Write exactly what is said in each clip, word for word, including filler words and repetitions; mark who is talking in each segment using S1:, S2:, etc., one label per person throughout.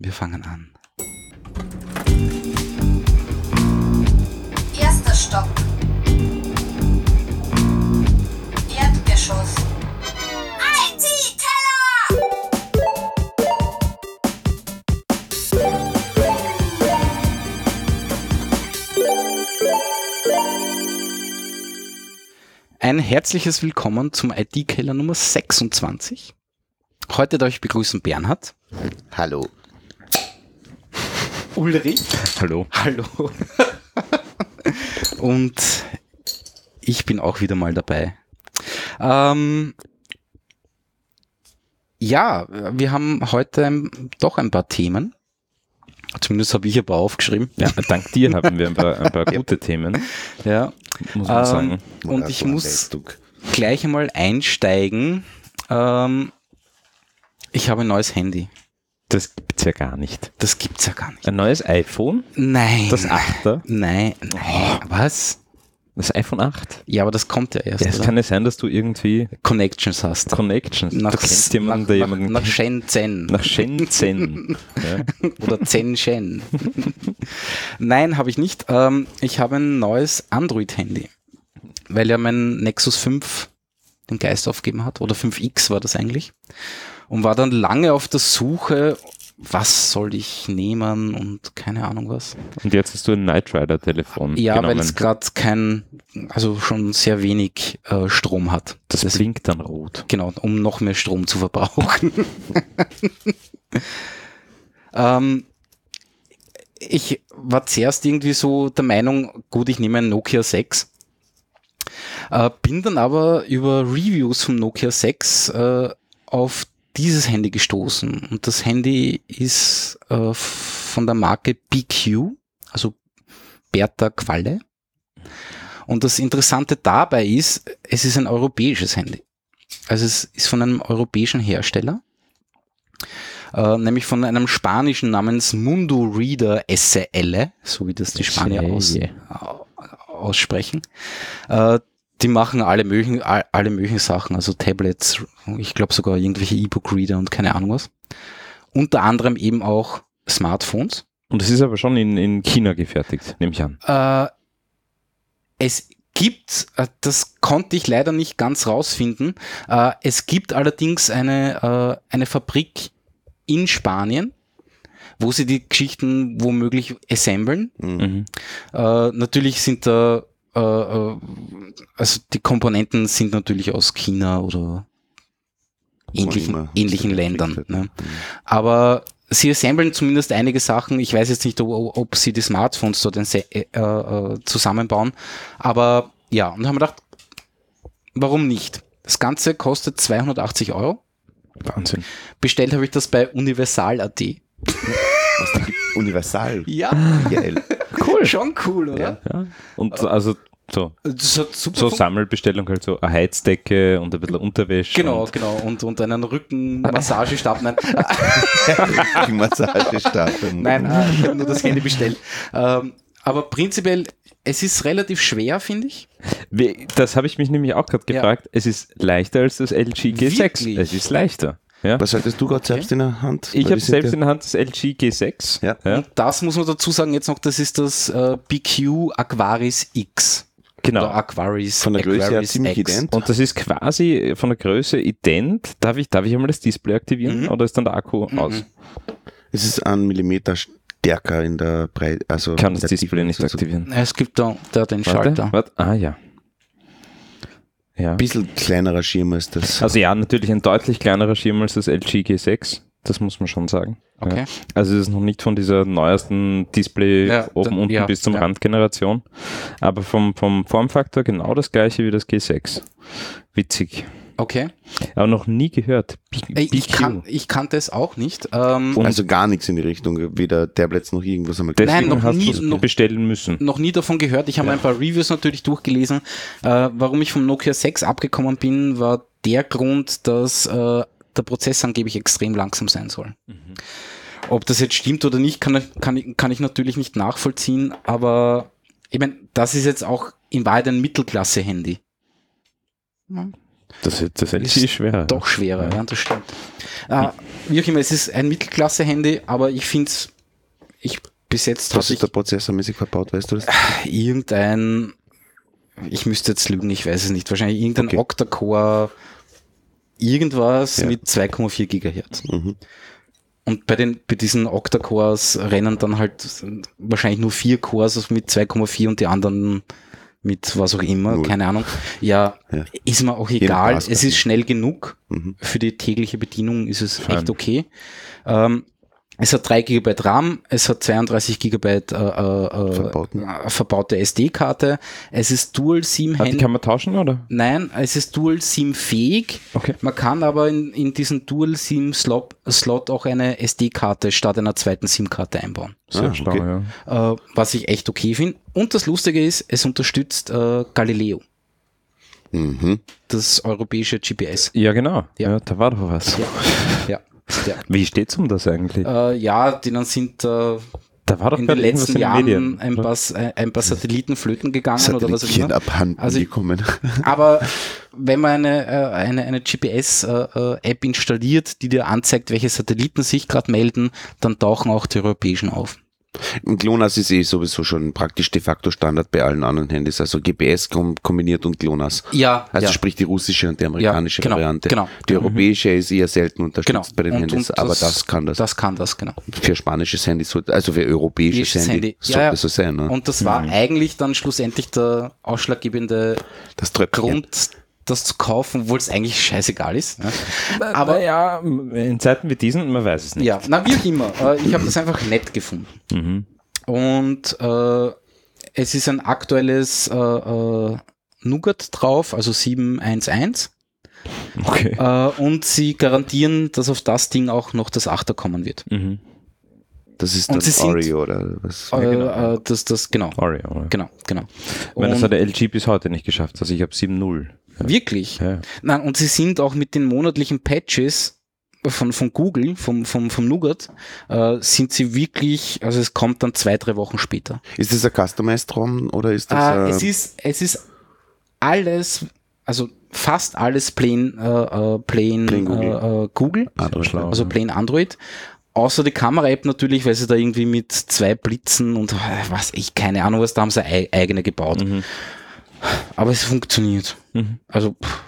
S1: Wir fangen an.
S2: Erster Stock. Erdgeschoss. I T-Keller!
S1: Ein herzliches Willkommen zum I T-Keller Nummer sechsundzwanzig. Heute darf ich begrüßen Bernhard.
S3: Hallo.
S1: Ulrich.
S4: Hallo.
S1: Hallo. Und ich bin auch wieder mal dabei. Ähm, ja, wir haben heute ein, doch ein paar Themen. Zumindest habe ich ein paar aufgeschrieben.
S4: Ja, dank dir haben wir ein paar, ein paar gute Themen,
S1: Ja.
S4: muss man
S1: Ähm,
S4: sagen.
S1: und ich muss gleich einmal einsteigen. Ähm, ich habe ein neues Handy.
S4: Das gibt's ja gar nicht.
S1: Das gibt's ja gar nicht.
S4: Ein neues iPhone?
S1: Nein.
S4: Das achter?
S1: Nein, nein. Was?
S4: Das iPhone acht?
S1: Ja, aber das kommt ja erst.
S4: Ja, es
S1: oder?
S4: kann ja sein, dass du irgendwie
S1: Connections hast.
S4: Connections,
S1: Nach,
S4: du kennst jemanden,
S1: nach,
S4: der
S1: nach,
S4: jemanden
S1: nach Shenzhen.
S4: nach Shenzhen. Ja.
S1: Oder Zenshen. Nein, habe ich nicht. Ähm, ich habe ein neues Android-Handy. Weil ja mein Nexus fünf den Geist aufgegeben hat. Oder fünf X war das eigentlich. Und war dann lange auf der Suche, was soll ich nehmen und keine Ahnung was.
S4: Und jetzt hast du ein Knight Rider Telefon
S1: Ja, weil
S4: genommen.
S1: es gerade kein, also schon sehr wenig äh, Strom hat.
S4: Das blinkt dann rot.
S1: Genau, um noch mehr Strom zu verbrauchen. ähm, ich war zuerst irgendwie so der Meinung, gut, ich nehme ein Nokia sechs. Äh, bin dann aber über Reviews vom Nokia sechs äh, auf dieses Handy gestoßen. Und das Handy ist äh, von der Marke B Q, also Bertha Qualle. Und das Interessante dabei ist, es ist ein europäisches Handy. Also es ist von einem europäischen Hersteller, äh, nämlich von einem spanischen namens Mundo Reader S L, so wie das die Spanier aus, äh, aussprechen. Äh, die machen alle möglichen, alle möglichen Sachen, also Tablets, ich glaube sogar irgendwelche E-Book-Reader und keine Ahnung was. Unter anderem eben auch Smartphones.
S4: Und es ist aber schon in, in China gefertigt, nehme ich an.
S1: Äh, es gibt, äh, das konnte ich leider nicht ganz rausfinden, äh, es gibt allerdings eine, äh, eine Fabrik in Spanien, wo sie die Geschichten womöglich assemblen.
S4: Mhm.
S1: Äh, natürlich sind da, äh, äh, also die Komponenten sind natürlich aus China oder ähnlichen, ähnlichen Ländern. Ne? Aber sie assemblen zumindest einige Sachen. Ich weiß jetzt nicht, ob, ob sie die Smartphones dort äh, äh, zusammenbauen. Aber ja, und haben wir gedacht, warum nicht? Das Ganze kostet zweihundertachtzig Euro.
S4: Wahnsinn.
S1: Bestellt habe ich das bei universal punkt at.
S3: Was, da gibt Universal?
S1: Ja,
S3: Geil.
S1: cool. Schon cool, oder?
S4: Ja. Und also so,
S1: Das hat super
S4: so
S1: fun-
S4: Sammelbestellung halt so eine Heizdecke und ein bisschen Unterwäsche.
S1: Genau,
S4: und
S1: genau. Und, und einen Rückenmassagestab. Nein,
S3: Die Massagestab.
S1: nein äh, ich habe nur das Handy bestellt. Ähm, aber prinzipiell, es ist relativ schwer, finde ich.
S4: Wie- Das habe ich mich nämlich auch gerade
S1: Ja.
S4: gefragt. Es ist leichter als das L G G sechs.
S1: Wirklich?
S4: Es ist leichter. Ja.
S3: Was hattest du gerade selbst in der Hand?
S4: Ich
S3: Weil
S4: habe
S3: die sind
S4: selbst
S3: ja-
S4: in der Hand das L G G sechs.
S3: Ja.
S1: Und das muss man dazu sagen jetzt noch, das ist das äh, B Q Aquaris X.
S4: Genau.
S1: Oder Aquaris,
S3: Von der Größe her
S1: Aquaris
S3: ziemlich
S1: X.
S3: ident.
S4: Und das ist quasi von der Größe ident. Darf ich, darf ich einmal das Display aktivieren
S1: Mhm.
S4: oder ist dann der Akku
S1: Mhm.
S4: aus?
S3: Es ist ein Millimeter stärker in der Breite. Also
S4: Kann das
S3: der
S4: Display
S3: Tiefe
S4: nicht
S3: sozusagen.
S4: aktivieren.
S1: Es gibt da, da den Schalter.
S4: Warte, warte. Ah ja. Ja.
S3: Ein bisschen kleinerer Schirm als das.
S4: Also ja, natürlich ein deutlich kleinerer Schirm als das L G G sechs. Das muss man schon sagen.
S1: Okay.
S4: Ja. Also es ist noch nicht von dieser neuesten Display
S1: Ja,
S4: oben,
S1: dann-
S4: unten
S1: ja,
S4: bis zum
S1: ja.
S4: Randgeneration. Aber vom, vom Formfaktor genau das gleiche wie das G sechs. Witzig.
S1: Okay.
S4: Aber noch nie gehört. B-
S1: Ey, ich,
S4: B Q.
S1: kann, ich kannte es auch nicht. Ähm,
S4: Und
S3: also gar nichts in die Richtung, weder Tablets noch irgendwas einmal.
S4: deswegen
S1: Nein, noch
S4: hast
S1: nie-
S4: du es
S1: noch-
S4: bestellen müssen.
S1: noch nie davon gehört. Ich habe ein paar Reviews natürlich durchgelesen. Äh, warum ich vom Nokia sechs abgekommen bin, war der Grund, dass äh, der Prozess angeblich extrem langsam sein soll.
S4: Mhm.
S1: Ob das jetzt stimmt oder nicht, kann, kann, ich- kann ich natürlich nicht nachvollziehen, aber ich meine, das ist jetzt auch in Wahrheit ein Mittelklasse-Handy. Ja.
S4: Das, das L G ist schwerer.
S1: Doch schwerer, ja, das stimmt. Äh, wie auch immer, es ist ein Mittelklasse-Handy, aber ich finde es, ich bis jetzt
S3: Was
S1: hatte
S3: ist der prozessormäßig verbaut, weißt du das?
S1: ich irgendein, ich müsste jetzt lügen, ich weiß es nicht, wahrscheinlich irgendein
S3: Okay.
S1: Octa-Core, irgendwas
S3: Ja.
S1: mit zwei Komma vier Gigahertz.
S3: Mhm.
S1: Und bei den, bei diesen Octa-Cores rennen dann halt wahrscheinlich nur vier Cores mit zwei Komma vier und die anderen mit was auch immer,
S3: Null.
S1: keine Ahnung. Ja,
S3: Ja.
S1: ist mir auch
S3: Je nach
S1: egal.
S3: Maßgabe.
S1: Es ist schnell genug.
S3: Mhm.
S1: Für die tägliche Bedienung ist es
S4: Fein.
S1: echt okay. Ähm, es hat drei Gigabyte RAM, es hat zweiunddreißig Gigabyte äh, äh,
S3: Verbauten.
S1: äh, verbaute S D-Karte. Es ist Dual SIM
S4: Ah, die kann man tauschen, oder?
S1: Nein, es ist Dual SIM fähig.
S4: Okay.
S1: Man kann aber in, in diesen Dual SIM Slot, Slot auch eine S D-Karte statt einer zweiten SIM-Karte einbauen.
S4: Sehr
S3: Ah,
S4: schlau,
S3: okay.
S4: ja.
S1: Äh, was ich echt okay finde. Und das Lustige ist, es unterstützt äh, Galileo,
S3: Mhm.
S1: das europäische G P S.
S4: Ja, genau.
S1: Ja.
S4: Ja. Da war doch was.
S1: Ja, ja. ja.
S4: Wie steht's um das eigentlich?
S1: Äh, ja, denen sind äh,
S4: Da war doch
S1: in den
S4: gerade irgendwas
S1: letzten
S4: in den
S1: Jahren
S4: Medien.
S1: ein paar, äh, ein paar Satelliten flöten gegangen oder was auch
S3: Satellitchen
S1: immer.
S3: abhanden
S1: Also ich-
S3: gekommen.
S1: Aber wenn man eine, äh, eine, eine G P S-App installiert, die dir anzeigt, welche Satelliten sich gerade melden, dann tauchen auch die europäischen auf.
S3: Und GLONASS ist eh sowieso schon praktisch de facto Standard bei allen anderen Handys, also G P S kom kombiniert und GLONASS.
S1: Ja,
S3: Also
S1: ja.
S3: sprich die russische und die amerikanische
S1: Ja, genau,
S3: Variante.
S1: genau.
S3: Die europäische ist eher selten unterstützt
S1: Genau.
S3: bei den
S1: Und-
S3: Handys,
S1: und
S3: aber das kann das.
S1: Das kann das, genau.
S3: Für spanisches Handy, sollte- also für europäisches
S1: Europäisches
S3: Handy,
S1: Handy.
S3: sollte
S1: Ja, ja.
S3: so sein. Ne?
S1: Und das war eigentlich dann schlussendlich der ausschlaggebende
S3: Das Tröpfchen.
S1: Grund, das zu kaufen, obwohl es eigentlich scheißegal ist. Ja.
S4: Aber
S1: Aber
S4: ja, in Zeiten wie diesen, man weiß es nicht.
S1: ja, na wie auch immer. Äh, Ich habe das einfach nett gefunden.
S4: Mhm.
S1: Und äh, es ist ein aktuelles äh, äh, Nougat drauf, also sieben eins eins.
S4: Okay.
S1: Äh, und sie garantieren, dass auf das Ding auch noch das Achter kommen wird.
S4: Mhm.
S3: Das ist
S1: Und
S3: dann
S1: sie sind-
S3: Oreo oder was?
S1: Äh,
S4: genau.
S1: äh, das, das, genau,
S4: Oreo. Oder?
S1: genau, genau.
S4: Ich meine, das
S1: Und
S4: hat der L G bis heute nicht geschafft. Also ich habe sieben null.
S1: wirklich?
S4: Ja.
S1: Nein, und sie sind auch mit den monatlichen Patches von, von Google, vom, vom, vom Nougat, äh, sind sie wirklich, also es kommt dann zwei, drei Wochen später.
S3: Ist das ein Customized ROM oder ist das
S1: Ah,
S3: äh,
S1: es ist, es ist alles, also fast alles plain, äh, äh, plain,
S3: Plain Google.
S1: Äh, äh, Google,
S3: Android?
S4: schlau.
S1: also plain Android. Außer die Kamera-App natürlich, weil sie da irgendwie mit zwei Blitzen und äh, was, ich keine Ahnung was, da haben sie ei- eigene gebaut.
S4: Mhm.
S1: Aber es funktioniert.
S4: Mhm.
S1: Also, pff.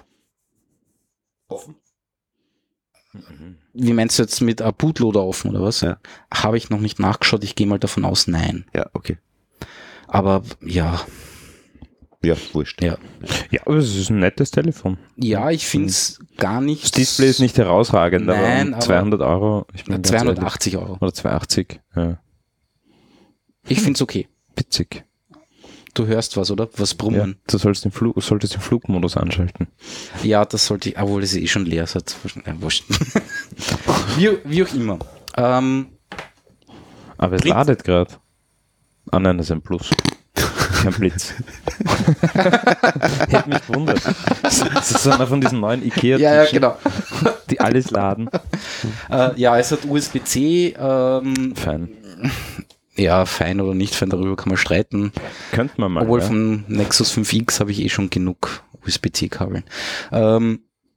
S1: Wie meinst du jetzt mit einem Bootloader offen oder was?
S3: Ja.
S1: Habe ich noch nicht nachgeschaut, ich gehe mal davon aus, nein.
S3: Ja, okay.
S1: Aber ja,
S3: Ja, wurscht.
S1: ja.
S4: Ja, aber es ist ein nettes Telefon.
S1: Ja, ich finde es gar nicht.
S4: Das Display ist nicht herausragend,
S1: Nein,
S4: aber um
S1: aber-
S4: zweihundert Euro. Ich bin ganz
S1: zweihundertachtzig Euro.
S4: ehrlich. Oder zweihundertachtzig. Ja.
S1: Ich finde es okay.
S4: Witzig.
S1: Du hörst was, oder? Was
S4: Ja,
S1: brummen.
S4: du sollst den, Flug, solltest den Flugmodus anschalten.
S1: Ja, das sollte ich, obwohl es eh schon leer ist. Hat. Ja, wurscht. wie, wie auch immer. Ähm,
S4: Aber es
S1: Blitz.
S4: ladet gerade. Ah nein, das ist ein Plus. Kein Blitz. Hätte mich gewundert. Das ist einer von diesen neuen Ikea,
S1: ja, ja, genau.
S4: die alles laden.
S1: Äh, ja, es hat U S B C. Ähm,
S4: Fein.
S1: ja, fein oder nicht fein, darüber kann man streiten.
S4: Könnte man mal.
S1: Obwohl
S4: ja.
S1: vom Nexus fünf X habe ich eh schon genug U S B C-Kabeln. Ähm,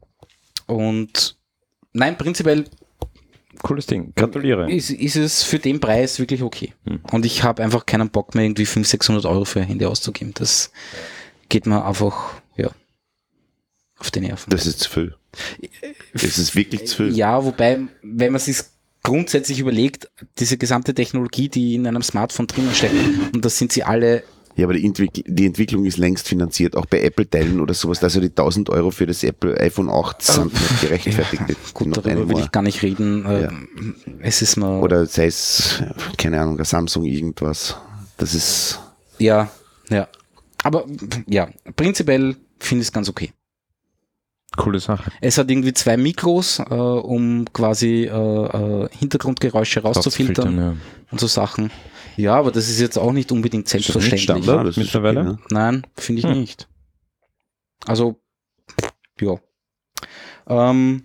S1: und nein, prinzipiell
S4: Cooles Ding. Gratuliere.
S1: ist, ist es für den Preis wirklich okay.
S4: Hm.
S1: Und ich habe einfach keinen Bock mehr, irgendwie fünfhundert, sechshundert Euro für ein Handy auszugeben. Das geht mir einfach, ja, auf die Nerven.
S3: Das ist zu viel. Das ist wirklich zu viel.
S1: Ja, wobei, wenn man sich grundsätzlich überlegt, diese gesamte Technologie, die in einem Smartphone drinnen steckt, und das sind sie alle.
S3: Ja, aber die, Entwick die Entwicklung ist längst finanziert, auch bei Apple-Teilen oder sowas. Also die tausend Euro für das Apple iPhone acht sind nicht gerechtfertigt. Die
S1: Gut,
S3: noch
S1: darüber will
S3: einmal.
S1: ich gar nicht reden. Äh,
S3: Ja.
S1: Es ist mir.
S3: Oder sei es, keine Ahnung, ein Samsung irgendwas. Das ist,
S1: Ja, ja. Aber ja, prinzipiell finde ich es ganz okay.
S4: Coole Sache.
S1: Es hat irgendwie zwei Mikros, äh, um quasi äh, äh, Hintergrundgeräusche rauszufiltern
S4: ja.
S1: und so Sachen. Ja, aber das ist jetzt auch nicht unbedingt
S4: das nicht
S1: selbstverständlich.
S4: Standard?
S3: ja, das
S4: Mittlerweile?
S3: Ist, okay,
S1: Nein, finde ich
S4: Hm.
S1: nicht. Also, ja. Ähm,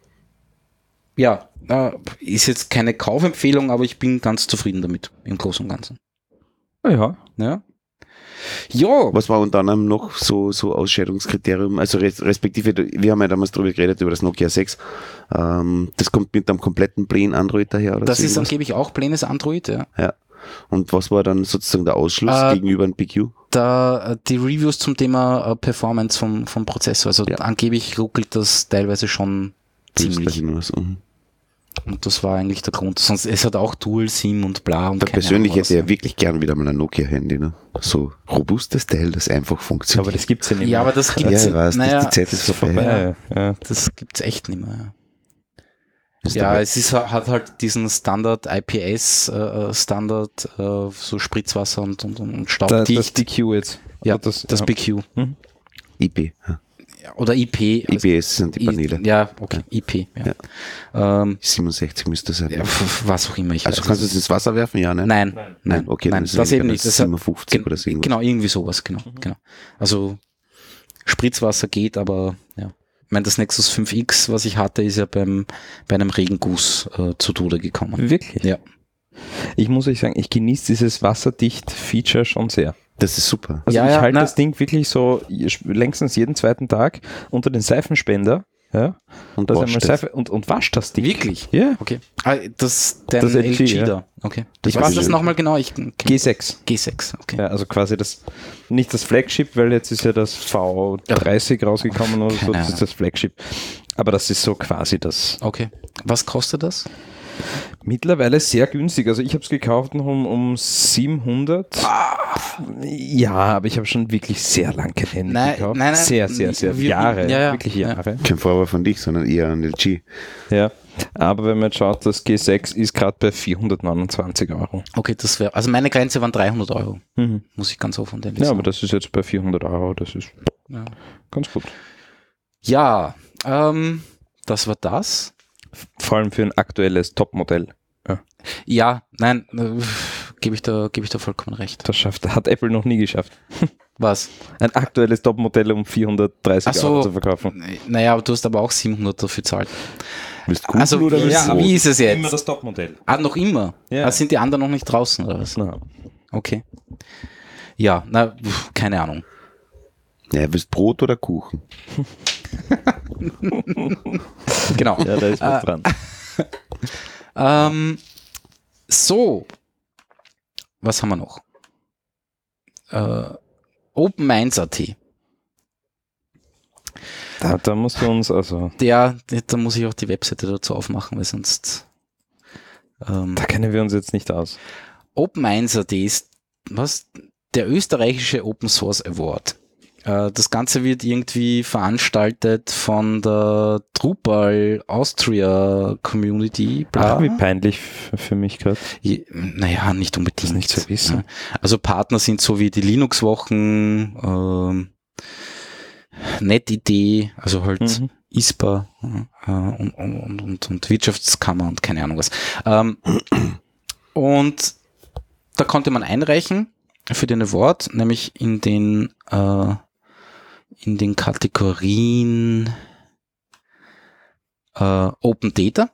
S1: ja, äh, ist jetzt keine Kaufempfehlung, aber ich bin ganz zufrieden damit, im Großen und Ganzen.
S4: Ah ja.
S1: Ja? Ja,
S3: Was war unter anderem noch so, so Ausscheidungskriterium? Also res, respektive, wir haben ja damals drüber geredet, über das Nokia sechs. Ähm, das kommt mit einem kompletten plain Android daher, oder
S1: das
S3: so
S1: ist
S3: irgendwas?
S1: angeblich auch plaines Android, ja.
S3: Ja. Und was war dann sozusagen der Ausschluss
S1: Äh,
S3: gegenüber einem P Q?
S1: Da äh, die Reviews zum Thema äh, Performance vom, vom Prozessor, also
S3: Ja.
S1: angeblich ruckelt das teilweise schon ziemlich.
S3: Nur so. Mhm.
S1: Und das war eigentlich der Grund. Sonst, es hat auch Dual-SIM und bla und
S3: Der
S1: keine
S3: persönlich
S1: Ahnung
S3: hätte ja
S1: was.
S3: wirklich gern wieder mal ein Nokia-Handy, ne? So robustes Teil, das einfach funktioniert.
S4: Aber das gibt's ja nicht
S1: Ja,
S4: mehr.
S1: aber das
S3: ja,
S1: gibt's,
S3: ich weiß,
S1: naja,
S3: die Zeit ist vorbei.
S4: Ja, ja.
S1: das gibt's echt nicht mehr.
S3: Ist
S1: Ja,
S3: dabei.
S1: es ist, hat halt diesen Standard I P S äh, Standard, äh, so Spritzwasser und, und, und
S4: Da,
S1: Staubdicht.
S4: das B Q jetzt.
S1: ja,
S4: das,
S1: das
S4: ja.
S1: B Q.
S3: I P. Ja.
S1: Ja, oder I P.
S3: I P S sind die
S1: I-
S3: Paneele.
S1: Ja, okay, I P. Ja. Ähm,
S3: siebenundsechzig müsste das sein.
S1: ja, f- was auch immer ich
S3: Also
S1: weiß.
S3: kannst du es ins Wasser werfen? Ja, ne?
S1: Nein, nein, nein,
S3: okay, dann
S1: nein,
S3: ist es
S1: das eben
S3: weniger
S1: nicht.
S3: als
S1: Das hat,
S3: siebenundfünfzig
S1: gen-
S3: oder so irgendwas.
S1: genau, irgendwie sowas, genau, genau. Also Spritzwasser geht, aber ja. Ich meine, das Nexus fünf X, was ich hatte, ist ja beim bei einem Regenguss äh, zu Tode gekommen.
S4: Wirklich?
S1: Ja.
S4: Ich muss euch sagen, ich genieße dieses Wasserdicht-Feature schon sehr.
S3: Das ist super.
S4: Also
S1: Ja,
S4: ich
S1: ja,
S4: halte
S1: na-
S4: das Ding wirklich so längstens jeden zweiten Tag unter den Seifenspender, ja,
S3: Und
S4: das
S3: wascht
S4: einmal
S3: es.
S4: Seife und, und wascht das Ding.
S1: Wirklich?
S4: Ja.
S1: Okay. Ah, das dein
S4: Das
S1: L
S4: L
S1: G,
S4: G, ja.
S1: da. Okay.
S3: Das
S1: Was
S3: weiß
S1: ist das
S3: ich
S1: nochmal genau? Ich
S4: G sechs.
S1: G sechs, okay.
S4: Ja, also quasi das, nicht das Flagship, weil jetzt ist ja das V dreißig rausgekommen oder so,
S1: Keine
S4: das
S1: Ahnung.
S4: ist das Flagship. Aber das ist so quasi das.
S1: Okay. Was kostet das?
S4: Mittlerweile sehr günstig. Also ich habe es gekauft noch um, um siebenhundert. Ja, aber ich habe schon wirklich sehr lang kein Handy
S1: Nein,
S4: gekauft.
S1: nein, nein.
S4: sehr, sehr, sehr.
S1: Wir-
S4: Jahre.
S1: ja, ja.
S4: Wirklich
S1: Ja.
S4: Jahre.
S3: Kein Vorwurf von dich, sondern eher an L G.
S4: Ja. Aber wenn man jetzt schaut, das G sechs ist gerade bei vierhundertneunundzwanzig Euro.
S1: Okay, das wäre, also meine Grenze waren dreihundert Euro.
S4: Mhm.
S1: Muss ich ganz offen ehrlich
S4: Ja,
S1: sagen.
S4: aber das ist jetzt bei vierhundert Euro. Das ist
S1: Ja.
S4: ganz gut.
S1: Ja, ähm, das war das.
S4: Vor allem für ein aktuelles Topmodell.
S1: Ja, nein, äh, gebe ich da, gebe ich da vollkommen recht.
S4: Das schafft, hat Apple noch nie geschafft.
S1: Was?
S4: Ein aktuelles Topmodell um vierhundertdreißig
S1: Ach so.
S4: Euro zu verkaufen.
S1: Naja, aber du hast aber auch siebenhundert dafür gezahlt.
S3: Willst du Google
S1: Also,
S3: oder willst
S1: ja,
S3: du
S1: aber
S3: Rot?
S1: wie ist es
S4: Immer
S1: jetzt?
S4: das Topmodell.
S1: Ah, noch immer?
S4: Ja.
S1: Ah, sind die anderen noch nicht draußen oder was?
S4: Na,
S1: Okay. Ja, na, pf, keine Ahnung.
S3: Ja, willst Brot oder Kuchen?
S1: Genau.
S4: ja, da ist was
S1: Äh,
S4: dran.
S1: Ähm, so. Was haben wir noch? Äh, Open Minds Punkt A T.
S4: Da, da musst du uns also.
S1: Der, da muss ich auch die Webseite dazu aufmachen, weil sonst ähm,
S4: Da kennen wir uns jetzt nicht aus.
S1: Open Minds Punkt A T ist was? Der österreichische Open Source Award. Äh, das Ganze wird irgendwie veranstaltet von der Drupal Austria Community. Bla.
S4: Ach, wie peinlich f- für mich gerade.
S1: Je, naja, nicht unbedingt.
S4: Das nicht zu wissen.
S1: Ja. Also Partner sind so wie die Linux-Wochen, ähm, NetID, also halt
S4: Mhm.
S1: I S P A äh, und, und, und, und Wirtschaftskammer und keine Ahnung was. Ähm, und da konnte man einreichen für den Award, nämlich in den äh, in den Kategorien äh, Open Data,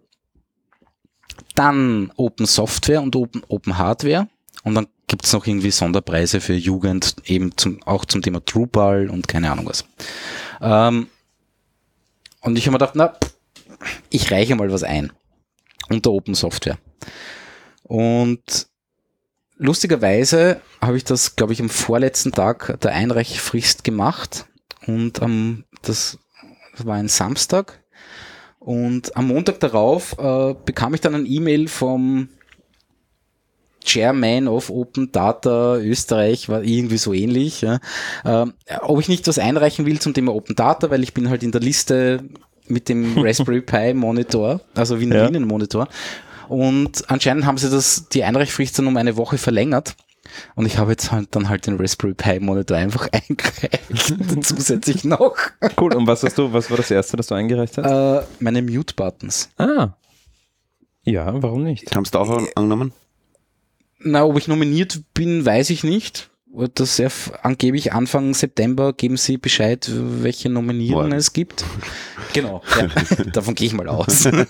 S1: dann Open Software und Open, Open Hardware und dann gibt es noch irgendwie Sonderpreise für Jugend, eben zum, auch zum Thema Drupal und keine Ahnung was. Ähm, und ich habe mir gedacht, na, ich reiche mal was ein unter Open Software. Und lustigerweise habe ich das, glaube ich, am vorletzten Tag der Einreichfrist gemacht und am, das, das war ein Samstag und am Montag darauf äh, bekam ich dann ein E-Mail vom Chairman of Open Data Österreich, war irgendwie so ähnlich, ja, ähm, ob ich nicht was einreichen will zum Thema Open Data, weil ich bin halt in der Liste mit dem Raspberry Pi Monitor, also Wiener
S4: Ja.
S1: Linien Monitor. Und anscheinend haben sie das, die Einreichfrist dann um eine Woche verlängert. Und ich habe jetzt halt dann halt den Raspberry Pi Monitor einfach eingereicht, zusätzlich noch.
S4: Cool, und was hast du, was war das erste, das du eingereicht hast?
S1: Äh, meine Mute-Buttons.
S4: Ah. Ja, warum nicht?
S3: Haben sie da auch an- angenommen?
S1: Na, ob ich nominiert bin, weiß ich nicht. Das ja f- angeblich Anfang September geben sie Bescheid, welche Nominierungen
S3: Boah.
S1: es gibt. Genau, ja, davon gehe ich mal aus. ähm,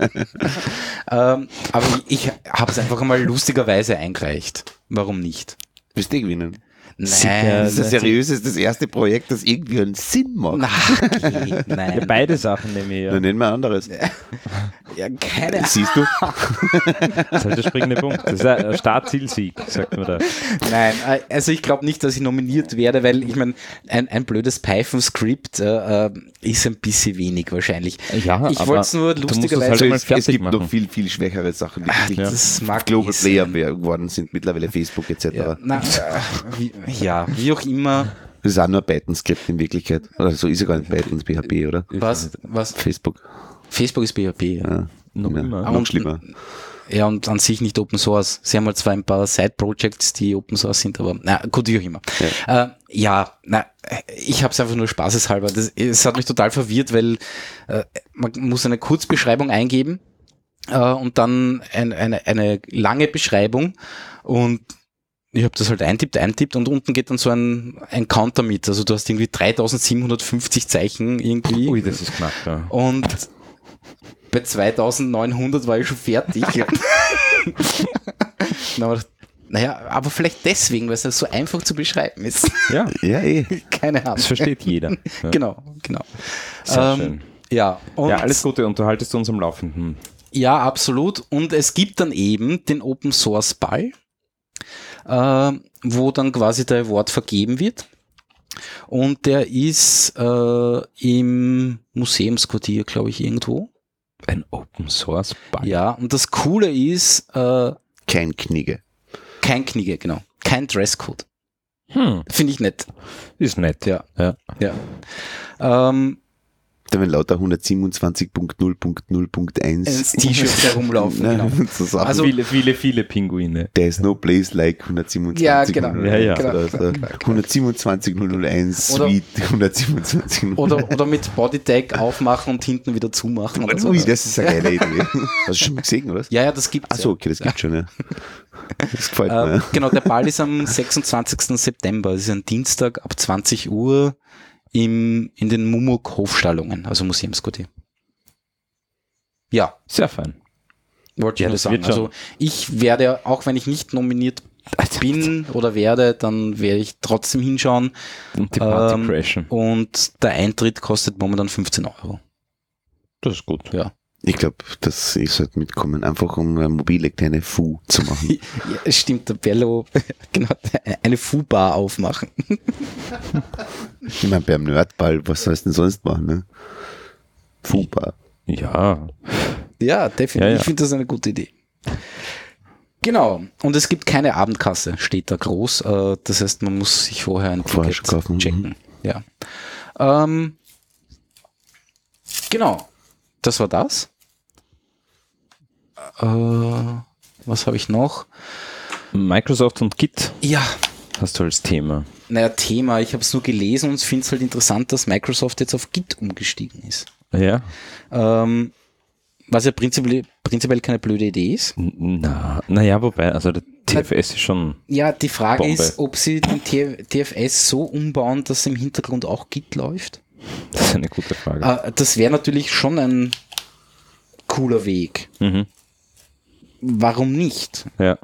S1: aber ich habe es einfach mal lustigerweise eingereicht. Warum nicht?
S3: Willst du eh gewinnen?
S1: Nein,
S3: Das ist ein seriöses, das erste Projekt, das irgendwie einen Sinn macht.
S1: Na, okay,
S4: Ja,
S1: nein.
S4: beide Sachen nehme ich
S3: Dann
S4: ja.
S3: nennen wir anderes.
S1: Ja, keine Ahnung.
S3: Siehst du?
S4: Das ist halt der springende Punkt. Das ist ein Startzielsieg, sagt man da.
S1: Nein, äh, also ich glaube nicht, dass ich nominiert werde, weil ich meine, ein, ein blödes Python-Skript äh, äh, ist ein bisschen wenig wahrscheinlich.
S4: Ja,
S1: Ich
S4: aber
S1: wollte es nur
S4: du musst es
S1: lustigerweise...
S4: halt mal
S3: es, es
S4: fertig
S3: gibt
S4: machen.
S3: noch viel, viel schwächere Sachen, die
S1: Ach,
S3: wirklich
S1: das mag
S3: Global
S1: eh
S3: Player
S1: sein.
S3: geworden sind, mittlerweile Facebook et cetera.
S1: Ja, na, äh, wie, ja, wie auch immer.
S3: Das ist auch nur ein Python-Skript in Wirklichkeit. Oder so ist ja gar nicht Python, das ist P H P, oder?
S1: Was? was?
S3: Facebook.
S1: Facebook ist P H P, ja.
S3: Ja.
S4: Noch
S3: ja.
S4: immer.
S3: Noch
S1: Und-
S3: schlimmer.
S1: Ja, und an sich nicht Open Source. Sie haben halt zwar ein paar Side-Projects, die Open Source sind, aber na gut, wie auch immer. Ja, äh, ja na, ich habe es einfach nur spaßeshalber. Das, es hat mich total verwirrt, weil äh, man muss eine Kurzbeschreibung eingeben äh, und dann ein, eine, eine lange Beschreibung und ich habe das halt eintippt, eintippt und unten geht dann so ein, ein Counter mit. Also du hast irgendwie dreitausendsiebenhundertfünfzig Zeichen irgendwie.
S4: Ui, das ist knapp, ja.
S1: Und bei zweitausendneunhundert war ich schon fertig. Na, naja, aber vielleicht deswegen, weil es so einfach zu beschreiben ist.
S4: Ja,
S3: Ja, eh.
S1: Keine Ahnung.
S4: das versteht jeder. Ja.
S1: Genau, genau.
S4: Sehr
S1: Ähm,
S4: schön.
S1: Ja, und
S4: Ja, alles Gute, unterhaltest du uns am Laufenden.
S1: Ja, absolut. Und es gibt dann eben den Open Source Ball, äh, wo dann quasi der Award vergeben wird. Und der ist äh, im Museumsquartier, glaube ich, irgendwo.
S4: Ein Open Source Ball.
S1: Ja, und das Coole ist, äh,
S3: Kein Knigge.
S1: kein Knigge, genau. Kein Dresscode.
S4: Hm,
S1: Finde ich nett.
S4: ist nett.
S1: Ja.
S4: Ja.
S1: Ja. Ähm,
S3: Da werden lauter hundertsiebenundzwanzig Punkt null Punkt null Punkt eins
S1: ins T-Shirt herumlaufen, genau.
S3: so Sachen.
S1: Also-
S4: viele, viele, viele Pinguine.
S3: There's no place like hundertsiebenundzwanzig.
S1: Ja, genau.
S3: null null
S4: Ja, ja.
S3: eins oder
S1: Genau,
S3: so.
S1: genau, genau, genau.
S3: hundertsiebenundzwanzig null null eins
S1: Oder-
S3: Suite hundertsiebenundzwanzig null null eins.
S1: oder, oder mit Bodytag aufmachen und hinten wieder zumachen. Oder so.
S3: Ui, das ist eine geile Idee. Hast du schon mal gesehen, oder?
S1: Ja, ja, das gibt's.
S3: Achso,
S1: ja.
S3: okay, das gibt schon, ja. Das gefällt
S1: Ähm,
S3: mir.
S1: genau, der Ball ist am sechsundzwanzigsten September. Das ist ein Dienstag ab zwanzig Uhr im, in den Mumuk Hofstallungen, also Museumsquartier. Ja,
S4: Sehr fein.
S1: wollte ich
S4: Ja,
S1: nur
S4: das
S1: sagen.
S4: wird schon.
S1: Also ich werde, auch wenn ich nicht nominiert bin oder werde, dann werde ich trotzdem hinschauen.
S4: Und die Party
S1: Ähm,
S4: crashen.
S1: Und der Eintritt kostet momentan fünfzehn Euro.
S4: Das ist gut.
S1: Ja.
S3: Ich glaube, dass ich sollte mitkommen, einfach um eine mobile kleine Fu zu machen.
S1: Ja, es stimmt, der Bello, genau, eine Fu-Bar aufmachen.
S3: Ich meine, beim Nerdball, was sollst du denn sonst machen, ne? Fu-Bar.
S4: Ja.
S1: Ja, definitiv.
S4: Ja, ja.
S1: Ich finde das eine gute Idee. Genau. Und es gibt keine Abendkasse, steht da groß. Äh, Das heißt, man muss sich vorher ein
S3: Vorher
S1: Ticket
S3: schon kaufen,
S1: checken. Ja. Ähm, genau. Das war das. Äh, was habe ich noch?
S4: Microsoft und Git
S1: Ja,
S4: hast du als Thema.
S1: naja, Thema. Ich habe es nur gelesen und finde es halt interessant, dass Microsoft jetzt auf Git umgestiegen ist.
S4: Ja.
S1: Ähm, was ja prinzipiell, prinzipiell keine blöde Idee ist.
S4: N- Na, naja, wobei, also der T F S ist schon.
S1: Ja, die Frage
S4: Bombe.
S1: ist, ob sie den T- T F S so umbauen, dass im Hintergrund auch Git läuft.
S4: Das ist eine gute Frage.
S1: Äh, das wäre natürlich schon ein cooler Weg.
S4: Mhm.
S1: Warum nicht?
S4: Ja.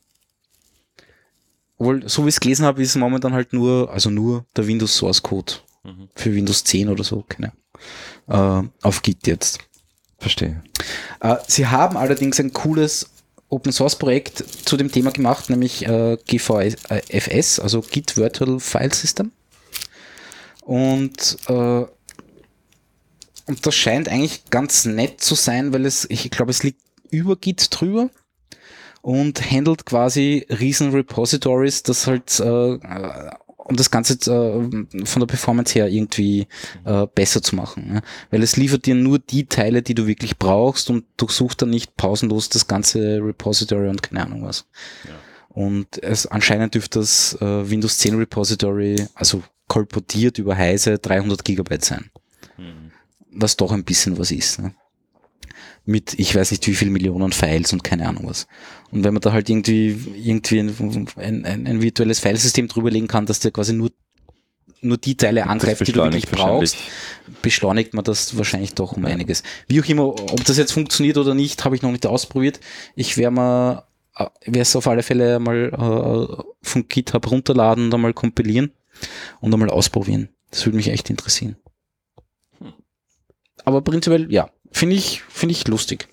S1: Obwohl, so wie ich es gelesen habe, ist momentan halt nur, also nur der Windows Source Code
S4: Mhm.
S1: für Windows zehn oder so, keine Ahnung, äh, auf Git jetzt.
S4: Verstehe.
S1: Äh, sie haben allerdings ein cooles Open Source Projekt zu dem Thema gemacht, nämlich äh, G V F S, also Git Virtual File System. Und, äh, und das scheint eigentlich ganz nett zu sein, weil es, ich glaube, es liegt über Git drüber und handelt quasi riesen Repositories, das halt, äh, um das Ganze äh, von der Performance her irgendwie äh, besser zu machen. Ja? Weil es liefert dir nur die Teile, die du wirklich brauchst und durchsucht dann nicht pausenlos das ganze Repository und keine Ahnung was.
S4: Ja.
S1: Und es anscheinend dürfte das äh, Windows zehn Repository, also kolportiert über Heise, dreihundert Gigabyte sein.
S4: Mhm.
S1: Was doch ein bisschen was ist. Ne? Mit, ich weiß nicht wie viel Millionen Files und keine Ahnung was. Und wenn man da halt irgendwie, irgendwie ein, ein, ein, ein virtuelles Filesystem drüberlegen kann, dass der quasi nur, nur die Teile angreift, die du wirklich brauchst, beschleunigt man das wahrscheinlich doch um
S4: Ja.
S1: einiges. Wie auch immer, ob das jetzt funktioniert oder nicht, habe ich noch nicht ausprobiert. Ich werde mal äh, werde es auf alle Fälle mal äh, von GitHub runterladen und einmal kompilieren und einmal ausprobieren. Das würde mich echt interessieren. Aber prinzipiell, ja, finde ich, finde ich lustig.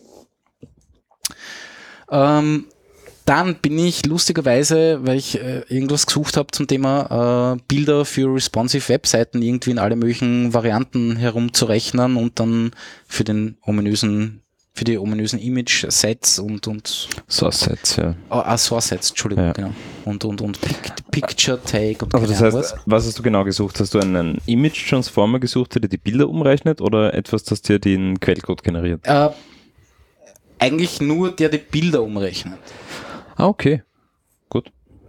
S1: Ähm, dann bin ich lustigerweise, weil ich äh, irgendwas gesucht habe zum Thema äh, Bilder für responsive Webseiten irgendwie in alle möglichen Varianten herumzurechnen und dann für den ominösen, für die ominösen Image-Sets und, und
S4: Source-Sets, ja.
S1: Oh, ah, Source-Sets, Entschuldigung,
S4: Ja.
S1: genau. Und, und, und Pic- Picture-Take und
S4: Also
S1: keine
S4: das
S1: Ahnung
S4: heißt, was hast du genau gesucht? Hast du einen Image-Transformer gesucht, der dir die Bilder umrechnet oder etwas, das dir den Quellcode generiert?
S1: Äh, eigentlich nur der die Bilder umrechnet.
S4: Ah, okay. Gut.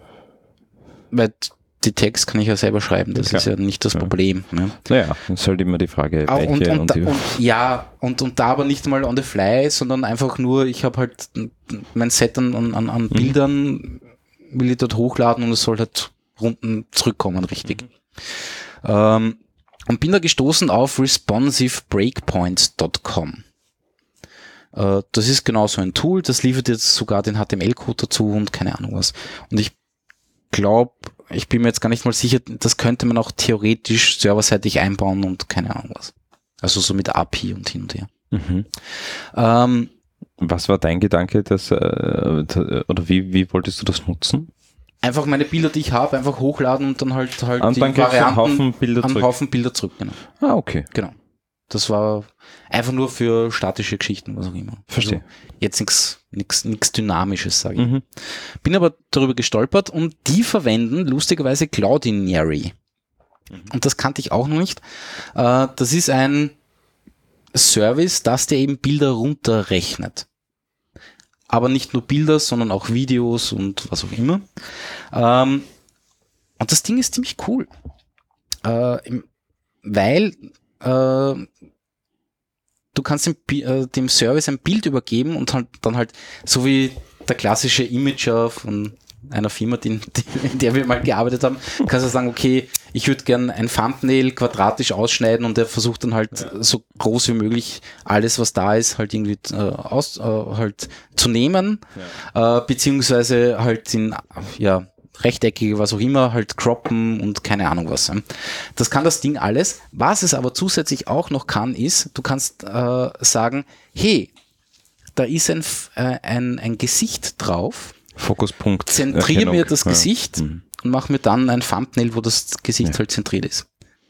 S1: Weil die Text kann ich ja selber schreiben, das
S4: Klar.
S1: ist ja nicht das
S4: Ja.
S1: Problem. Ne?
S4: Naja, das ist halt immer die Frage,
S1: Ah,
S4: welche
S1: und, und,
S4: und,
S1: da,
S4: die.
S1: und ja, und, und da aber nicht mal on the fly, sondern einfach nur, ich habe halt mein Set an, an, an
S4: Mhm.
S1: Bildern, will ich dort hochladen und es soll halt unten zurückkommen, richtig. Ähm, und bin da gestoßen auf responsive breakpoints dot com. Äh, das ist genau so ein Tool, das liefert jetzt sogar den H T M L-Code dazu und keine Ahnung was. Und ich glaube, ich bin mir jetzt gar nicht mal sicher, das könnte man auch theoretisch serverseitig einbauen und keine Ahnung was. Also so mit A P I und hin und her.
S4: Mhm.
S1: Ähm,
S4: Was war dein Gedanke, dass, äh, oder wie, wie wolltest du das nutzen?
S1: einfach meine Bilder, die ich habe, einfach hochladen und dann halt halt
S4: Und
S1: die
S4: dann kriegst du einen
S1: Varianten,
S4: Haufen Bilder
S1: einen
S4: zurück.
S1: Haufen Bilder zurück. Genau.
S4: Ah, okay.
S1: genau. Das war einfach nur für statische Geschichten, was auch immer.
S4: Verstehe.
S1: Also jetzt nichts nichts nichts Dynamisches, sage ich.
S4: Mhm.
S1: Bin aber darüber gestolpert und die verwenden lustigerweise Cloudinary. Und das kannte ich auch noch nicht. Äh, das ist ein Service, das dir eben Bilder runterrechnet. Aber nicht nur Bilder, sondern auch Videos und was auch immer. Ähm, und das Ding ist ziemlich cool. Äh, im- weil äh, du kannst dem, Bi- äh, dem Service ein Bild übergeben und halt, dann halt, so wie der klassische Imager von einer Firma, die, die, in der wir mal gearbeitet haben, kannst du sagen, okay, ich würde gern ein Thumbnail quadratisch ausschneiden und der versucht dann halt so groß wie möglich alles, was da ist, halt irgendwie äh, aus, äh, halt zu nehmen, äh, beziehungsweise halt in, ja, rechteckige, was auch immer, halt croppen und keine Ahnung was. Das kann das Ding alles. Was es aber zusätzlich auch noch kann, ist, du kannst äh, sagen, hey, da ist ein, F- äh, ein, ein Gesicht drauf,
S4: Fokuspunkt.
S1: zentriere
S4: Erkennung.
S1: mir das
S4: Ja.
S1: Gesicht
S4: Mhm.
S1: und mach mir dann ein Thumbnail, wo das Gesicht
S4: Ja.
S1: halt zentriert ist.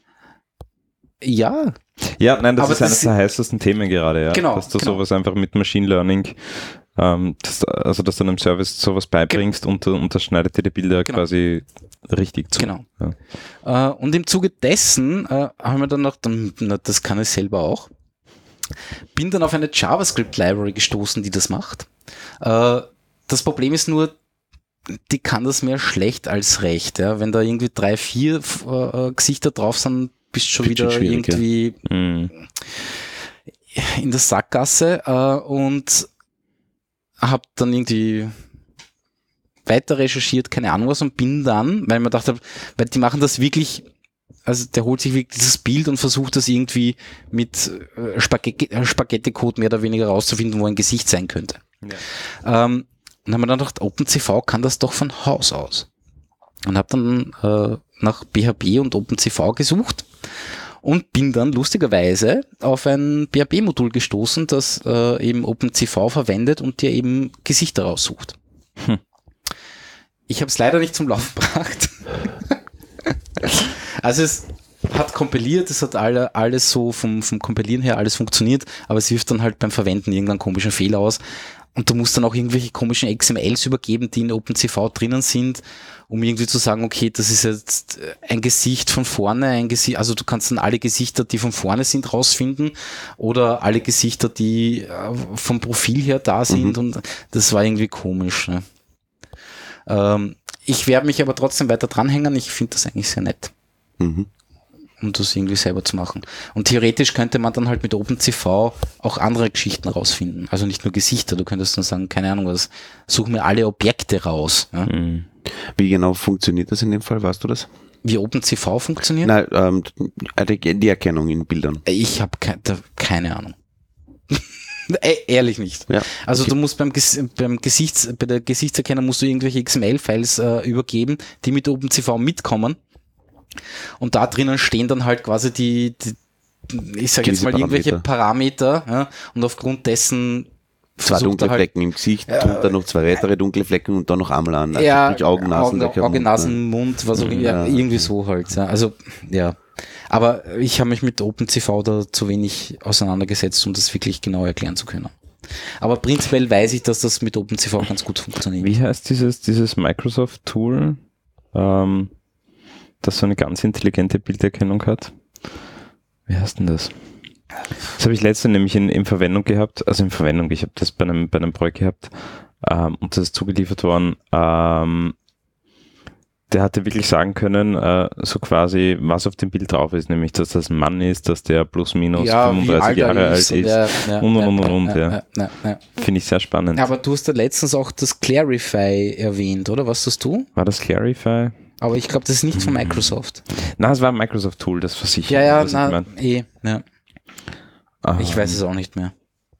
S1: Ja,
S4: Ja, nein, das
S1: Aber
S4: ist
S1: das
S4: eines
S1: sind-
S4: der heißesten Themen gerade, ja.
S1: Genau,
S4: Dass du
S1: genau.
S4: sowas einfach mit Machine Learning, ähm, das, also dass du einem Service sowas beibringst und, und das schneidet dir die Bilder
S1: Genau.
S4: quasi richtig zu.
S1: Genau.
S4: Ja.
S1: Äh, und im Zuge dessen äh, haben wir dann noch, dann, na, das kann ich selber auch, bin dann auf eine JavaScript-Library gestoßen, die das macht. Äh, das Problem ist nur, die kann das mehr schlecht als recht. Ja? Wenn da irgendwie drei, vier äh, Gesichter drauf sind, bist du schon
S3: Bisschen
S1: wieder
S3: schwierig, ja.
S1: irgendwie
S4: Mhm.
S1: in der Sackgasse äh, und habe dann irgendwie weiter recherchiert, keine Ahnung was, und bin dann, weil ich mir gedacht habe, weil die machen das wirklich, also der holt sich wirklich dieses Bild und versucht das irgendwie mit äh, Spaghetti, äh, Spaghetti-Code mehr oder weniger rauszufinden, wo ein Gesicht sein könnte. Ähm, und haben wir dann gedacht, OpenCV kann das doch von Haus aus. Und habe dann äh, nach P H P und OpenCV gesucht und bin dann lustigerweise auf ein P H P-Modul gestoßen, das äh, eben OpenCV verwendet und dir eben Gesichter raussucht.
S4: Hm.
S1: Ich habe es leider nicht zum Laufen gebracht. Also es hat kompiliert, es hat alle, alles so vom, vom Kompilieren her alles funktioniert, aber es wirft dann halt beim Verwenden irgendeinen komischen Fehler aus. Und du musst dann auch irgendwelche komischen X M Ls übergeben, die in OpenCV drinnen sind, um irgendwie zu sagen, okay, das ist jetzt ein Gesicht von vorne, ein Gesicht, also du kannst dann alle Gesichter, die von vorne sind, rausfinden oder alle Gesichter, die äh, vom Profil her da sind, und das war irgendwie komisch. Ne? Ähm, ich werde mich aber trotzdem weiter dranhängen, ich finde das eigentlich sehr nett,
S3: Mhm.
S1: um das irgendwie selber zu machen. Und theoretisch könnte man dann halt mit OpenCV auch andere Geschichten rausfinden. Also nicht nur Gesichter, du könntest dann sagen, keine Ahnung was, such mir alle Objekte raus. Ja?
S4: Mhm.
S3: Wie genau funktioniert das in dem Fall? Weißt du das?
S1: Wie OpenCV funktioniert?
S3: Nein, ähm, die, die Erkennung in Bildern.
S1: Ich habe ke da, keine Ahnung. Äh, ehrlich nicht.
S3: Ja,
S1: Also
S3: okay.
S1: du musst beim, Ges beim Gesichts bei der Gesichtserkennung musst du irgendwelche X M L-Files äh, übergeben, die mit OpenCV mitkommen. Und da drinnen stehen dann halt quasi die, die ich sage jetzt
S3: Gewisse
S1: mal irgendwelche Parameter, ja, und aufgrund dessen
S3: Zwei
S1: versucht
S3: dunkle
S1: er halt,
S3: Flecken im Gesicht, drunter noch zwei weitere dunkle Flecken und dann noch einmal an. Also
S1: ja,
S3: sprich Augen, Nasen,
S1: Augen, Augen, Nasen, Mund, was auch immer, ja,
S3: Ja.
S1: irgendwie so halt. Ja. Also, ja. Aber ich habe mich mit OpenCV da zu wenig auseinandergesetzt, um das wirklich genau erklären zu können. Aber prinzipiell weiß ich, dass das mit OpenCV ganz gut funktioniert.
S4: Wie heißt dieses, dieses Microsoft-Tool, ähm, das so eine ganz intelligente Bilderkennung hat? Wie heißt denn das? Das habe ich letztens nämlich in, in Verwendung gehabt, also in Verwendung, ich habe das bei einem, bei einem Projekt gehabt ähm, und das ist zugeliefert worden. Ähm, der hatte wirklich sagen können, äh, so quasi, was auf dem Bild drauf ist, nämlich, dass das ein Mann ist, dass der plus minus fünfunddreißig Jahre alt ist
S1: Ja, ja,
S4: und und und
S1: ja,
S4: und.
S1: ja,
S4: Ja.
S1: ja, ja, ja.
S4: Finde ich sehr spannend.
S1: Aber du hast da letztens auch das Clarify erwähnt, oder? Was tust du?
S4: War das Clarify?
S1: Aber ich glaube, das ist nicht von Microsoft.
S4: Na, es war ein Microsoft-Tool, das versichert.
S1: Ja, ja,
S4: was ich
S1: na,
S4: mein.
S1: eh, ja.
S4: Ah,
S1: Ich weiß es auch nicht mehr.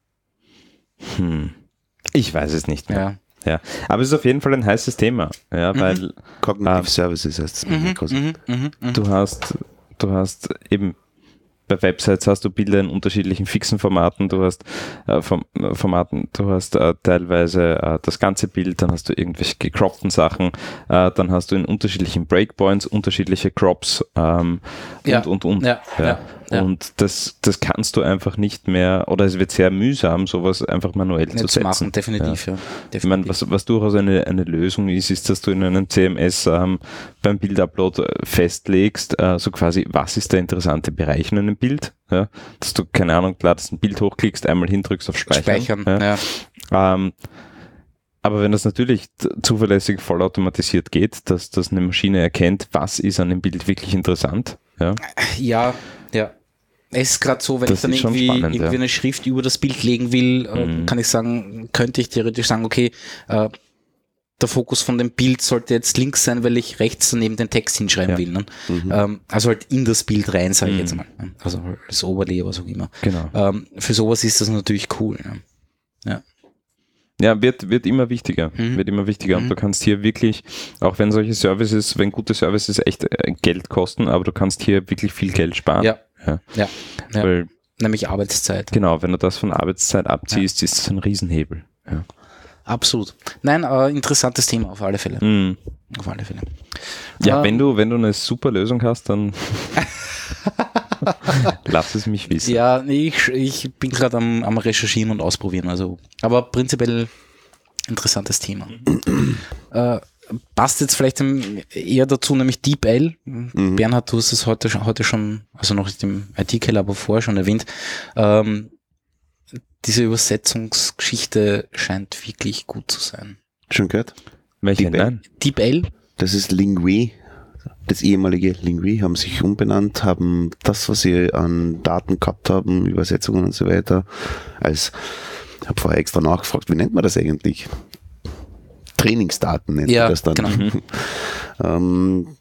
S4: Hm. Ich weiß es nicht mehr.
S1: Ja.
S4: Ja. Aber es ist auf jeden Fall ein heißes Thema, ja, weil
S3: Cognitive
S4: Ah.
S3: Services heißt es.
S1: Mhm, mhm, mhm, mhm.
S4: du hast, du hast eben bei Websites hast du Bilder in unterschiedlichen fixen Formaten, du hast äh, Form, äh, Formaten, du hast äh, teilweise äh, das ganze Bild, dann hast du irgendwelche gecroppten Sachen, äh, dann hast du in unterschiedlichen Breakpoints unterschiedliche Crops ähm, und,
S1: Ja.
S4: und, und.
S1: Ja, ja, ja.
S4: Und das, das kannst du einfach nicht mehr, oder es wird sehr mühsam, sowas einfach manuell
S1: Ja,
S4: zu
S1: zu
S4: setzen.
S1: machen, definitiv, ja. Definitiv.
S4: Ich meine, was, was durchaus eine, eine Lösung ist, ist, dass du in einem C M S ähm, beim Bildupload äh, festlegst, äh, so quasi, was ist der interessante Bereich in einem Bild, ja? Dass du, keine Ahnung, ladest ein Bild hochklickst, einmal hindrückst auf Speichern.
S1: Speichern,
S4: ja?
S1: ja.
S4: Ähm, aber wenn das natürlich t- zuverlässig vollautomatisiert geht, dass, dass eine Maschine erkennt, was ist an dem Bild wirklich interessant, ja,
S1: Ja, ja. Es ist gerade so, wenn
S4: Das
S1: ich dann
S4: ist schon
S1: irgendwie,
S4: spannend,
S1: irgendwie
S4: ja.
S1: eine Schrift über das Bild legen will, äh,
S4: Mhm.
S1: kann ich sagen, könnte ich theoretisch sagen, okay, äh, der Fokus von dem Bild sollte jetzt links sein, weil ich rechts daneben den Text hinschreiben
S4: Ja.
S1: will. Ne?
S3: Mhm.
S1: Ähm, also halt in das Bild rein, sage ich
S4: Mhm.
S1: jetzt mal. Also als Overlay, was auch immer.
S4: genau.
S1: Ähm, für sowas ist das natürlich cool. Ja.
S4: Ja, wird, wird immer wichtiger,
S1: Mhm.
S4: wird immer wichtiger und
S1: Mhm.
S4: du kannst hier wirklich, auch wenn solche Services, wenn gute Services echt äh, Geld kosten, aber du kannst hier wirklich viel Geld sparen.
S1: Ja.
S4: Ja.
S1: Ja. Ja.
S4: Weil,
S1: Nämlich Arbeitszeit.
S4: genau, wenn du das von Arbeitszeit abziehst, ist das ein Riesenhebel. Ja.
S1: Absolut. Nein, äh, interessantes Thema auf alle Fälle.
S4: Mhm.
S1: Auf alle Fälle.
S4: Ja,
S1: Ähm,
S4: wenn du, wenn du eine super Lösung hast, dann lass es mich wissen.
S1: Ja, nee, ich, ich bin gerade am, am Recherchieren und Ausprobieren. Also, aber prinzipiell interessantes Thema. äh, passt jetzt vielleicht eher dazu, nämlich DeepL.
S3: Mhm.
S1: Bernhard, du hast es heute schon, heute schon, also noch im I T-Keller, aber vorher schon erwähnt. Ähm, diese Übersetzungsgeschichte scheint wirklich gut zu sein.
S3: Schon gehört?
S4: Welche?
S3: DeepL?
S4: Nein.
S1: DeepL?
S3: Das ist Lingui. Das ehemalige Lingui haben sich umbenannt, haben das, was sie an Daten gehabt haben, Übersetzungen und so weiter, als, ich habe vorher extra nachgefragt, wie nennt man das eigentlich? Trainingsdaten nennt
S1: Ja,
S3: man das dann.
S1: genau.
S3: ähm,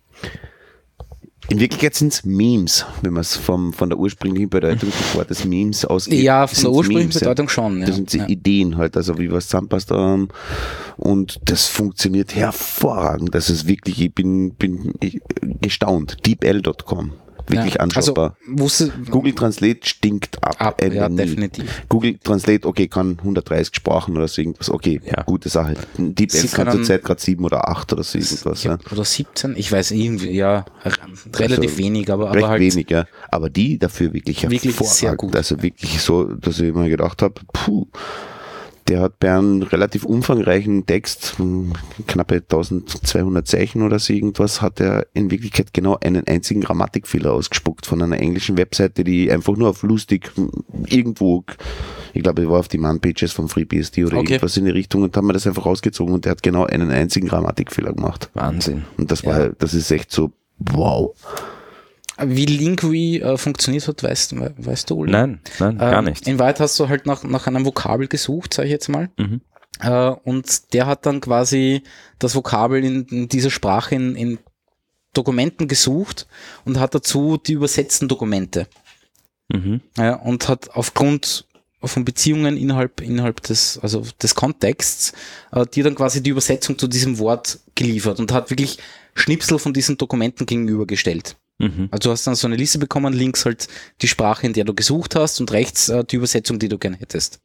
S3: in Wirklichkeit sind es Memes, wenn man es vom von der ursprünglichen Bedeutung des Wortes Memes ausgeht.
S1: Ja, von der
S3: sind's
S1: ursprünglichen
S3: Memes, ja.
S1: Bedeutung schon. Ja.
S3: Das sind die
S1: ja.
S3: Ideen halt, also wie was zusammenpasst. Ähm, und das funktioniert hervorragend. Das ist wirklich, ich bin, bin ich, gestaunt. deepl Punkt com. Wirklich
S1: ja.
S3: anschaffbar.
S1: Also, wusste,
S3: Google Translate stinkt ab.
S1: ab,
S3: Ende
S1: ja,
S3: nie.
S1: definitiv.
S3: Google Translate, okay, kann hundertdreißig Sprachen oder so irgendwas. Okay,
S4: Ja.
S3: gute Sache. DeepL
S1: Sie
S3: kann
S1: können-
S3: zurzeit gerade sieben oder acht oder so irgendwas. Ja.
S1: Oder siebzehn, ich weiß irgendwie, ja, r- relativ
S3: Also,
S1: wenig, aber, aber
S3: Recht
S1: halt.
S3: wenig, ja. Aber die dafür wirklich
S1: Wirklich
S3: hervorragend.
S1: sehr gut.
S3: Also wirklich so, dass ich immer gedacht habe, puh, der hat bei einem relativ umfangreichen Text, hm, knappe eintausendzweihundert Zeichen oder so irgendwas, hat er in Wirklichkeit genau einen einzigen Grammatikfehler ausgespuckt von einer englischen Webseite, die einfach nur auf lustig hm, irgendwo, ich glaube, er war auf die Man-Pages von FreeBSD oder
S1: Okay.
S3: irgendwas in die Richtung und haben wir das einfach rausgezogen und der hat genau einen einzigen Grammatikfehler gemacht.
S4: Wahnsinn.
S3: Und das war,
S1: Ja.
S3: das ist echt so, wow.
S1: Wie Lingui äh, funktioniert hat, weißt, weißt du, Uli?
S4: Nein, nein, gar
S1: Ähm,
S4: nicht.
S1: In Wahrheit hast du halt nach, nach einem Vokabel gesucht, sage ich jetzt mal.
S4: Mhm.
S1: Äh, und der hat dann quasi das Vokabel in, in dieser Sprache in, in Dokumenten gesucht und hat dazu die übersetzten Dokumente.
S4: Mhm.
S1: Ja, und hat aufgrund von Beziehungen innerhalb, innerhalb des, also des Kontexts, äh, dir dann quasi die Übersetzung zu diesem Wort geliefert und hat wirklich Schnipsel von diesen Dokumenten gegenübergestellt.
S4: Mhm.
S1: Also du hast dann so eine Liste bekommen, links halt die Sprache, in der du gesucht hast und rechts äh, die Übersetzung, die du gern hättest.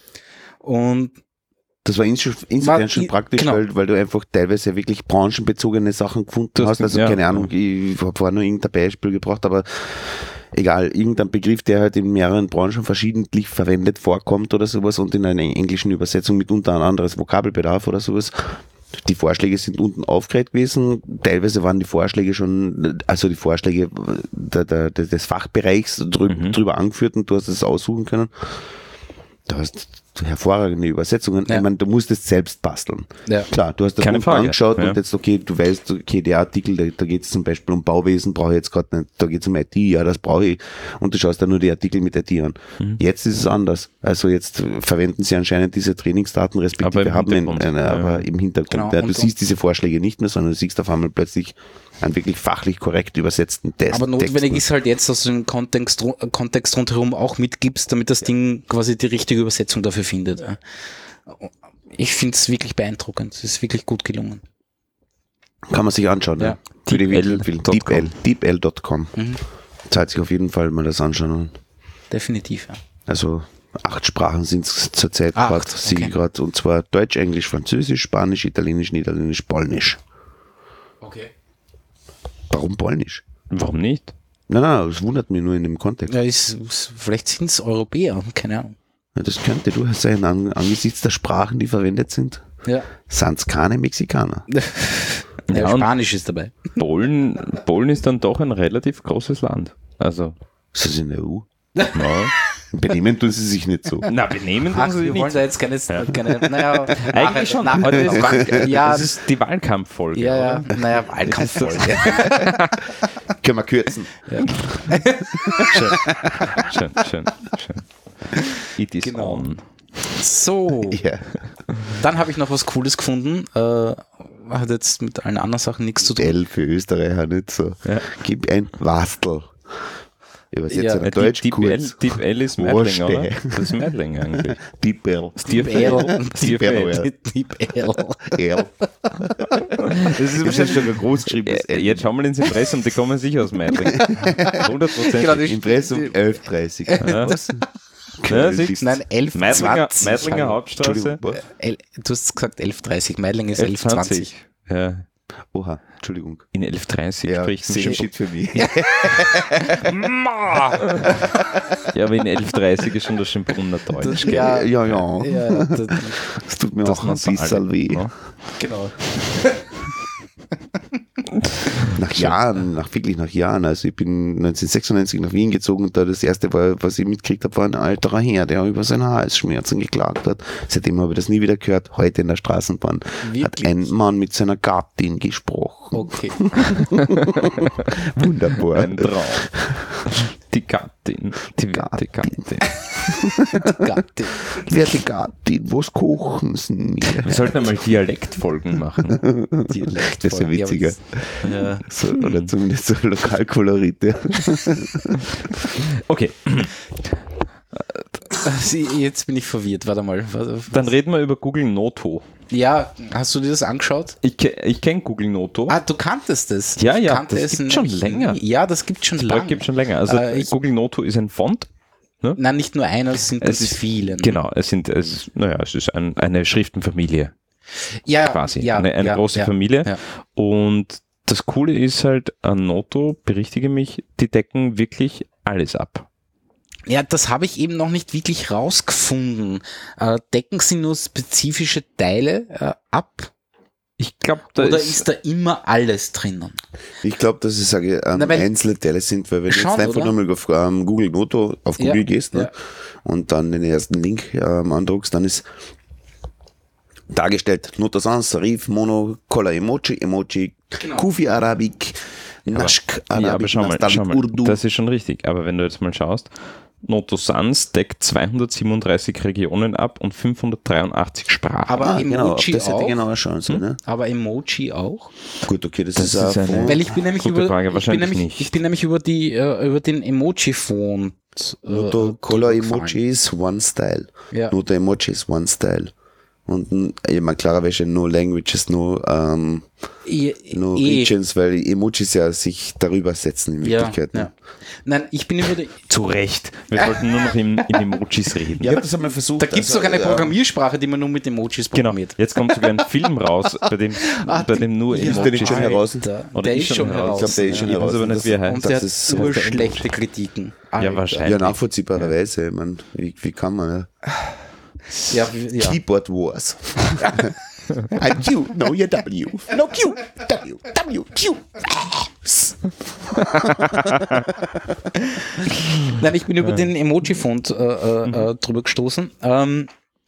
S1: Und
S3: Das war ins- insofern
S1: War-
S3: schon
S1: i-
S3: praktisch,
S1: genau.
S3: weil, weil du einfach teilweise wirklich branchenbezogene Sachen gefunden
S4: Das-
S3: hast. Also
S4: ja.
S3: keine Ahnung, ich habe vorher nur irgendein Beispiel gebracht, aber egal, irgendein Begriff, der halt in mehreren Branchen verschiedentlich verwendet vorkommt oder sowas und in einer englischen Übersetzung mit unter ein anderes Vokabelbedarf oder sowas. Die Vorschläge sind unten aufgereiht gewesen. Teilweise waren die Vorschläge schon, also die Vorschläge der, der, des Fachbereichs drü
S4: Mhm.
S3: drüber angeführt und du hast es aussuchen können. Du hast hervorragende Übersetzungen.
S1: Ja.
S3: Ich meine, du musst es selbst basteln.
S1: ja.
S3: Klar, du hast das
S4: Keine
S3: unten
S4: Frage,
S3: angeschaut
S4: ja.
S3: und jetzt, okay, du weißt, okay, der Artikel, da, da geht es zum Beispiel um Bauwesen, brauche ich jetzt gerade nicht, da geht es um I T, ja, das brauche ich. Und du schaust dann nur die Artikel mit I T an.
S4: Mhm.
S3: Jetzt ist es anders. Also jetzt verwenden sie anscheinend diese Trainingsdaten, respektive
S4: Aber im
S3: haben in,
S4: Hintergrund,
S3: eine,
S4: ja,
S3: aber
S4: ja.
S3: im Hintergrund.
S1: Genau,
S3: Ja, du
S1: und-
S3: siehst diese Vorschläge nicht mehr, sondern du siehst auf einmal plötzlich einen wirklich fachlich korrekt übersetzten Test.
S1: Aber notwendig
S3: Text.
S1: ist halt jetzt, dass du den Kontext, ru- Kontext rundherum auch mitgibst, damit das Ding quasi die richtige Übersetzung dafür findet. Ich finde es wirklich beeindruckend. Es ist wirklich gut gelungen.
S3: Kann man sich anschauen.
S1: Ja.
S3: Ja. Würde ich wirklich
S4: deepl
S3: empfehlen.
S4: Punkt com.
S3: deepl, deepl Punkt com.
S1: Mhm.
S3: Zahlt sich auf jeden Fall mal das anschauen.
S1: Definitiv, ja.
S3: Also acht Sprachen sind es zurzeit
S1: Acht,
S3: gerade, sehe ich
S1: okay.
S3: gerade. Und zwar Deutsch, Englisch, Französisch, Spanisch, Italienisch, Niederländisch, Polnisch.
S1: Okay.
S3: Warum Polnisch?
S4: Warum nicht?
S3: Nein, nein, das wundert mich nur in dem Kontext.
S1: Ja, ist, ist, vielleicht sind es Europäer, keine Ahnung.
S3: Ja, das könnte durchaus sein, an, angesichts der Sprachen, die verwendet sind.
S1: Ja.
S3: Sind es keine Mexikaner?
S1: ja,
S4: Ja, und-
S1: Spanisch ist dabei.
S4: Polen, Polen ist dann doch ein relativ großes Land. Also,
S3: Ist das in der E U?
S4: ja.
S3: Benehmen tun sie sich nicht so.
S4: Na, benehmen
S1: Ach,
S4: tun sie
S1: wir wollen
S4: nicht.
S1: da jetzt keine, keine naja,
S4: Eigentlich schon.
S1: Nach,
S4: Aber das, ist,
S1: ja,
S4: das ist die Wahlkampffolge.
S1: ja, ja,
S4: oder?
S1: naja, Wahlkampffolge.
S3: Können wir kürzen.
S4: Schön, schön, schön, schön. It is
S1: Genau.
S4: on.
S1: So,
S3: Ja.
S1: dann habe ich noch was Cooles gefunden. Äh, hat jetzt mit allen anderen Sachen nichts zu tun.
S3: L für Österreicher nicht so.
S4: Ja.
S3: Gib ein Wastel. Übersetzt
S1: Ja,
S3: auf
S4: Ja,
S3: Deutsch
S4: Deep, Deep, L,
S3: kurz.
S4: Deep L ist Meidling,
S3: Wurst,
S4: oder?
S3: ey.
S4: Das ist Meidling eigentlich.
S3: Deep L.
S1: Deep L.
S3: Deep L, ja.
S1: Deep L.
S3: L. Das ist wahrscheinlich sogar groß geschrieben.
S4: Äh, Jetzt schau mal ins Impressum, die kommen sicher aus Meidling. hundert Prozent.
S1: Genau, die-
S3: Impressum elf Uhr dreißig.
S4: Ja. Ja, siehst du?
S1: Nein, elf
S4: Meidlinger,
S1: zwanzig.
S4: Meidlinger Hauptstraße.
S3: Entschuldigung, was?
S1: El, du hast gesagt elf dreißig, Meidling ist elf
S4: elf
S1: zwanzig.
S4: zwanzig. Ja.
S3: Oha, Entschuldigung.
S4: In elf dreißig
S3: Ja,
S4: spricht man
S3: same
S4: schon.
S3: shit für mich.
S4: Ja, aber in elf dreißig ist schon das Schönbrunner Deutsch. gell?
S1: Ja,
S3: Ja, ja.
S1: ja, das,
S3: Das tut mir
S4: Das
S3: auch ein
S4: man für
S3: bisschen
S4: alle,
S3: weh.
S4: ne?
S1: genau.
S3: Nach Jahren, nach wirklich nach Jahren. Also ich bin neunzehnhundertsechsundneunzig nach Wien gezogen und da das erste, war, was ich mitgekriegt habe, war ein alterer Herr, der über seine Halsschmerzen geklagt hat. Seitdem habe ich das nie wieder gehört. Heute in der Straßenbahn hat
S1: Wirklich?
S3: ein Mann mit seiner Gattin gesprochen.
S1: Okay.
S3: Wunderbar.
S4: Ein Traum. Die Gattin. Die werte Gattin.
S1: Gattin.
S3: Werte Gattin, was kochen Sie mir?
S4: Wir sollten einmal Dialektfolgen machen.
S1: Dialekt.
S3: Das ist ja witziger.
S1: Ja,
S3: So, oder zumindest so Lokalkolorite.
S4: Okay,
S1: Sie, jetzt bin ich verwirrt, warte mal. Warte,
S4: dann reden wir über Google Noto.
S1: Ja, hast du dir das angeschaut?
S4: Ich, ke ich kenne Google Noto.
S1: Ah, du kanntest es.
S4: Ja,
S1: Ich
S4: ja,
S1: kannte
S4: das
S1: es
S4: gibt schon
S1: nämlich
S4: länger.
S1: nie. Ja, das gibt schon
S4: Das
S1: lange.
S4: Projekt gibt schon länger. Also
S1: Äh, ich-
S4: Google Noto ist ein Font.
S1: Nein, nicht nur einer, es sind
S4: Es
S1: ganz
S4: ist-
S1: viele.
S4: Genau, es sind, es ist, naja, es ist ein, eine Schriftenfamilie
S1: ja,
S4: quasi.
S1: Ja,
S4: eine eine
S1: ja,
S4: große
S1: ja,
S4: Familie.
S1: ja.
S4: Und das Coole ist halt, an Noto, berichtige mich, die decken wirklich alles ab.
S1: Ja, das habe ich eben noch nicht wirklich rausgefunden. Äh, decken sie nur spezifische Teile äh, ab?
S4: Ich glaube, da
S1: Oder
S4: ist,
S1: ist da immer alles drinnen?
S3: Ich glaube, dass ich sage, ähm,
S1: Na, weil-
S3: einzelne Teile sind, weil wenn
S1: Schon,
S3: du jetzt einfach
S1: oder?
S3: nochmal auf ähm, Google Noto auf
S1: Ja,
S3: Google gehst ne,
S1: ja.
S3: und dann den ersten Link ähm, andruckst, dann ist dargestellt Noto Sans, Serif, Mono, Color Emoji, Emoji,
S1: Genau.
S3: Kufi Arabic, Nashk
S4: ja, aber
S3: Arabic,
S4: schau mal,
S3: Nastalic
S4: schau mal,
S3: Urdu.
S4: das ist schon richtig. Aber wenn du jetzt mal schaust, Noto Sans deckt zweihundertsiebenunddreißig Regionen ab und fünfhundertdreiundachtzig Sprachen.
S1: Aber
S3: Ah, genau, auf
S1: Emoji
S3: das hätte ich
S1: auch?
S3: genauer schauen sollen. Ne?
S1: Aber Emoji auch?
S3: Gut, okay, das,
S4: Das
S3: ist,
S4: ist
S3: ein
S4: eine-
S3: Fond.
S1: Weil ich bin nämlich
S4: Gute
S1: über,
S4: Frage,
S1: ich bin
S4: wahrscheinlich
S1: nämlich,
S4: nicht.
S1: ich bin nämlich über die, äh, über den Emoji-Phone äh,
S3: Nur der Color
S1: drüber
S3: Emoji ist One Style.
S1: Ja.
S3: Nur der Emoji ist One Style. Und n- ich meine, klarerweise no languages, no, ähm,
S1: Eh,
S3: no
S1: eh,
S3: regions, weil Emojis ja sich darüber setzen in
S1: ja,
S3: Wirklichkeit.
S1: ja.
S3: Ne?
S1: Nein, ich bin über die,
S4: Zu Recht. Wir sollten nur noch in, in Emojis reden.
S3: Ich habe das einmal versucht.
S1: da gibt es
S3: also,
S1: doch eine
S3: äh,
S1: Programmiersprache, die man nur mit Emojis
S4: Genau.
S1: programmiert.
S4: Jetzt kommt sogar ein Film raus, bei dem,
S1: Ah,
S4: bei dem nur
S1: ja.
S3: Ist der nicht schon
S4: Emojis.
S3: heraus?
S1: Alter,
S4: Oder
S1: der
S4: ist
S1: ist
S4: schon
S1: schon
S4: heraus.
S1: heraus.
S3: Ich glaube, der ist schon
S4: Ich weiß
S3: heraus.
S4: aber nicht,
S3: Das-
S4: wie er heißt.
S1: Und der
S3: das
S1: hat
S3: ist
S1: nur
S3: so
S1: schlechte Kritiken. Alter.
S4: Ja, wahrscheinlich.
S3: Ja, nachvollziehbarerweise. Ich mein, wie, wie kann man?
S1: Ja,
S3: Ja.
S1: ja.
S3: Keyboard Wars. I'm Q, no, you're W. No Q, W, W, Q.
S1: Nein, ich bin über den Emoji-Font äh, äh,
S3: Mhm.
S1: äh, drüber gestoßen. Ähm,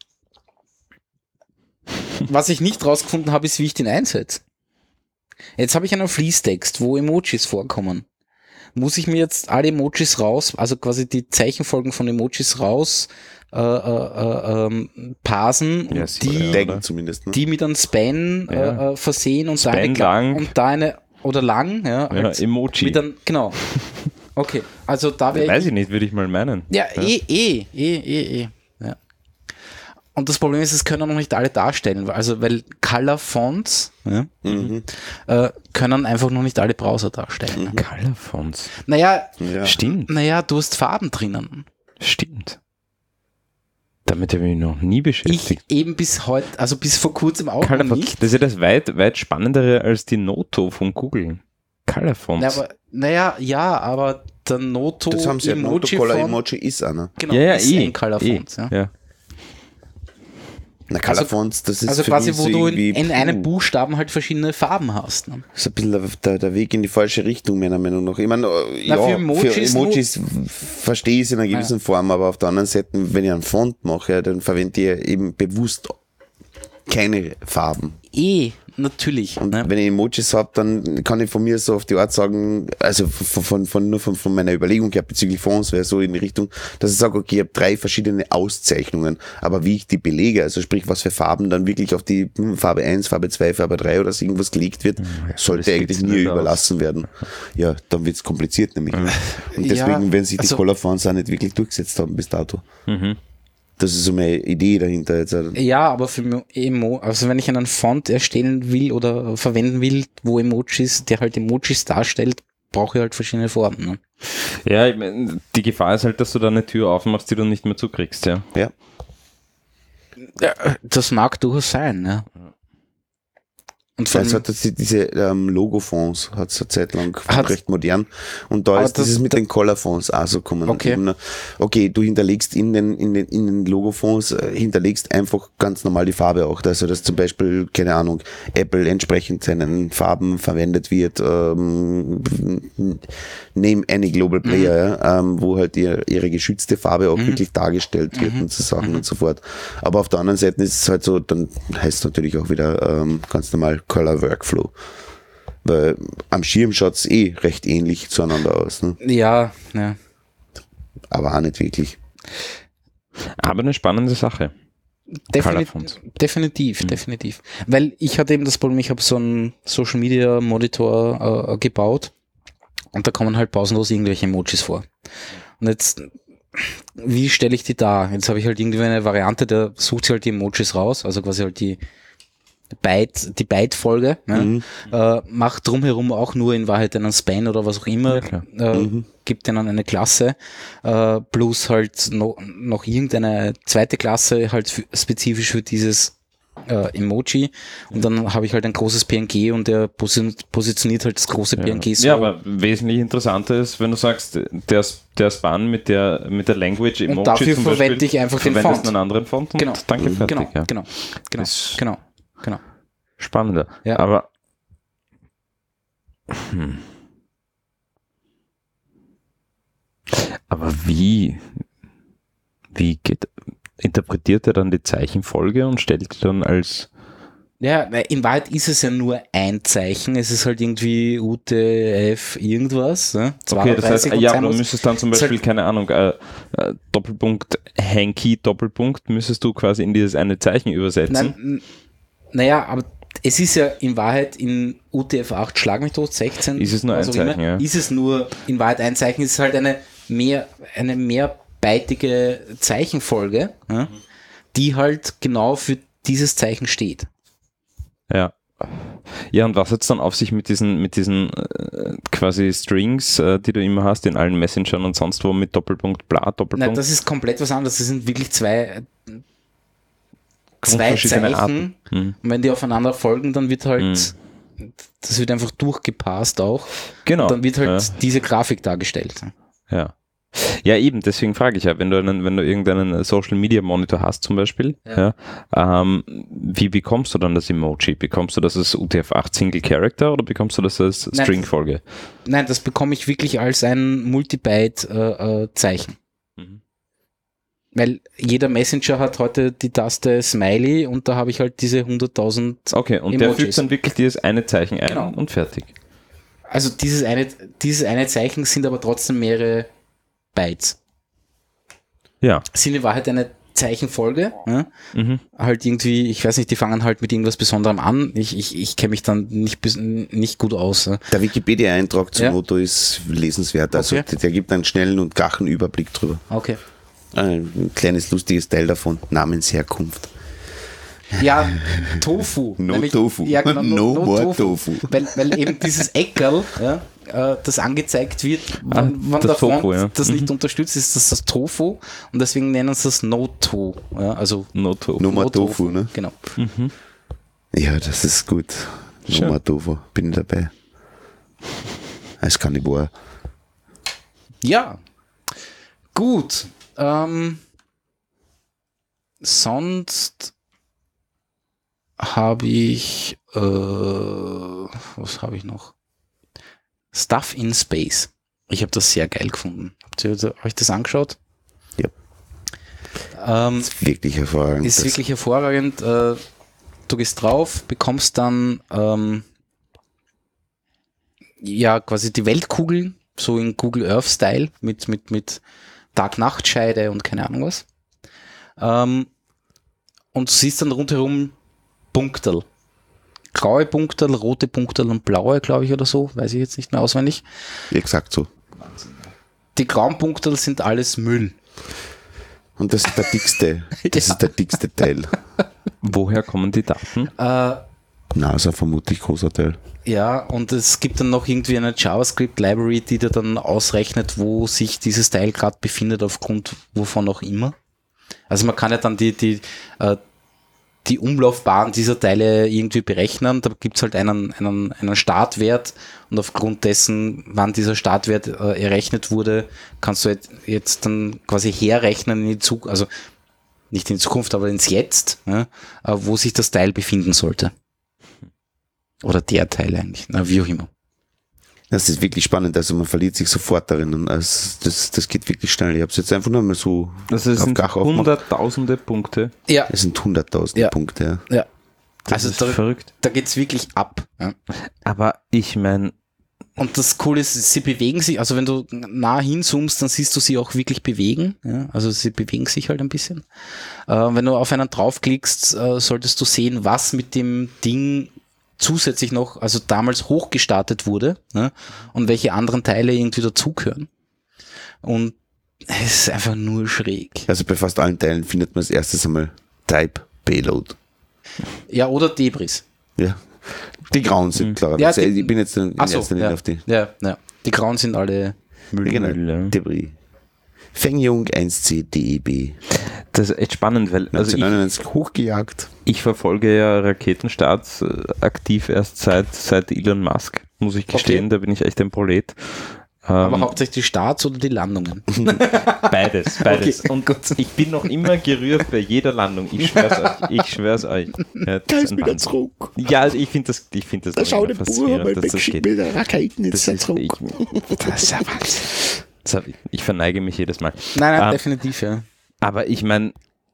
S1: was ich nicht rausgefunden habe, ist, wie ich den einsetze. Jetzt habe ich einen Fließtext, wo Emojis vorkommen. Muss ich mir jetzt alle Emojis raus, also quasi die Zeichenfolgen von Emojis raus äh, äh, äh, ähm, parsen und
S4: Ja, sicher,
S1: die,
S4: ja.
S3: Denken zumindest. Ne?
S1: die mit einem Span
S4: Ja.
S1: äh, äh, versehen und da,
S4: Span
S1: eine,
S4: lang.
S1: und da eine oder lang, ja,
S4: Ja,
S1: als-
S4: Emoji.
S1: mit einem, genau. Okay, also da wäre
S4: Weiß ich nicht, würde ich mal meinen.
S1: ja, eh, eh, eh, eh, eh. Ja. Und das Problem ist, es können noch nicht alle darstellen, weil- also weil Color Fonts ja,
S3: Mhm.
S1: äh, können einfach noch nicht alle Browser darstellen.
S3: Mhm.
S4: Color Fonts.
S1: Naja,
S3: Ja.
S4: Stimmt,
S1: naja, du hast Farben drinnen.
S4: stimmt. Damit habe ich mich noch nie
S1: Ich
S4: beschäftigt.
S1: eben bis heute, also bis vor kurzem auch
S4: Color
S1: noch
S4: Fonts,
S1: nicht.
S4: das ist ja das weit, weit spannendere als die Noto von Google. Color Fonts.
S1: Na, aber, naja, ja, aber der Noto
S3: Das haben sie ja. Noto
S1: Emoji
S3: Color
S1: Font,
S3: Emoji ist einer.
S1: genau,
S4: ja, ja,
S1: ist
S4: eh,
S1: ein Color
S4: eh,
S1: Font. Ja.
S4: ja.
S3: Na, Color
S1: Also-
S3: Fonts, das ist
S1: Also
S3: für
S1: quasi,
S3: mich
S1: wo
S3: so
S1: du in,
S3: irgendwie,
S1: in einem
S3: puh,
S1: Buchstaben halt verschiedene Farben hast. Ne?
S3: ist ein bisschen der, der, der Weg in die falsche Richtung, meiner Meinung nach. Ich meine, äh,
S1: Na,
S3: ja,
S1: für
S3: für
S1: Emojis
S3: Emojis, verstehe ich es in einer gewissen Form, aber auf der anderen Seite, wenn ich einen Font mache, dann verwende ich eben bewusst keine Farben.
S1: Eh, natürlich.
S3: Und
S1: Ne?
S3: wenn ich Emojis habe, dann kann ich von mir so auf die Art sagen, also von, von, von nur von, von meiner Überlegung her bezüglich Fonts wäre so in die Richtung, dass ich sage, okay, ich habe drei verschiedene Auszeichnungen, aber wie ich die belege, also sprich, was für Farben dann wirklich auf die hm, Farbe eins, Farbe zwei, Farbe drei oder so irgendwas gelegt wird, sollte
S4: das
S3: eigentlich
S4: geht's
S3: mir
S4: nicht aus.
S3: überlassen werden. Ja, dann wird's kompliziert nämlich. Und deswegen,
S1: Ja,
S3: wenn sich die
S1: also-
S3: Color Fonts auch nicht wirklich durchgesetzt haben bis dato.
S4: Mhm.
S3: Das ist so meine Idee dahinter jetzt.
S1: Ja, aber für Mo- Emo, also wenn ich einen Font erstellen will oder verwenden will, wo Emojis, der halt Emojis darstellt, brauche ich halt verschiedene Farben. Ne?
S4: Ja, ich mein, die Gefahr ist halt, dass du da eine Tür aufmachst, die du nicht mehr zukriegst, ja.
S3: Ja.
S1: Ja, das mag durchaus sein, ja. Und von,
S3: Also hat das die- diese ähm, Logo-Fonds, hat es eine Zeit lang
S1: Hat's-
S3: recht modern. Und da
S1: Aber
S3: ist
S1: das-
S3: dieses mit den Color-Fonds auch so gekommen.
S1: Okay.
S3: Eben, okay, du hinterlegst in den, in den, in den Logo-Fonds, äh, hinterlegst einfach ganz normal die Farbe auch. Also, dass zum Beispiel, keine Ahnung, Apple entsprechend seinen Farben verwendet wird, ähm, name any Global Player, ja, ähm, wo halt ihr, ihre geschützte Farbe auch wirklich dargestellt wird und so Sachen und so fort. Aber auf der anderen Seite ist es halt so, dann heißt es natürlich auch wieder ähm, ganz normal Color Workflow. Weil am Schirm schaut es eh recht ähnlich zueinander aus, ne?
S1: ja, ja.
S3: Aber auch nicht wirklich.
S4: Aber eine spannende Sache.
S1: Defini
S4: Fonts.
S1: definitiv, definitiv. Weil ich hatte eben das Problem, ich habe so einen Social Media Monitor äh, gebaut und da kommen halt pausenlos irgendwelche Emojis vor. Und jetzt, wie stelle ich die dar? Jetzt habe ich halt irgendwie eine Variante, der sucht sich halt die Emojis raus, also quasi halt die Byte, die Byte-Folge, ne? äh, macht drumherum auch nur in Wahrheit einen Span oder was auch immer,
S4: Ja, klar.
S1: äh, gibt denen eine Klasse, äh, plus halt no, noch irgendeine zweite Klasse halt für, spezifisch für dieses äh, Emoji und dann habe ich halt ein großes P N G und der posi positioniert halt das große P N G so.
S4: Ja, aber wesentlich interessanter ist, wenn du sagst, der, der Span mit der, mit der Language Emoji
S1: und dafür
S4: zum
S1: verwende
S4: Beispiel,
S1: ich einfach den
S4: verwendest
S1: Font.
S4: einen anderen Font und
S1: Genau.
S4: danke, fertig.
S1: Genau,
S4: ja.
S1: genau, genau,
S4: Das-
S1: genau, genau.
S4: Spannender.
S1: Ja.
S4: Aber hm. Aber wie wie geht interpretiert er dann die Zeichenfolge und stellt die dann als
S1: Ja, weil in Wahrheit ist es ja nur ein Zeichen. Es ist halt irgendwie U T F irgendwas. Ne?
S4: okay, das heißt,
S1: zweiunddreißig und
S4: ja,
S1: sein
S4: aber du
S1: muss-
S4: müsstest dann zum
S1: ist
S4: Beispiel,
S1: halt-
S4: keine Ahnung, äh, äh, Doppelpunkt Hanky, Doppelpunkt, müsstest du quasi in dieses eine Zeichen übersetzen.
S1: Nein, n- naja, aber es ist ja in Wahrheit in U T F acht, schlag mich tot, sechzehn.
S4: Ist es nur
S1: was
S4: ein
S1: auch immer,
S4: Zeichen, ja.
S1: Ist es nur in Wahrheit ein Zeichen, es ist halt eine mehr, eine mehrbeitige Zeichenfolge, ja, die halt genau für dieses Zeichen steht.
S4: Ja. Ja, und was hat es dann auf sich mit diesen, mit diesen äh, quasi Strings, äh, die du immer hast in allen Messengern und sonst wo mit Doppelpunkt, bla, Doppelpunkt?
S1: Nein, das ist komplett was anderes. Das sind wirklich zwei, zwei
S4: verschiedene
S1: Zeichen.
S4: Arten. Mhm.
S1: Und wenn die aufeinander folgen, dann wird halt,
S4: Mhm.
S1: das wird einfach durchgepasst auch.
S4: Genau.
S1: Und dann wird halt
S4: Ja.
S1: diese Grafik dargestellt.
S4: Ja. Ja, eben, deswegen frage ich ja, wenn du einen, wenn du irgendeinen Social Media Monitor hast zum Beispiel, ja. Ja, ähm, wie bekommst du dann das Emoji? Bekommst du das als U T F acht Single Character oder bekommst du das als
S1: Nein,
S4: Stringfolge?
S1: Nein, das bekomme ich wirklich als ein Multibyte-Zeichen. Äh, äh,
S4: Mhm.
S1: Weil jeder Messenger hat heute die Taste Smiley und da habe ich halt diese hunderttausend
S4: Okay, und der
S1: Emojis.
S4: fügt dann wirklich dieses eine Zeichen ein
S1: Genau.
S4: und fertig.
S1: Also dieses eine, dieses eine Zeichen sind aber trotzdem mehrere Bytes.
S4: Ja.
S1: Sind in Wahrheit eine Zeichenfolge. Ja?
S4: Mhm.
S1: Halt irgendwie, ich weiß nicht, die fangen halt mit irgendwas Besonderem an. Ich, ich, ich kenne mich dann nicht, bis- nicht gut aus. Ja?
S3: Der Wikipedia-Eintrag zum
S1: Ja.
S3: Motto ist lesenswert. Also
S1: Okay.
S3: der, der gibt einen schnellen und gachen Überblick drüber.
S1: Okay.
S3: Ein kleines lustiges Teil davon, Namensherkunft.
S1: Ja, Tofu.
S3: No
S1: Nämlich-
S3: Tofu.
S1: Ja, genau,
S3: No more Tofu.
S1: Weil, weil eben dieses Eckerl, ja, äh, das angezeigt wird,
S4: Ah,
S1: wenn, wenn
S4: das
S1: der Font
S4: Tofu, ja.
S1: das nicht
S4: Mhm.
S1: unterstützt, ist das das Tofu und deswegen nennen sie es No-To. Ja, also
S4: No Tofu.
S3: No more
S1: No-Tofu,
S3: Tofu, ne?
S1: Genau.
S3: Ja, das ist gut. No
S4: Schön.
S3: more Tofu, bin ich dabei. Als Kannibal.
S1: Ja, gut. Ähm, sonst habe ich, äh, was habe ich noch? Stuff in Space. Ich habe das sehr geil gefunden. Habt ihr euch das angeschaut?
S3: Ja.
S1: Ähm,
S3: Ist wirklich hervorragend.
S1: ist
S3: Das-
S1: wirklich hervorragend. Äh, du gehst drauf, bekommst dann ähm, ja quasi die Weltkugel, so in Google Earth Style mit mit mit Tag-Nacht-Scheide und keine Ahnung was. Ähm, und du siehst dann rundherum Punkterl. Graue Punkterl, rote Punkterl und blaue, glaube ich, oder so, weiß ich jetzt nicht mehr auswendig.
S3: Exakt so.
S1: Die grauen Punkterl sind alles Müll.
S3: Und das ist der dickste, das
S1: Ja.
S3: ist der dickste Teil.
S4: Woher kommen die Daten?
S1: Äh,
S3: NASA vermutlich großer Teil.
S1: Ja, und es gibt dann noch irgendwie eine JavaScript-Library, die dir dann ausrechnet, wo sich dieses Teil gerade befindet, aufgrund wovon auch immer. Also man kann ja dann die, die, äh, die Umlaufbahn dieser Teile irgendwie berechnen. Da gibt es halt einen, einen, einen Startwert und aufgrund dessen, wann dieser Startwert äh, errechnet wurde, kannst du jetzt, jetzt dann quasi herrechnen in die Zukunft, also nicht in die Zukunft, aber ins Jetzt, ja, äh, wo sich das Teil befinden sollte. Oder der Teil eigentlich, na, wie auch immer.
S3: Das ist wirklich spannend, also man verliert sich sofort darin und das, das, das geht wirklich schnell. Ich habe es jetzt einfach nur mal so
S4: Das sind
S3: Gach aufgemacht.
S4: hunderttausende Punkte.
S1: Ja,
S3: Es sind hunderttausend
S1: Ja.
S3: Punkte. Ja.
S1: ja.
S4: Das
S1: Also
S4: ist
S1: da,
S4: verrückt.
S1: da geht's wirklich ab. Ja.
S4: Aber ich meine,
S1: Und das Coole ist, sie bewegen sich, also wenn du nah hinzoomst, dann siehst du sie auch wirklich bewegen. Ja. Also sie bewegen sich halt ein bisschen. Äh, wenn du auf einen draufklickst, äh, solltest du sehen, was mit dem Ding zusätzlich noch, also damals hochgestartet wurde, ne, und welche anderen Teile irgendwie dazugehören. Und es ist einfach nur schräg.
S3: Also bei fast allen Teilen findet man als erstes einmal Type Payload.
S1: Ja, oder Debris.
S3: Ja. Die grauen sind klar.
S1: Ja,
S3: also,
S1: die-
S3: ich bin jetzt in
S1: Ach so,
S3: erster Linie
S1: ja.
S3: auf die
S1: Ja, ja. Die Grauen sind alle Müll.
S3: genau,
S4: Müll, ja.
S3: Debris. Fengjung eins C D E B.
S4: das ist echt spannend, weil also ich,
S3: neunzehnhundertneunundneunzig hochgejagt.
S4: ich verfolge ja Raketenstarts äh, aktiv erst seit, seit Elon Musk, muss ich gestehen,
S1: Okay.
S4: da bin ich echt ein Prolet.
S1: Aber
S4: Ähm,
S1: hauptsächlich die Starts oder die Landungen?
S4: Beides, beides.
S1: Okay,
S4: Und ich bin noch immer gerührt bei jeder Landung. Ich schwör's euch. Ich schwör's euch. Ja, das ist ein Wahnsinn.
S3: zurück.
S4: Ja, also ich finde das, ich finde das noch immer faszinierend, dass das geht.
S3: mit der Raketen
S4: Das ist, ich, das ist ja Wahnsinn. Das hab ich, ich verneige mich jedes Mal.
S1: Nein, nein,
S4: Ähm,
S1: definitiv, ja.
S4: Aber ich meine,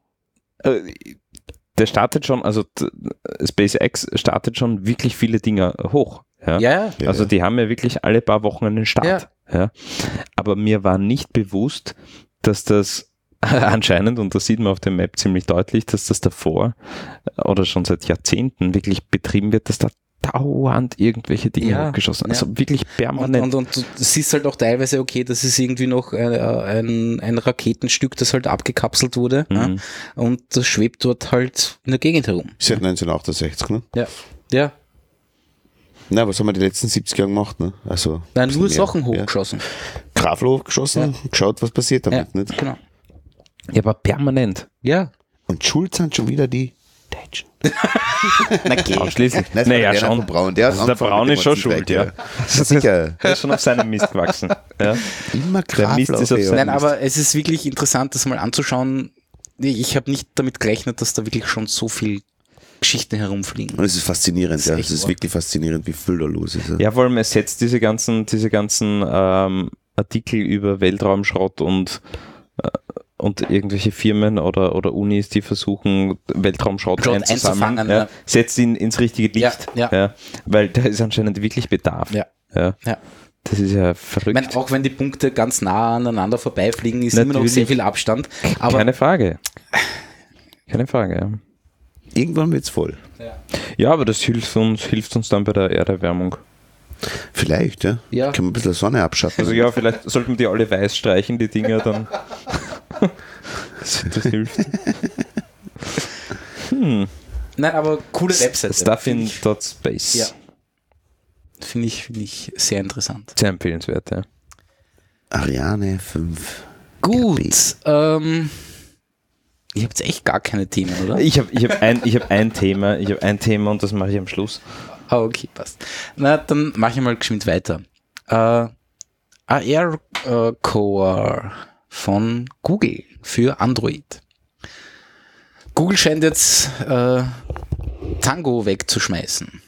S4: äh, der startet schon, also t- SpaceX startet schon wirklich viele Dinger hoch. Ja?
S1: Ja, ja.
S3: Ja,
S4: Also
S3: ja.
S4: die haben ja wirklich alle paar Wochen einen Start. Ja. Aber mir war nicht bewusst, dass das anscheinend, und das sieht man auf der Map ziemlich deutlich, dass das davor oder schon seit Jahrzehnten wirklich betrieben wird, dass da dauernd irgendwelche Dinge
S1: Ja,
S4: hochgeschossen. Also
S1: ja.
S4: wirklich
S1: Und,
S4: permanent.
S1: und, und du siehst halt auch teilweise, okay, das ist irgendwie noch ein, ein, ein Raketenstück, das halt abgekapselt wurde.
S4: Mhm.
S1: Ja, und das schwebt dort halt in der Gegend herum.
S3: Seit neunzehnhundertachtundsechzig, ne?
S1: Ja. Ja.
S3: Na, was haben wir die letzten siebzig Jahre gemacht, ne? Also.
S1: Nein, nur
S3: mehr,
S1: Sachen
S3: ja.
S1: hochgeschossen.
S3: Grafel hochgeschossen, geschaut, was passiert
S1: Ja,
S3: damit, nicht?
S1: genau.
S4: Ja, aber permanent.
S1: Ja.
S3: Und schuld sind schon wieder die Deutschen.
S1: Na, geh.
S4: Ausschließlich.
S3: Nein,
S4: Naja,
S3: der
S4: schon.
S3: von Braun, der, hat
S4: Also der
S3: angefangen
S4: Braun
S3: mit
S4: ist schon
S3: dem ganzen
S4: schuld,
S3: Dreck,
S4: ja.
S3: Sicher.
S4: Der ist schon auf seinem Mist gewachsen. Ja.
S3: Immer
S4: Der Mist ist auf
S3: Grafel.
S4: seinem-
S1: Nein, aber es ist wirklich interessant, das mal anzuschauen. Ich habe nicht damit gerechnet, dass da wirklich schon so viel Geschichten herumfliegen.
S3: Und es ist faszinierend,
S1: Das ist
S3: ja.
S1: echt
S3: Es ist
S1: wahr.
S3: wirklich faszinierend, wie viel da los ist. Ja.
S4: Ja, vor allem er setzt diese ganzen, diese ganzen ähm, Artikel über Weltraumschrott und, äh, und irgendwelche Firmen oder, oder Unis, die versuchen, Weltraumschrott
S1: Schrott
S4: einzusammeln,
S1: einzufangen,
S4: ja,
S1: ja.
S4: setzt ihn ins richtige Licht.
S1: Ja, ja.
S4: Weil da ist anscheinend wirklich Bedarf.
S1: Ja.
S4: Ja.
S1: Ja.
S4: Das ist ja
S1: Ich
S4: verrückt.
S1: meine, auch wenn die Punkte ganz nah aneinander vorbeifliegen, ist immer noch
S4: Natürlich.
S1: sehr viel Abstand. Aber
S4: Keine Frage. Keine Frage, ja.
S3: Irgendwann wird's voll.
S4: Ja, aber das hilft uns, hilft uns dann bei der Erderwärmung.
S3: Vielleicht, ja.
S1: Ja.
S3: Können wir ein bisschen Sonne abschatten.
S4: Also ja, vielleicht sollten wir die alle weiß streichen, die Dinger dann. das, das hilft. Hm.
S1: nein, aber coole Webseite.
S4: Stuffin
S1: Finde
S4: dot space.
S1: Ja. ich, finde ich, finde ich sehr interessant.
S4: Sehr empfehlenswert, ja.
S3: Ariane fünf.
S1: Gut. Ähm, ihr habt echt gar keine Themen, oder?
S4: Ich habe ich hab ein, ich hab ein Thema, ich habe ein Thema und das mache ich am Schluss.
S1: Ah, okay, passt. Na, dann mache ich mal geschwind weiter. Äh, A R äh, Core von Google für Android. Google scheint jetzt äh, Tango wegzuschmeißen.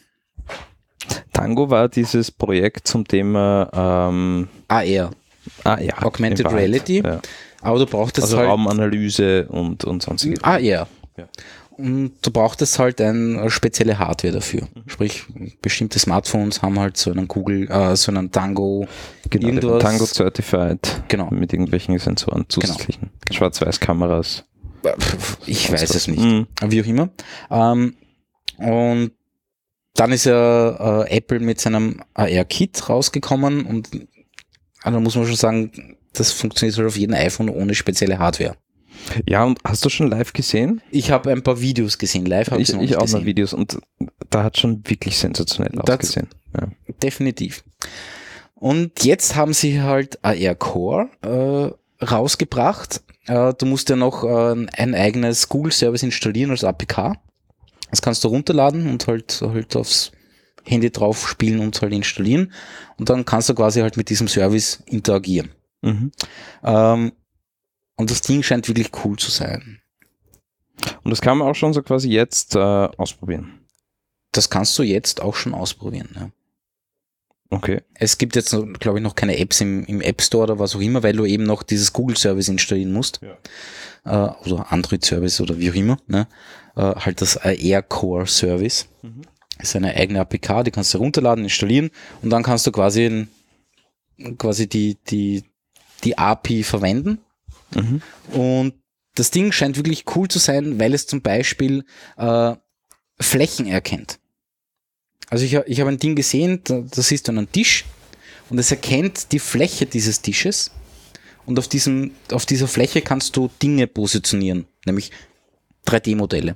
S4: Tango war dieses Projekt zum Thema ähm,
S1: A R,
S4: ah, ja,
S1: Augmented
S4: in Wahrheit,
S1: Reality.
S4: Ja.
S1: Aber du brauchtest
S4: Also
S1: halt
S4: Raumanalyse und, und sonstige
S1: A R.
S4: Ja.
S1: Und du brauchtest halt eine spezielle Hardware dafür.
S4: Mhm.
S1: Sprich, bestimmte Smartphones haben halt so einen Google, äh, so einen Tango,
S4: Genau,
S1: irgendwas.
S4: Tango Certified
S1: Genau.
S4: mit irgendwelchen Sensoren zusätzlichen. Schwarz-Weiß-Kameras.
S1: Ich weiß es nicht.
S4: Mhm.
S1: Wie auch immer. Ähm, und dann ist ja äh, Apple mit seinem A R-Kit rausgekommen und also muss man schon sagen, das funktioniert halt auf jedem iPhone ohne spezielle Hardware.
S4: Ja, und hast du schon live gesehen?
S1: Ich habe ein paar Videos gesehen, live habe ich
S4: Ich,
S1: noch
S4: ich
S1: nicht
S4: auch
S1: gesehen.
S4: mal Videos und da hat schon wirklich sensationell
S1: Das-
S4: ausgesehen. Ja.
S1: Definitiv. Und jetzt haben sie halt A R Core äh, rausgebracht. Äh, du musst ja noch äh, ein eigenes Google-Service installieren als A P K. Das kannst du runterladen und halt, halt aufs Handy drauf spielen und halt installieren. Und dann kannst du quasi halt mit diesem Service interagieren.
S4: Mhm.
S1: Ähm, und das Ding scheint wirklich cool zu sein.
S4: Und das kann man auch schon so quasi jetzt äh, ausprobieren.
S1: Das kannst du jetzt auch schon ausprobieren. Ja.
S4: Okay.
S1: Es gibt jetzt, glaube ich, noch keine Apps im, im App Store oder was auch immer, weil du eben noch dieses Google-Service installieren musst. Ja. Äh, oder Android-Service oder wie auch immer. Ne? Äh, halt das A R Core Service.
S4: Mhm.
S1: Ist eine eigene A P K, die kannst du runterladen, installieren und dann kannst du quasi, in, quasi die, die, die A P I verwenden.
S4: Mhm.
S1: Und das Ding scheint wirklich cool zu sein, weil es zum Beispiel äh, Flächen erkennt. Also ich, ich habe ein Ding gesehen, da, da siehst du einen Tisch und es erkennt die Fläche dieses Tisches und auf, diesem, auf dieser Fläche kannst du Dinge positionieren, nämlich drei D-Modelle.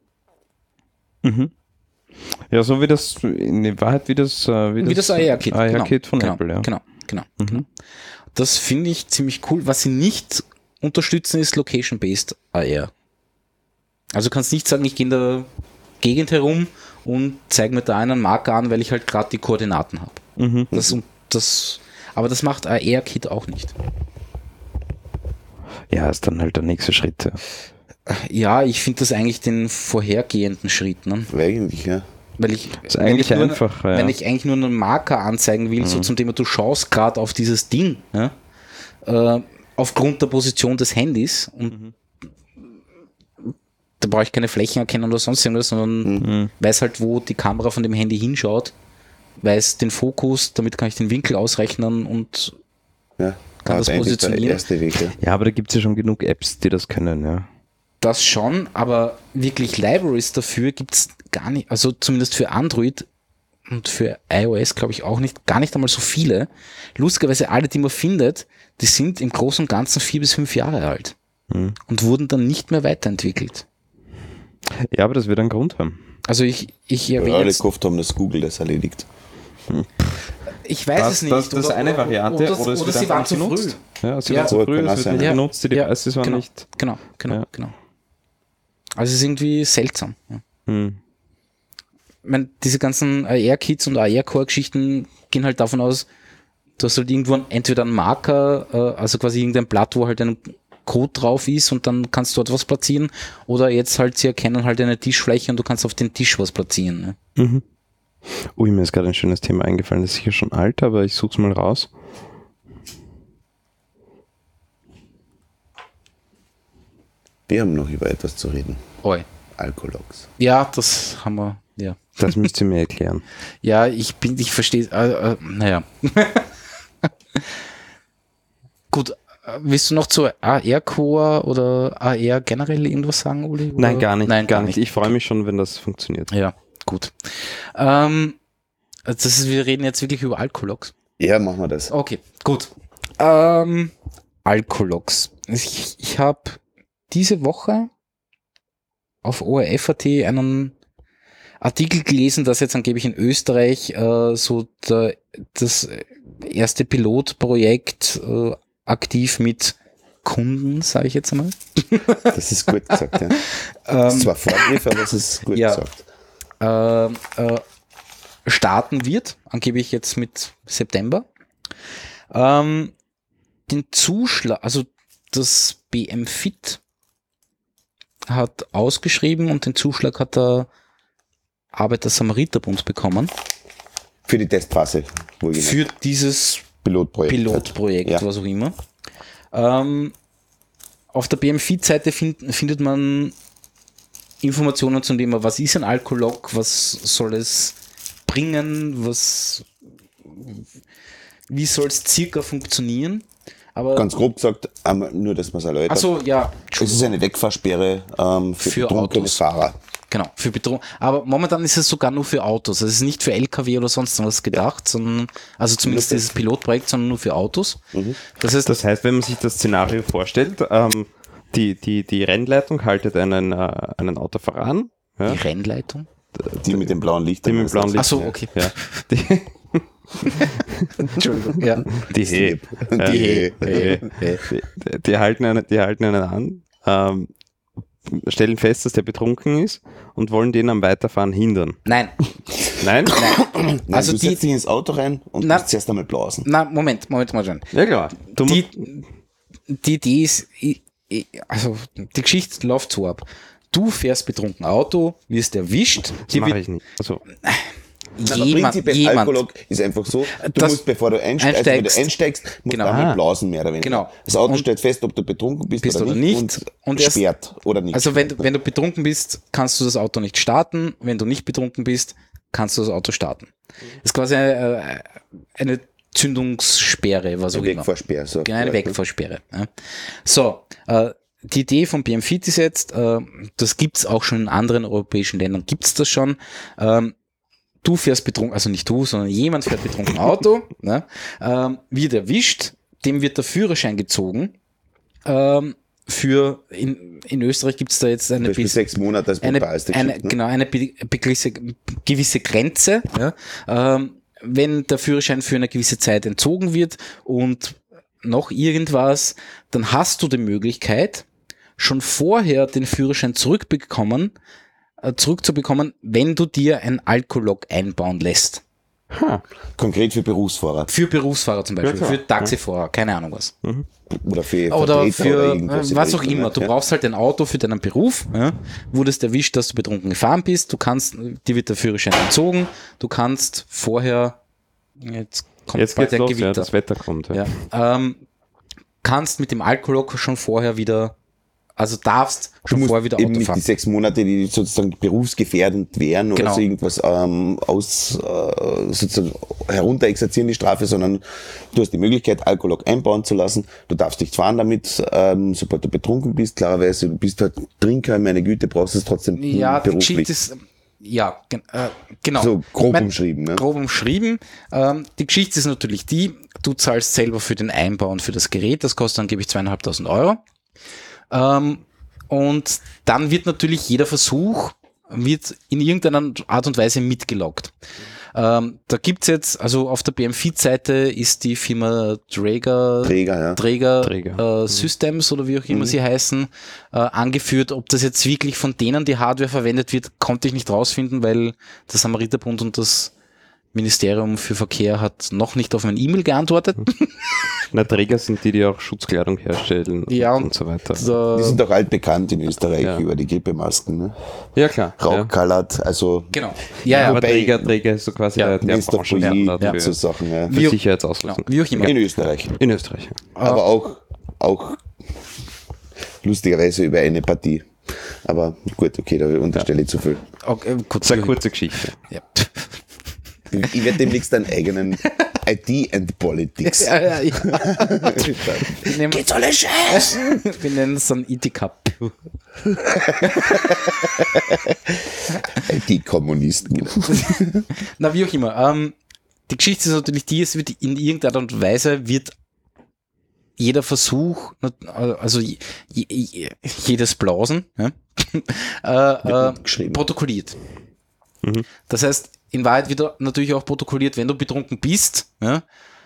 S4: Mhm. Ja, so wie das, in Wahrheit wie das, äh, wie
S1: Wie das A R-Kit.
S4: A R-Kit
S1: genau,
S4: von
S1: genau,
S4: Apple, ja.
S1: Genau, genau.
S4: Mhm.
S1: Das finde ich ziemlich cool. Was sie nicht unterstützen, ist Location-Based A R. Also du kannst nicht sagen, ich gehe in der Gegend herum und zeige mir da einen Marker an, weil ich halt gerade die Koordinaten habe.
S4: Mhm.
S1: Das, das, aber das macht A R-Kit auch nicht.
S4: Ja, ist dann halt der nächste Schritt. Ja.
S1: Ja, ich finde das eigentlich den vorhergehenden Schritt. Ne?
S3: Eigentlich, ja.
S1: Weil ich,
S4: Ist
S1: wenn
S4: eigentlich
S1: ich nur,
S4: einfach, ja.
S1: Wenn ich eigentlich nur einen Marker anzeigen will, so zum Thema, du schaust gerade auf dieses Ding, ja, äh, aufgrund der Position des Handys und da brauche ich keine Flächenerkennung oder sonst irgendwas, sondern
S4: Mhm.
S1: weiß halt, wo die Kamera von dem Handy hinschaut, weiß den Fokus, damit kann ich den Winkel ausrechnen und
S3: ja.
S1: Kann das
S3: Aber eigentlich der
S1: positionieren?
S3: erste Weg, ja.
S4: Ja, aber da gibt es ja schon genug Apps, die das können, ja.
S1: das schon, aber wirklich Libraries dafür gibt es gar nicht, also zumindest für Android und für iOS glaube ich auch nicht, gar nicht einmal so viele. Lustigerweise alle, die man findet, die sind im Großen und Ganzen vier bis fünf Jahre alt
S4: Hm.
S1: und wurden dann nicht mehr weiterentwickelt.
S4: Ja, aber das wird einen Grund haben.
S1: Also ich, ich
S3: Weil
S1: erwähne
S3: alle
S1: jetzt,
S3: gehofft haben, dass Google das erledigt.
S1: ich weiß
S4: Das-
S1: es nicht.
S4: das- das ist eine Variante,
S1: oder,
S4: oder es wird
S1: sie
S4: einfach
S1: waren zu
S4: nicht
S1: früh.
S4: genutzt. Ja, sie
S1: Ja.
S4: waren zu
S3: So
S4: früh,
S3: kann
S4: es
S3: das
S4: wird nicht
S3: sein.
S4: genutzt, die Devices waren
S1: genau,
S4: nicht.
S1: genau, genau,
S4: Ja.
S1: genau. Also es ist irgendwie seltsam. Ja.
S4: Hm.
S1: Ich meine, diese ganzen A R-Kits und A R-Core-Geschichten gehen halt davon aus, du hast halt irgendwo entweder einen Marker, äh, also quasi irgendein Blatt, wo halt ein Code drauf ist und dann kannst du dort was platzieren, oder jetzt halt, sie erkennen halt eine Tischfläche und du kannst auf den Tisch was platzieren. Ne?
S4: Mhm. Ui, mir ist gerade ein schönes Thema eingefallen, das ist sicher schon alt, aber ich suche es mal raus.
S3: Wir haben noch über etwas zu reden.
S1: Oi.
S3: Alkologs.
S1: Ja, das haben wir, ja.
S4: Das müsst ihr mir erklären.
S1: Ja, ich bin, ich verstehe, äh, äh, naja. Gut, äh, willst du noch zu A R-Core oder A R generell irgendwas sagen, Uli? Oder?
S4: Nein, gar nicht.
S1: Nein,
S4: gar nicht. Ich freue mich schon, wenn das funktioniert.
S1: Ja, gut. Ähm, das ist, wir reden jetzt wirklich über Alkologs.
S3: Ja, machen wir das.
S1: Okay, gut. Ähm, Alkologs. Ich, ich habe diese Woche auf O R F Punkt A T einen Artikel gelesen, dass jetzt angeblich in Österreich äh, so der, das erste Pilotprojekt äh, aktiv mit Kunden, sage ich jetzt einmal.
S3: Das ist gut gesagt, ja. Das ist zwar Vorgriff, aber es ist gut
S1: ja.
S3: gesagt.
S1: äh, äh, starten wird, angeblich jetzt mit September. Ähm, den Zuschlag, also das B M Fit hat ausgeschrieben und den Zuschlag hat der Arbeiter-Samariter-Bund bekommen
S3: Für die Testphase,
S1: für
S3: wohlgemerkt.
S1: dieses
S3: Pilotprojekt.
S1: Pilotprojekt,
S3: Ja.
S1: was auch immer. Ähm, auf der B M Fit-Seite find, findet man Informationen zum Thema, was ist ein Alkolog, was soll es bringen, was, wie soll es circa funktionieren. Aber
S3: Ganz grob gesagt, ähm, nur, dass man es erläutert.
S1: also ja,
S3: Es ist eine Wegfahrsperre ähm, für,
S1: Für
S3: betrunkene
S1: Autos.
S3: Fahrer.
S1: genau, für Bedrohung. Aber momentan ist es sogar nur für Autos. Es ist nicht für L K W oder sonst was gedacht, sondern, also zumindest
S3: Nur für-
S1: dieses Pilotprojekt, sondern nur für Autos.
S3: Mhm.
S1: Das heißt,
S4: Das heißt, wenn man sich das Szenario vorstellt, ähm, die, die, die Rennleitung haltet einen, äh, einen Autofahrer an. Ja,
S1: die Rennleitung.
S3: Die mit dem blauen Licht.
S4: die mit dem blauen Licht.
S1: Ach so, okay.
S4: Ja. Die,
S1: Entschuldigung. Ja.
S4: die, He,
S3: Die
S4: äh,
S3: He.
S4: die, die, die, halten einen, die halten einen an, ähm, stellen fest, dass der betrunken ist und wollen den am Weiterfahren hindern.
S1: Nein,
S4: Nein?
S3: Nein,
S1: Also
S3: du
S1: die-
S3: setzt dich ins Auto rein und
S1: Na-
S3: musst zuerst einmal blasen.
S1: na, Moment, Moment, Moment.
S4: Ja, klar. Du
S1: Die,
S4: musst-
S1: die Idee ist, ich- ich- also die Geschichte läuft so ab. Du fährst betrunken Auto, wirst erwischt,
S4: das
S1: dir
S4: mache
S1: wird
S4: ich nicht. Also,
S3: Aber
S1: jemand,
S3: prinzipiell
S1: jemand,
S3: Alkolog ist einfach so, du
S1: Das-
S3: musst, bevor du einsteigst, also wenn du
S1: einsteigst.
S3: einsteigst, musst
S1: Genau.
S3: du einmal
S4: Ah.
S3: blasen, mehr oder weniger.
S1: Genau.
S3: Das Auto
S1: Und-
S3: stellt fest, ob du betrunken bist,
S1: Bist
S3: oder,
S1: oder
S3: nicht,
S1: nicht.
S3: und,
S1: Und erst-
S3: sperrt oder nicht.
S1: also wenn, wenn du betrunken bist, kannst du das Auto nicht starten. Wenn du nicht betrunken bist, kannst du das Auto starten. Das ist quasi eine, eine Zündungssperre, was auch
S3: Eine
S1: immer.
S3: Wegfahrsperre. So.
S1: Genau, eine Wegfahrsperre. Ja. So, äh, die Idee von B M Fit ist jetzt, äh, das gibt's auch schon in anderen europäischen Ländern, gibt's das schon. Ähm, du fährst betrunken, also nicht du, sondern jemand fährt betrunken Auto, ne, ähm, wird erwischt, dem wird der Führerschein gezogen. Ähm, für in, in Österreich gibt's da jetzt eine
S3: Zum Beispiel
S1: bis-
S3: sechs Monate als
S1: eine,
S3: brutalste
S1: eine,
S3: Geschichte, ne?
S1: genau, eine be- gewisse, gewisse Grenze, ja, ähm, wenn der Führerschein für eine gewisse Zeit entzogen wird und noch irgendwas, dann hast du die Möglichkeit, schon vorher den Führerschein zurückbekommen, äh, zurückzubekommen, wenn du dir ein Alkolog einbauen lässt.
S3: Konkret für Berufsfahrer.
S1: Für Berufsfahrer zum Beispiel,
S4: Ja, klar.
S1: für Taxifahrer, keine Ahnung was.
S3: Oder für
S1: Oder
S3: Vertreter
S1: für
S3: oder irgendwas in
S1: was
S3: der
S1: auch
S3: Richtung,
S1: immer.
S3: ne?
S1: Du
S3: Ja.
S1: brauchst halt ein Auto für deinen Beruf. Ja? Wurdest erwischt, dass du betrunken gefahren bist. Du kannst, dir wird der Führerschein entzogen. Du kannst vorher, jetzt kommt
S4: jetzt
S1: bald
S4: geht's los, ja,
S1: Gewitter.
S4: das Wetter kommt. Ja.
S1: Ja, ähm, kannst mit dem Alkolog schon vorher wieder, also darfst
S3: Du
S1: schon
S3: musst
S1: vorher wieder
S3: eben
S1: Auto
S3: nicht
S1: fahren.
S3: die sechs Monate, die sozusagen berufsgefährdend wären oder
S1: Genau.
S3: so irgendwas ähm, aus äh, sozusagen herunterexerzieren die Strafe, sondern du hast die Möglichkeit, Alkolog einbauen zu lassen. Du darfst nicht fahren damit, ähm, sobald du betrunken bist. Klarerweise, du bist halt Trinker, meine Güte, brauchst es trotzdem
S1: Ja, die
S3: beruflich.
S1: Geschichte ist, ja, gen äh, genau.
S3: So grob
S1: Mein-
S3: umschrieben, ne?
S1: Grob umschrieben. Ähm, die Geschichte ist natürlich die, du zahlst selber für den Einbau und für das Gerät, das kostet angeblich zweieinhalbtausend Euro. Ähm, und dann wird natürlich jeder Versuch wird in irgendeiner Art und Weise mitgeloggt. Ähm, da gibt's jetzt, also auf der B M Fit-Seite ist die Firma Traeger,
S3: Träger, ja.
S1: Träger,
S4: Träger.
S1: Äh, Systems oder wie auch immer
S3: Mhm.
S1: sie heißen, äh, angeführt. Ob das jetzt wirklich von denen die Hardware verwendet wird, konnte ich nicht rausfinden, weil der Samariterbund und das Ministerium für Verkehr hat noch nicht auf mein E-Mail geantwortet.
S4: Na, Träger sind die, die auch Schutzkleidung herstellen
S1: Ja,
S4: und, und so weiter.
S1: Da,
S3: Die sind doch altbekannt in Österreich
S4: Ja.
S3: über die Grippemasken, ne?
S4: Ja, klar. Ja.
S3: Rauchkalert, also
S1: genau. Ja, ja.
S4: Aber
S3: Wobei-
S4: Träger, Träger ist so quasi
S1: Ja,
S4: der, der
S3: Mister
S4: Branchenstandard
S3: Pouilly,
S4: für,
S3: so Sachen, ja.
S4: für
S1: Wie-
S4: Sicherheitsausrüstung.
S1: Wie auch immer.
S3: In Österreich.
S4: In Österreich. Ja.
S3: Aber auch, auch lustigerweise über eine Partie. Aber gut, okay, da unterstelle ich zu viel.
S1: Okay, gut,
S4: Das ist eine kurze Geschichte.
S1: ja.
S3: Ich werde demnächst einen eigenen I T and Politics.
S1: Ja, ja, ja. Wir nehmen,
S3: Geht's alle scheiße?
S1: wir nennen es dann I T Cup.
S3: I T-Kommunisten.
S1: Na, wie auch immer. Ähm, die Geschichte ist natürlich die, es wird in irgendeiner Art und Weise wird jeder Versuch, also je, je, jedes Blausen, ja, äh, äh,
S3: geschrieben.
S1: protokolliert. Das heißt, in Wahrheit wird natürlich auch protokolliert, wenn du betrunken bist, ja,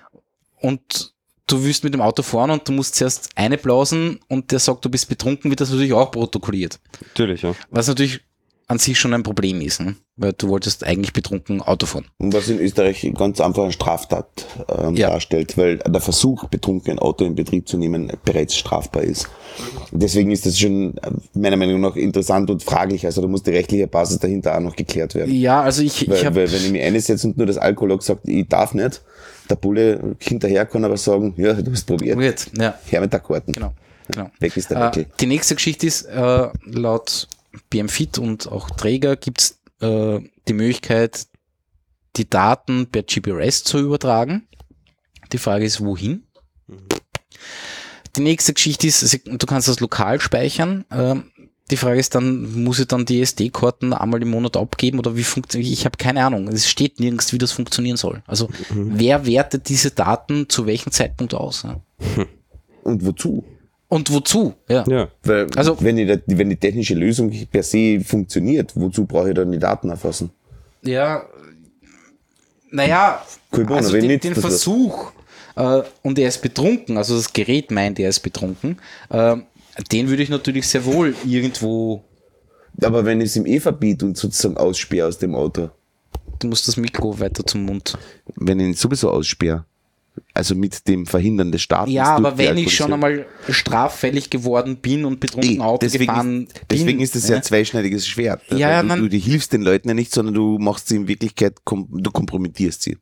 S1: und du willst mit dem Auto fahren und du musst zuerst eine blausen und der sagt, du bist betrunken, wird das natürlich auch protokolliert.
S4: Natürlich, ja.
S1: Was natürlich an sich schon ein Problem ist, ne? Weil du wolltest eigentlich betrunken Auto fahren.
S3: Und was in Österreich ganz einfach eine Straftat ähm,
S1: Ja.
S3: darstellt, weil der Versuch, betrunken ein Auto in Betrieb zu nehmen, bereits strafbar ist. Deswegen ist das schon äh, meiner Meinung nach interessant und fraglich. Also da muss die rechtliche Basis dahinter auch noch geklärt werden.
S1: Ja, also ich, ich
S3: Weil,
S1: habe
S3: weil wenn ich mich einsetze und nur das Alkohol sagt, ich darf nicht, der Bulle hinterher kann aber sagen, ja, du hast probiert.
S1: probiert, ja,
S3: Her mit der Karten.
S1: genau, genau.
S3: Weg ist der
S1: Äh,
S3: Deckel.
S1: die nächste Geschichte ist, äh, laut B M Fit und auch Träger gibt es äh, die Möglichkeit, die Daten per G P R S zu übertragen. Die Frage ist, wohin? Die nächste Geschichte ist, sie- du kannst das lokal speichern. Ähm, die Frage ist dann, muss ich dann die S D-Karten einmal im Monat abgeben oder wie funktioniert? Ich habe keine Ahnung. Es steht nirgends, wie das funktionieren soll. Also wer wertet diese Daten zu welchem Zeitpunkt aus? Ja?
S3: Und wozu?
S1: Und wozu? Ja.
S4: Ja.
S3: Weil,
S1: Also-
S3: wenn, die, wenn die technische Lösung per se funktioniert, wozu brauche ich dann die Daten erfassen?
S1: Ja, naja,
S3: Cool, Bono,
S1: also
S3: wen
S1: den,
S3: nützt
S1: den
S3: das was?
S1: Versuch, äh, und er ist betrunken, also das Gerät meint, er ist betrunken, äh, den würde ich natürlich sehr wohl irgendwo,
S3: Aber wenn ich es ihm eh verbiete und sozusagen aussperre aus dem Auto,
S1: du musst das Mikro weiter zum Mund.
S3: wenn ich ihn sowieso aussperre, also mit dem Verhindern des Startens.
S1: Ja, aber
S3: durch die
S1: wenn ich schon
S3: Alkoholisierung.
S1: einmal straffällig geworden bin und betrunken
S3: Eh,
S1: Auto
S3: deswegen
S1: gefahren
S3: ist, deswegen
S1: bin,
S3: ist das ja
S1: ja,
S3: ein zweischneidiges Schwert.
S1: Ja,
S3: Weil
S1: ja,
S3: du,
S1: man-
S3: du, du hilfst den Leuten ja nicht, sondern du machst sie in Wirklichkeit, kom du kompromittierst sie.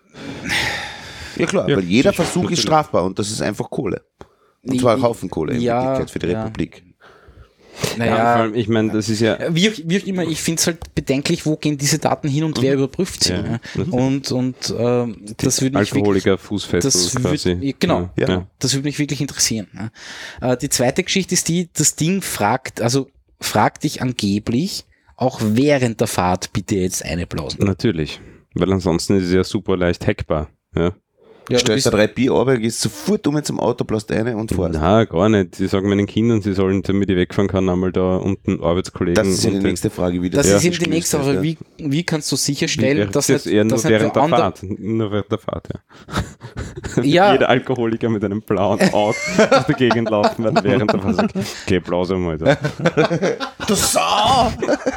S3: Ja klar,
S4: Ja,
S3: weil jeder
S4: sicher,
S3: Versuch
S4: natürlich.
S3: ist strafbar und das ist einfach Kohle. Und zwar ein Haufen Kohle in
S1: Ja,
S3: Wirklichkeit für die
S1: ja.
S3: Republik.
S4: Ja,
S1: naja,
S4: vor allem, ich meine, das ist ja,
S1: Wie auch, wie auch immer, ich finde es halt bedenklich, wo gehen diese Daten hin und wer überprüft sie.
S4: Ja,
S1: ne?
S4: natürlich.
S1: Und, und äh, das würde mich wirklich,
S4: Alkoholiker Fußfessel
S1: das
S4: quasi.
S1: würd, genau,
S4: Ja,
S1: genau.
S4: ja.
S1: Das würde mich wirklich interessieren. Ne? Äh, die zweite Geschichte ist die, das Ding fragt, also fragt dich angeblich auch während der Fahrt bitte jetzt eine Blausen.
S4: Natürlich. Weil ansonsten ist es ja super leicht hackbar. Ja.
S1: Ja, du
S3: Stellst
S1: bist,
S3: da drei Bier runter, gehst sofort um zum Auto, blast eine und fährst.
S4: Na, gar nicht. Sie sagen meinen Kindern, sie sollen, damit ich wegfahren kann, einmal da unten Arbeitskollegen.
S3: Das ist ja die
S4: und
S3: nächste Frage, wie das
S1: das ist eben
S3: technisch
S1: die nächste
S3: gelöst
S1: Frage.
S3: wird,
S1: Wie, wie kannst du
S4: Wie
S1: sicherstellen,
S4: wäre
S1: dass
S4: das
S1: nicht,
S4: eher nur
S1: dass nicht
S4: während
S1: der
S4: der
S1: andere,
S4: Fahrt. Nur während der Fahrt, ja.
S1: Ja.
S4: Jeder Alkoholiker mit einem blauen Auge durch die Gegend laufen, weil während der Fahrt sagt, okay, Blause mal da.
S3: Du Sau!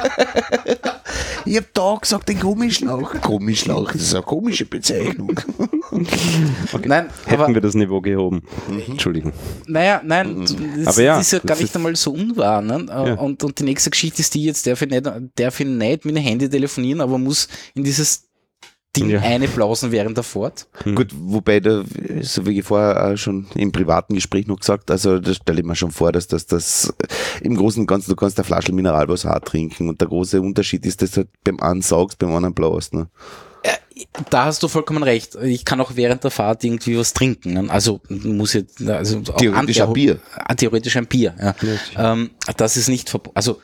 S3: Ich hab da gesagt, den Gummischlauch. Gummischlauch, das ist eine komische Bezeichnung.
S1: nein,
S4: Hätten
S1: aber
S4: wir das Niveau gehoben. Entschuldigen.
S1: naja, nein, das,
S4: Aber ja,
S1: das ist ja gar
S4: das
S1: nicht
S4: ist-
S1: einmal so unwahr. Ne?
S4: Ja.
S1: Und, und die nächste Geschichte ist die, jetzt darf ich nicht, darf ich nicht mit dem Handy telefonieren, aber muss in dieses Ding
S4: Ja.
S1: einblausen während der Fahrt.
S3: Gut, wobei da, so wie ich vorher auch schon im privaten Gespräch noch gesagt, also da stelle ich mir schon vor, dass das, das im Großen und Ganzen, du kannst eine Flasche Mineralwasser auch trinken und der große Unterschied ist, dass du halt beim einen saugst, beim anderen blaust. Ne?
S1: Da hast du vollkommen recht. Ich kann auch während der Fahrt irgendwie was trinken. Ne? Also muss jetzt, also auch
S3: Theoretisch
S1: Anti-
S3: ein Bier.
S1: Ah, theoretisch ein Bier. Ja. Ähm, das ist nicht verboten. Also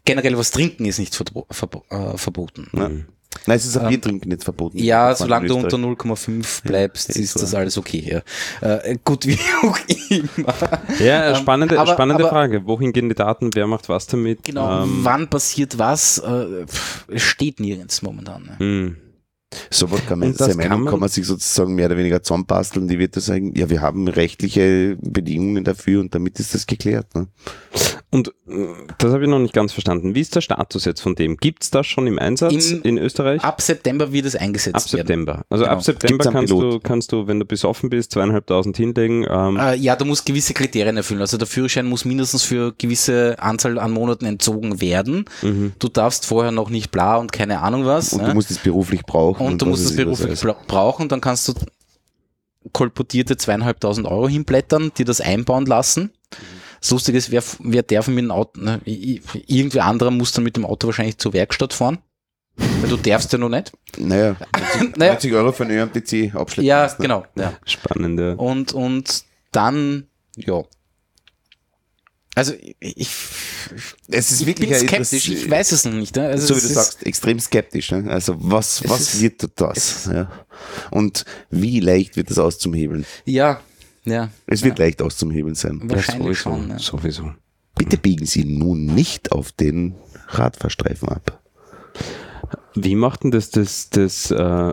S1: generell was trinken ist nicht verbo- verbo- äh, verboten.
S3: Ja. Nein, es ist auch Bier trinken nicht verboten.
S1: Ja,
S3: Das war
S1: solange
S3: in
S1: du unter
S3: Österreich.
S1: null Komma fünf bleibst,
S3: Ja,
S1: ist
S3: so.
S1: das alles okay. Ja. Äh, gut, wie auch immer.
S4: Ja,
S1: Ähm,
S4: spannende,
S1: aber-
S4: spannende
S1: aber-
S4: Frage. Wohin gehen die Daten? Wer macht was damit?
S1: Genau,
S4: Ähm,
S1: wann passiert was? Äh, pff, es steht nirgends momentan. Ne?
S4: hm.
S3: So was kann man,
S4: Und das
S3: seine Meinung
S4: kann man-
S3: kann man sich sozusagen mehr oder weniger zusammenbasteln, die wird da sagen, ja, wir haben rechtliche Bedingungen dafür und damit ist das geklärt. Ne?
S4: Und äh, das habe ich noch nicht ganz verstanden. Wie ist der Status jetzt von dem? Gibt es das schon im Einsatz
S1: In-
S4: in Österreich?
S1: Ab September wird es eingesetzt
S4: Ab
S1: werden.
S4: September. Also
S1: Genau.
S4: ab September
S3: Gibt's einen
S4: kannst du,
S3: Pilot?
S4: kannst du, wenn du besoffen bist, zweieinhalbtausend hinlegen. Ähm,
S1: Äh, ja, du musst gewisse Kriterien erfüllen. Also der Führerschein muss mindestens für gewisse Anzahl an Monaten entzogen werden.
S4: mhm.
S1: Du darfst vorher noch nicht bla und keine Ahnung was.
S3: Und
S1: ne?
S3: du musst es beruflich brauchen.
S1: und du
S3: was
S1: musst
S3: weiß
S1: es
S3: ich was
S1: beruflich
S3: alles.
S1: bra- brauchen, dann kannst du kolportierte zweieinhalbtausend Euro hinblättern, dir das einbauen lassen. Das Lustige ist, wer, wer darf mit dem Auto, ne, i- i- irgendwer anderer muss dann mit dem Auto wahrscheinlich zur Werkstatt fahren, weil du darfst ja noch nicht.
S3: Naja,
S1: Naja,
S3: neunzig Euro für einen Ö M T C abschleppen.
S1: ja,
S3: lassen, ne?
S1: genau. Ja.
S4: Spannend, ja.
S1: Und, und dann, ja. Also ich,
S3: Es ist
S1: ich
S3: wirklich
S1: bin
S3: ein
S1: skeptisch,
S3: etwas-
S1: ich weiß es noch nicht. Ne? Also
S3: so wie
S1: es
S3: du
S1: ist-
S3: sagst, extrem skeptisch. Ne? Also was,
S1: Es
S3: was
S1: ist-
S3: wird das? Ja? Und wie leicht wird das auszuhebeln?
S1: Ja, ja,
S3: Es wird leicht auszuhebeln sein.
S1: wahrscheinlich
S4: sowieso,
S1: schon. Ne?
S4: sowieso.
S3: Bitte biegen Sie nun nicht auf den Radfahrstreifen ab.
S4: Wie macht denn das, das, das, äh,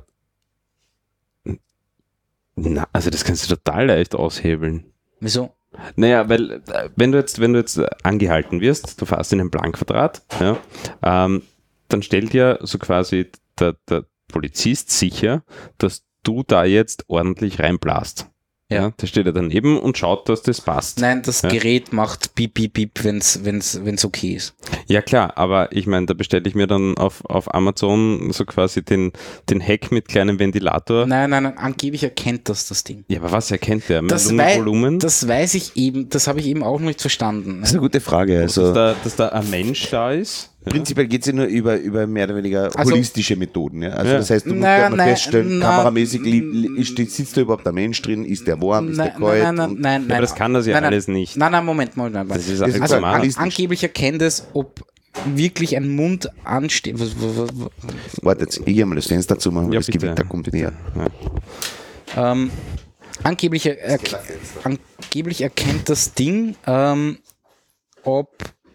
S4: na, also das kannst du total leicht aushebeln.
S1: Wieso?
S4: Naja, weil, äh, wenn du jetzt, wenn du jetzt äh, angehalten wirst, du fährst in einen Blankquadrat, ja, ähm, dann stellt ja so quasi der, der Polizist sicher, dass du da jetzt ordentlich reinblast.
S1: Ja.
S4: Ja, der steht ja daneben und schaut, dass das passt.
S1: Nein, das
S4: Ja.
S1: Gerät macht piep, piep, piep, wenn's, wenn's, wenn's okay ist.
S4: Ja klar, aber ich meine, da bestelle ich mir dann auf, auf Amazon so quasi den, den Heck mit kleinem Ventilator.
S1: Nein, nein, nein, angeblich erkennt das das Ding.
S4: Ja, aber was erkennt der?
S1: Das,
S4: Mit
S1: wei
S4: Volumen?
S1: das weiß ich eben, das habe ich eben auch noch nicht verstanden.
S3: Das ist eine gute Frage.
S4: dass,
S3: Also
S4: da, dass da ein Mensch da ist? Ja.
S3: prinzipiell geht es ja nur über, über mehr oder weniger
S1: Also-
S3: holistische Methoden. Ja? Also
S4: Ja.
S3: das heißt, du musst
S1: Na,
S3: ja mal
S1: nein,
S3: feststellen,
S1: na,
S3: kameramäßig li- li- ist- sitzt da überhaupt ein Mensch drin, ist der warm, ist der
S1: Nein,
S3: kalt?
S1: nein, nein,
S3: und-
S1: nein,
S4: Ja,
S1: nein.
S4: aber das kann das ja
S1: nein, nein.
S4: alles nicht.
S1: Nein, nein, Moment, Moment, Moment.
S4: Das ist
S3: Das ist
S1: Also an,
S3: automatisch.
S1: angeblich erkennt es, ob wirklich ein Mund ansteht. Was- was- was-
S3: Warte jetzt, ich gehe mal das Fenster zu machen,
S4: Ja,
S3: das
S4: bitte,
S3: Gewitter kommt
S4: bitte.
S3: näher.
S4: Ja.
S1: Ähm, angeblich, er, erk- angeblich erkennt das Ding, ähm, ob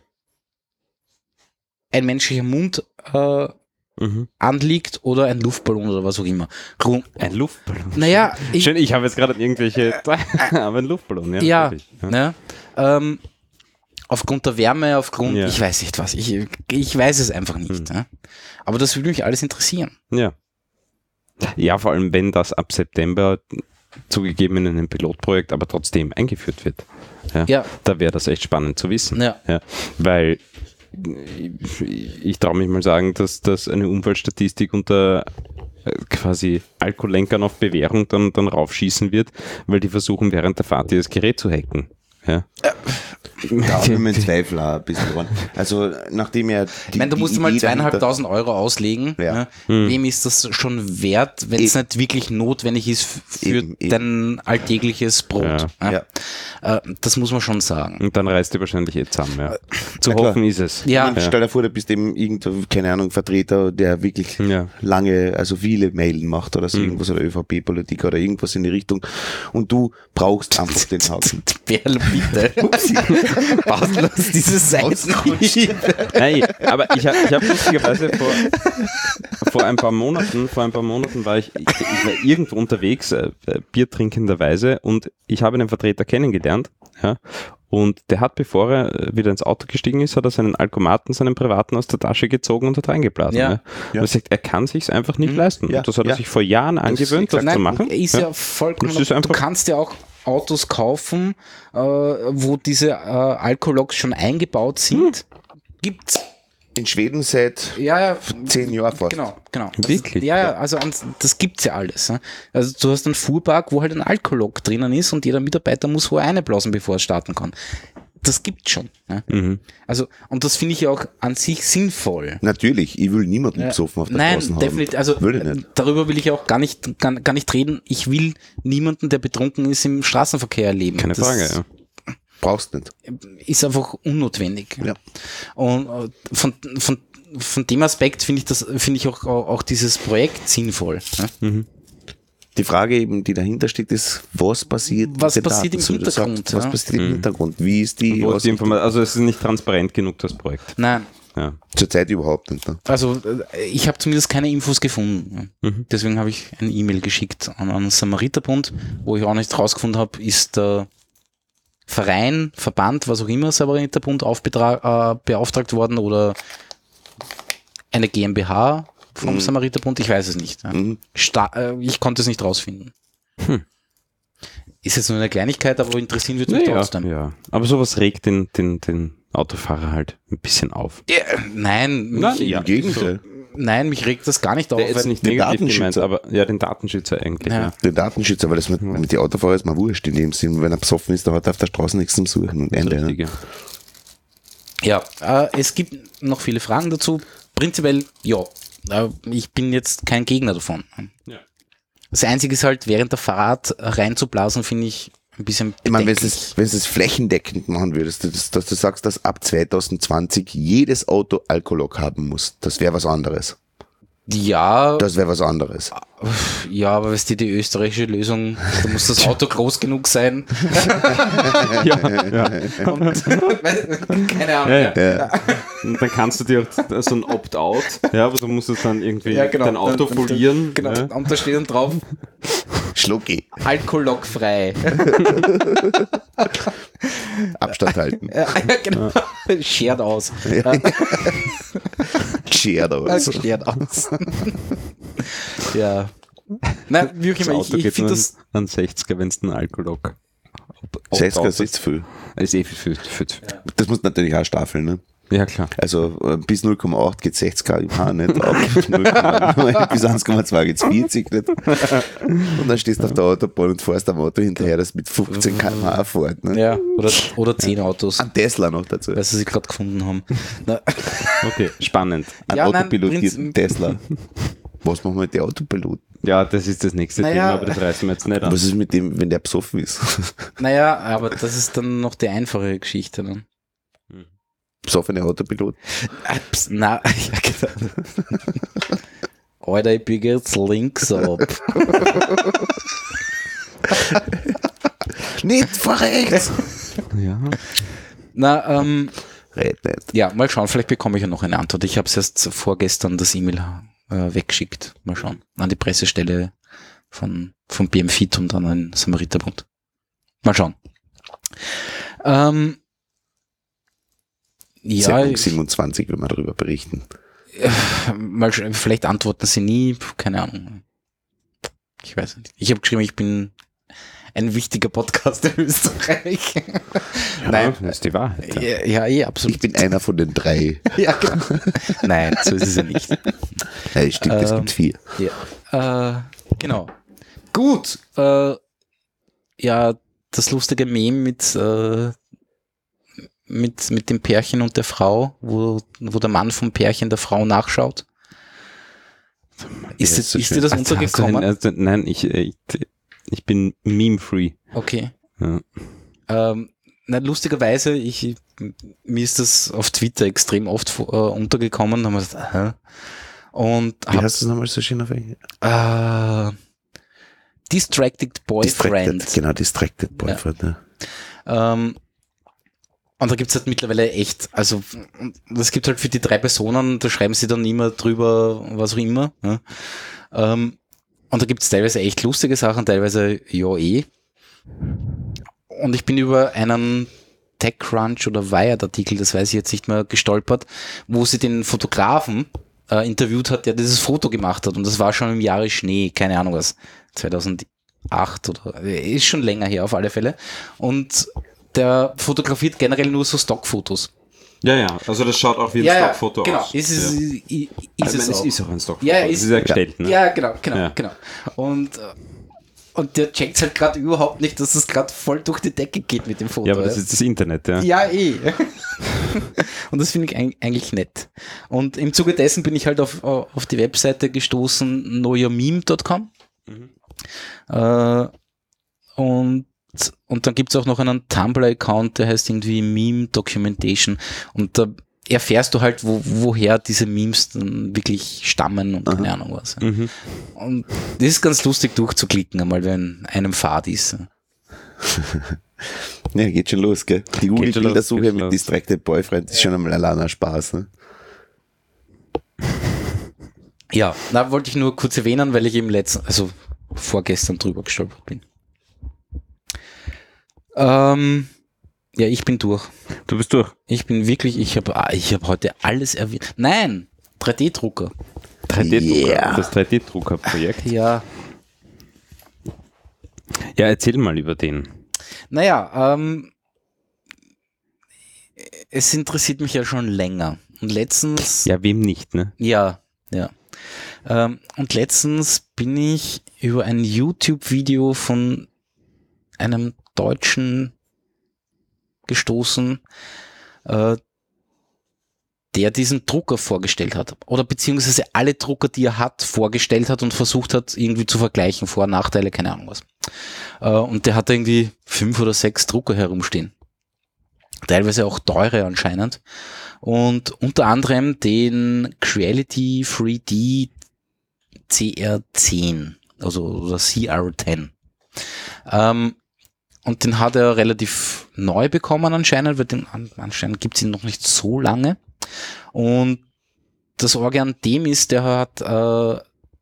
S1: ein menschlicher Mund äh,
S4: Mhm.
S1: anliegt oder ein Luftballon oder was auch immer. Grund,
S4: Ein Luftballon.
S1: naja, ich,
S4: Schön, ich habe jetzt gerade irgendwelche, aber ein Luftballon, ja.
S1: ja,
S4: wirklich. Ja.
S1: ne, ähm, aufgrund der Wärme, aufgrund,
S4: Ja.
S1: ich weiß nicht was, ich, ich weiß es einfach nicht.
S4: Hm.
S1: Ne? Aber das würde mich alles interessieren.
S4: Ja. Ja, vor allem, wenn das ab September zugegeben in einem Pilotprojekt, aber trotzdem eingeführt wird. Ja.
S1: Ja,
S4: Da wäre das echt spannend zu wissen.
S1: ja.
S4: Ja, weil ich, ich traue mich mal sagen, dass, dass eine Unfallstatistik unter äh, quasi Alkoholenkern auf Bewährung dann, dann raufschießen wird, weil die versuchen während der Fahrt dieses Gerät zu hacken. Ja.
S3: Da habe ich meinen Zweifel auch ein bisschen dran. Also, nachdem er.
S1: Ich meine, du musst mal zweieinhalbtausend Euro auslegen.
S3: Ja.
S1: Ne?
S4: Hm.
S1: Wem ist das schon wert, wenn es
S3: Eben.
S1: nicht wirklich notwendig ist f- für
S3: Eben, eben.
S1: dein alltägliches Brot?
S4: Ja.
S1: Ja.
S3: Ja.
S1: Äh, das muss man schon sagen.
S4: Und dann reißt die wahrscheinlich eh zusammen. Ja. Zu
S3: Na klar.
S4: hoffen ist es.
S1: Ja,
S3: Ja. Stell dir vor, du bist eben irgendein, keine Ahnung, Vertreter, der wirklich
S4: Ja.
S3: lange, also viele Mailen macht oder so
S4: Mhm.
S3: irgendwas oder ÖVP-Politik oder irgendwas in die Richtung und du brauchst einfach den Haken.
S1: Berl, bitte. Pausenlos diese Seiten.
S4: Nein, aber ich habe ich hab lustigerweise vor, vor ein paar Monaten, vor ein paar Monaten war ich, ich, ich war irgendwo unterwegs, äh, Bier trinkenderweise, und ich habe einen Vertreter kennengelernt, ja, und der hat, bevor er wieder ins Auto gestiegen ist, hat er seinen Alkomaten, seinen privaten aus der Tasche gezogen und hat reingeblasen.
S1: Ja.
S4: Ja.
S3: Ja.
S4: Und er sagt, er kann sich's einfach nicht
S1: Mhm.
S4: leisten.
S3: Ja.
S4: Und das hat er
S3: Ja.
S4: sich vor Jahren angewöhnt, das
S3: exakt-
S4: zu
S1: Nein,
S4: machen.
S1: ist ja, vollkommen.
S4: Das ist
S1: Du
S4: einfach-
S1: kannst ja auch Autos kaufen, äh, wo diese äh, Alkologs schon eingebaut sind. Gibt's.
S3: In Schweden seit
S1: Ja, ja.
S3: zehn Jahren fast.
S1: Genau, genau. Das
S4: Wirklich?
S1: Ist, ja, ja, also ans- das gibt's ja alles. Ne? Also du hast einen Fuhrpark, wo halt ein Alkolog drinnen ist und jeder Mitarbeiter muss vorher einblasen, bevor er starten kann. Das gibt's schon. Ne?
S4: Mhm.
S1: Also, und das finde ich ja auch an sich sinnvoll.
S3: Natürlich, ich will niemanden
S1: Ja.
S3: besoffen auf der
S1: Nein,
S3: Straße haben.
S1: definitiv. Also
S3: Will ich nicht.
S1: darüber will ich auch gar nicht, gar, gar nicht reden. Ich will niemanden, der betrunken ist, im Straßenverkehr erleben.
S4: Keine
S1: Das-
S4: Frage, ja.
S3: Brauchst nicht.
S1: ist einfach unnotwendig.
S3: Ja.
S1: Und äh, von, von, von dem Aspekt finde ich das, finde ich auch, auch dieses Projekt sinnvoll. Ne?
S3: Die Frage eben, die dahinter steht, ist, was passiert
S1: Was
S3: mit den
S1: passiert
S3: Daten,
S1: im
S3: so wie du
S1: Hintergrund,
S3: sagst, was
S1: ja.
S3: passiert im Hintergrund? Wie ist die,
S4: Wo ist die
S3: Ausrichtung?
S4: Informa- also es ist nicht transparent genug, das Projekt.
S1: Nein,
S4: Ja.
S3: Zurzeit überhaupt nicht. Ne?
S1: also äh, ich habe zumindest keine Infos gefunden.
S4: Mhm.
S1: Deswegen habe ich eine E-Mail geschickt an einen Samariterbund, wo ich auch nicht rausgefunden habe, ist der Verein, Verband, was auch immer, Samariterbund aufbetra- äh, beauftragt worden oder eine GmbH vom
S3: Mhm.
S1: Samariterbund, ich weiß es nicht. Ja.
S3: Mhm.
S1: Sta- äh, ich konnte es nicht rausfinden.
S4: Hm.
S1: Ist jetzt nur eine Kleinigkeit, aber interessieren würde mich
S4: Ja,
S1: trotzdem.
S4: ja. Aber sowas regt den, den, den Autofahrer halt ein bisschen auf.
S1: Ja, nein, mich,
S4: Nein, ja.
S3: Im Gegenteil.
S1: nein, mich regt das gar nicht auf.
S4: Der ist
S1: weil-
S4: nicht
S3: den
S4: negativ gemeint,
S3: Datenschützer.
S4: aber ja, den Datenschützer eigentlich.
S1: Ja.
S4: Ja.
S3: Der Datenschützer, weil das mit, mit den Autofahrern ist mal wurscht in dem Sinn. Wenn er besoffen ist, dann hat er auf der Straße nichts zum Suchen. Und
S4: Das ist
S3: Ende.
S4: richtig,
S3: Ne?
S4: ja.
S1: Ja, äh, es gibt noch viele Fragen dazu. Prinzipiell, ja, äh, ich bin jetzt kein Gegner davon.
S4: Ja.
S1: Das Einzige ist halt, während der Fahrt reinzublasen, finde ich ein bisschen
S3: Ich meine, wenn du
S1: bedenklich.
S3: es wenn du es flächendeckend machen würdest, dass, dass du sagst, dass ab zwanzig zwanzig jedes Auto Alkolog haben muss, das wäre was anderes.
S1: Ja,
S3: Das wäre was anderes.
S1: ja, aber weißt du, die österreichische Lösung, da muss das Auto groß genug sein.
S4: Ja, ja.
S1: Und, keine Ahnung.
S4: Ja, ja.
S3: Ja.
S4: Und dann kannst du dir auch so ein Opt-out, ja, aber du musst es dann irgendwie
S1: Ja, genau.
S4: dein Auto
S1: Dann- dann-
S4: folieren.
S1: Genau,
S4: Ja.
S1: und da steht dann drauf,
S3: Schlucki.
S1: alkoholfrei.
S3: Abstand halten.
S1: Ja, genau. Schert aus.
S3: Schert aus.
S1: Das schert aus. Ja. Nein, wie auch
S4: Das
S1: immer, ich,
S4: Auto
S1: ich
S4: geht
S1: finde
S4: nur
S1: das,
S4: an sechziger, wenn es ein Alkolog
S3: sechziger ist zu viel.
S4: ist eh viel, viel, viel zu viel.
S3: Das muss natürlich auch staffeln, ne?
S4: Ja, klar.
S3: Also äh, bis null Komma acht geht sechzig Kilometer pro Stunde nicht, ab null Komma neun bis eins Komma zwei geht vierzig nicht. Und dann stehst du auf der Autobahn und fährst am Auto hinterher, das mit fünfzehn Kilometer pro Stunde fährt. Ne?
S1: ja, oder, oder zehn Autos,
S3: Ein Tesla noch dazu.
S1: weil sie sich gerade gefunden haben. Na,
S4: Okay, spannend.
S3: Ein
S1: Ja, nein,
S3: autopilotierten
S1: Prinz-
S3: Tesla. Was machen wir mit den Autopiloten?
S4: Ja, das ist das nächste
S1: Naja.
S4: Thema, aber das reißen wir jetzt nicht an.
S3: Was ist mit dem, wenn der besoffen ist?
S1: naja, aber das ist dann noch die einfache Geschichte. Ne?
S3: Besoffene Autopilot.
S1: Ah, pst, na, ja, genau. Alter, ich biege jetzt links ab.
S3: Nicht vor rechts!
S4: Ja.
S1: Na, ähm,
S3: Red nicht.
S1: ja, mal schauen, vielleicht bekomme ich ja noch eine Antwort. Ich habe es erst vorgestern das E-Mail äh, weggeschickt. Mal schauen. An die Pressestelle von, von B M F I T und dann an den Samariterbund. Mal schauen. Ähm, ja,
S3: Sendung
S1: ich,
S3: siebenundzwanzig, wenn wir darüber berichten.
S1: mal, sch- vielleicht antworten sie nie, keine Ahnung. Ich weiß nicht. Ich habe geschrieben, ich bin ein wichtiger Podcast in Österreich. Nein.
S4: Das ist die Wahrheit. Ja.
S1: Ja, ja, eh, absolut.
S3: Ich bin einer von den drei.
S1: Ja, genau. Nein, so ist es ja nicht.
S3: Ja, stimmt, es
S1: Ähm,
S3: gibt vier.
S1: Ja, äh, genau. Gut. Äh, ja, das lustige Meme mit, äh, mit, mit dem Pärchen und der Frau, wo, wo der Mann vom Pärchen der Frau nachschaut. Ist,
S3: Ja,
S1: es,
S3: ist so
S1: ist dir
S3: schön.
S1: das
S4: Also, hast du
S1: untergekommen?
S4: ein- also, nein, ich, ich, ich bin meme-free.
S1: Okay.
S4: Ja.
S1: Ähm, na, lustigerweise, ich, mir ist das auf Twitter extrem oft äh, untergekommen. Da haben wir gesagt, aha. Und
S3: Wie
S1: hab,
S3: heißt das nochmal so schön auf Englisch?
S1: äh, Distracted Boyfriend.
S3: Distracted, genau, Distracted Boyfriend. Ja.
S1: Ähm, und da gibt's halt mittlerweile echt, also das gibt halt für die drei Personen, da schreiben sie dann immer drüber, was auch immer. Ja. Ähm, und da gibt's teilweise echt lustige Sachen, teilweise ja eh. Und ich bin über einen TechCrunch oder Wired-Artikel, das weiß ich jetzt nicht mehr, gestolpert, wo sie den Fotografen äh, interviewt hat, der dieses Foto gemacht hat. Und das war schon im Jahre Schnee, keine Ahnung was, zweitausendacht oder, ist schon länger her auf alle Fälle. Und der fotografiert generell nur so Stockfotos.
S4: Ja, ja, also das schaut auch wie ein
S1: Ja, ja,
S4: Stockfoto
S1: genau.
S4: aus.
S1: Ist es,
S4: ja.
S1: ist, ist
S4: Ich
S1: es
S4: meine, es
S1: auch.
S4: ist auch ein Stockfoto.
S1: Ja, ja,
S4: es
S1: ist-
S4: ist ja gestellt, ne?
S1: Ja, genau, genau,
S4: Ja.
S1: genau. Und, äh, und der checkt halt gerade überhaupt nicht, dass es gerade voll durch die Decke geht mit dem Foto.
S4: Ja, aber das
S1: ja.
S4: ist das Internet, ja.
S1: Ja, eh. Und das finde ich eig- eigentlich nett. Und im Zuge dessen bin ich halt auf, auf die Webseite gestoßen, know your meme dot com.
S4: Mhm.
S1: Äh, und und dann gibt es auch noch einen Tumblr-Account, der heißt irgendwie Meme Documentation und da erfährst du halt, wo, woher diese Memes dann wirklich stammen und keine Ahnung was.
S4: Mhm.
S1: Und das ist ganz lustig durchzuklicken, einmal wenn einem Fad ist.
S3: Ja, geht schon los, gell? Die
S4: schon los,
S3: Google-Bildersuche
S4: geht
S3: mit
S4: los.
S3: Distracted Boyfriend ist schon einmal allein ein Spaß, ne?
S1: Ja, da wollte ich nur kurz erwähnen, weil ich eben letzten, also vorgestern drüber gestolpert bin. Ähm, ja, ich bin durch.
S4: Du bist durch.
S1: Ich bin wirklich, ich habe ich hab heute alles erwähnt. Nein, drei D-Drucker.
S4: drei D-Drucker.
S3: Yeah.
S4: Das drei D-Drucker-Projekt.
S1: Ja,
S4: Ja, erzähl mal über den.
S1: naja, ähm, es interessiert mich ja schon länger. Und letztens,
S4: Ja, wem nicht, ne?
S1: ja, ja. Ähm, und letztens bin ich über ein YouTube-Video von einem Deutschen gestoßen, äh, der diesen Drucker vorgestellt hat. Oder beziehungsweise alle Drucker, die er hat, vorgestellt hat und versucht hat, irgendwie zu vergleichen, Vor- und Nachteile, keine Ahnung was. Äh, und der hat irgendwie fünf oder sechs Drucker herumstehen. Teilweise auch teure anscheinend. Und unter anderem den Creality drei D C R zehn, also oder C R zehn. Ähm, und den hat er relativ neu bekommen anscheinend, weil den anscheinend gibt es ihn noch nicht so lange. Und das Orge an dem ist, der hat äh,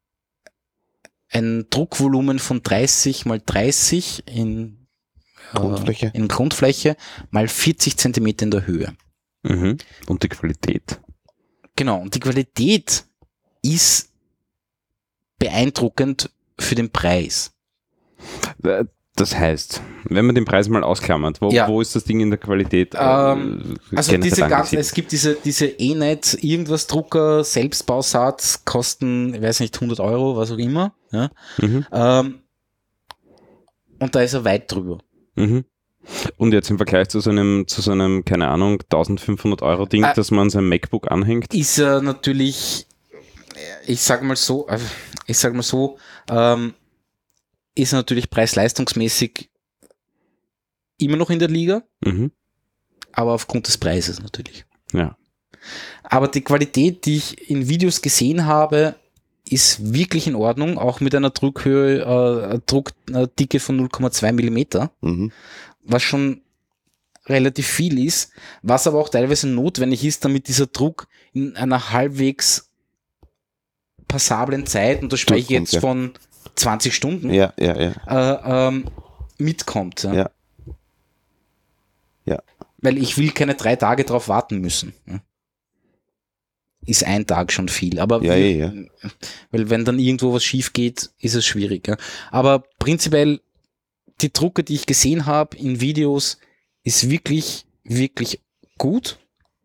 S1: ein Druckvolumen von dreißig mal dreißig in äh,
S3: Grundfläche.
S1: in Grundfläche mal vierzig Zentimeter in der Höhe.
S4: Mhm. Und die Qualität.
S1: Genau, und die Qualität ist beeindruckend für den Preis.
S4: Das heißt, wenn man den Preis mal ausklammert, wo,
S1: Ja.
S4: wo ist das Ding in der Qualität? äh,
S1: Ähm, Also
S4: generell
S1: diese ganzen,
S4: angesiedelt?
S1: es gibt diese, diese E-Net, irgendwas Drucker, Selbstbausatz, kosten, ich weiß nicht, hundert Euro, was auch immer. Ja?
S4: Mhm.
S1: Ähm, und da ist er weit drüber.
S4: Mhm. Und jetzt im Vergleich zu so einem, zu so einem, keine Ahnung, eintausendfünfhundert Euro Ding,
S1: Äh,
S4: das man an seinem MacBook anhängt.
S1: Ist er natürlich, ich sag mal so, äh, ich sag mal so, ähm, ist er natürlich preis-leistungsmäßig immer noch in der Liga,
S4: Mhm.
S1: aber aufgrund des Preises natürlich.
S4: Ja.
S1: Aber die Qualität, die ich in Videos gesehen habe, ist wirklich in Ordnung, auch mit einer Druckhöhe, äh, Druckdicke von null Komma zwei Millimeter,
S3: Mhm.
S1: was schon relativ viel ist, was aber auch teilweise notwendig ist, damit dieser Druck in einer halbwegs passablen Zeit, und da spreche ich
S3: Durchkommt,
S1: jetzt
S3: ja.
S1: von zwanzig Stunden,
S3: Ja, ja, ja.
S1: äh, ähm, mitkommt. Ja.
S3: Ja. Ja.
S1: Weil ich will keine drei Tage drauf warten müssen. Ja. Ist ein Tag schon viel. Aber
S3: Ja,
S1: wir,
S3: ja,
S1: weil wenn dann irgendwo was schief geht, ist es schwierig. Ja. Aber prinzipiell, die Drucke, die ich gesehen habe in Videos, ist wirklich, wirklich gut.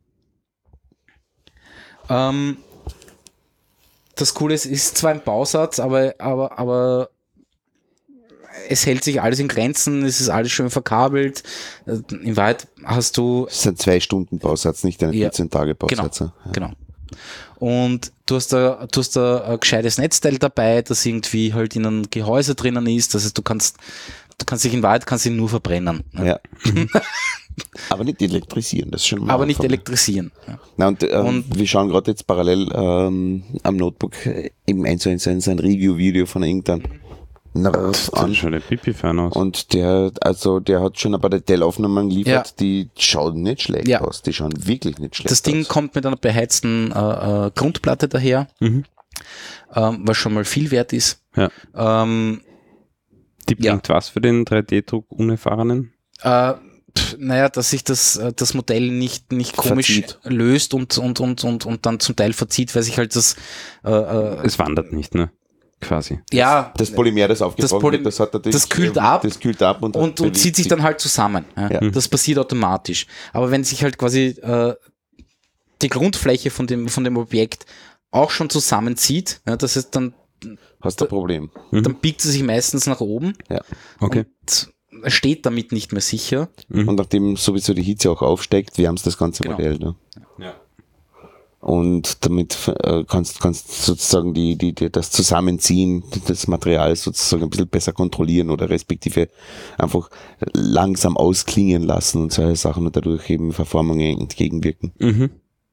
S1: Ähm, das Coole ist, ist zwar ein Bausatz, aber, aber, aber es hält sich alles in Grenzen, es ist alles schön verkabelt. In Wahrheit hast du,
S3: Das ist ein zwei Stunden Bausatz, nicht ein
S1: Ja.
S3: vierzehn Tage Bausatz.
S1: Genau.
S3: Ja.
S1: genau. Und du hast da, du hast da ein gescheites Netzteil dabei, das irgendwie halt in einem Gehäuse drinnen ist. Das heißt, du kannst, du kannst dich in Wahrheit kannst ihn nur verbrennen. Ne?
S3: Ja. Aber nicht elektrisieren, das ist schon mal
S1: Aber nicht
S3: Anfang.
S1: elektrisieren. Ja.
S3: Na, und, äh,
S1: Und-
S3: wir schauen gerade jetzt parallel ähm, am Notebook äh, eben eins zu eins ein, ein Review-Video von irgendeinem Nerd
S4: Das sieht
S3: an.
S4: schon ein Pipi-Fan aus.
S3: Und der, also der hat schon ein paar Detailaufnahmen geliefert,
S1: Ja.
S3: die schauen nicht schlecht
S1: Ja.
S3: aus. Die schauen wirklich nicht schlecht
S1: Das Ding
S3: aus.
S1: kommt mit einer beheizten äh, äh, Grundplatte daher,
S4: Mhm.
S1: ähm, was schon mal viel wert ist.
S4: Ja.
S1: Ähm,
S4: Die
S1: Ja.
S4: bringt was für den drei D-Druck Unerfahrenen?
S1: äh, pf, naja, dass sich das, äh, das Modell nicht, nicht komisch
S3: Verzieht.
S1: löst und, und, und, und, und dann zum Teil verzieht, weil sich halt das äh, äh,
S4: Es wandert nicht, ne? Quasi.
S1: ja,
S3: Das Polymer, das aufgetragen
S1: Polym-
S3: wird, das hat natürlich,
S1: das kühlt
S3: äh,
S1: ab
S3: das kühlt ab und,
S1: und, und zieht sich dann halt zusammen. Ja.
S3: Ja.
S1: Das passiert automatisch. Aber wenn sich halt quasi äh, die Grundfläche von dem, von dem Objekt auch schon zusammenzieht, ja, das heißt, dann,
S3: hast du ein Problem.
S4: Mhm.
S1: dann biegt sie sich meistens nach oben
S3: Ja.
S4: Okay.
S1: und steht damit nicht mehr sicher.
S4: Mhm.
S3: Und nachdem sowieso die Hitze auch aufsteigt, wärmst das ganze
S1: Genau.
S3: Modell. Ne?
S4: Ja.
S3: und damit äh, kannst kannst sozusagen die, die, die das Zusammenziehen des Materials sozusagen ein bisschen besser kontrollieren oder respektive einfach langsam ausklingen lassen und solche Sachen und dadurch eben Verformungen entgegenwirken.
S5: Mhm.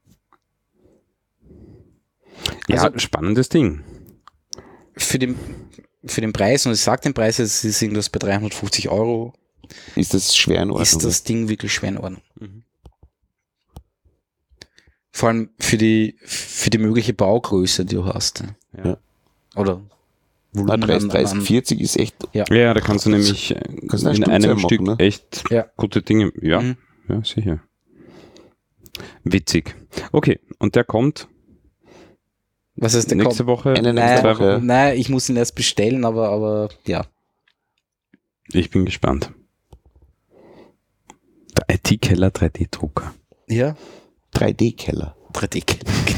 S5: Ja,
S1: Also-
S5: spannendes Ding.
S1: Für den, für den Preis, und ich sage den Preis, es ist irgendwas bei dreihundertfünfzig Euro,
S3: Ist das schwer in Ordnung?
S1: ist das Ding wirklich schwer in Ordnung.
S5: Mhm.
S1: Vor allem für die, für die mögliche Baugröße, die du hast.
S5: Ja.
S1: Oder
S3: Na,
S1: Volumen
S3: dreißig,
S1: an-
S3: dreißig,
S1: an-
S3: vierzig ist echt,
S5: Ja, da kannst du nämlich äh,
S3: kannst du eine
S5: in
S3: Stück
S5: einem
S3: machen,
S5: Stück
S3: ne?
S5: echt
S1: Ja.
S5: gute Dinge. Ja,
S1: Mhm.
S5: ja, sicher. Witzig. Okay, und der kommt
S1: Was heißt der
S5: nächste
S1: kommt?
S5: Woche.
S3: Eine
S1: Nein,
S3: nächste Woche.
S1: nein, ich muss ihn erst bestellen, aber, aber ja.
S5: Ich bin gespannt. Der I T-Keller drei D-Drucker.
S1: Ja,
S3: drei D-Keller.
S1: drei D.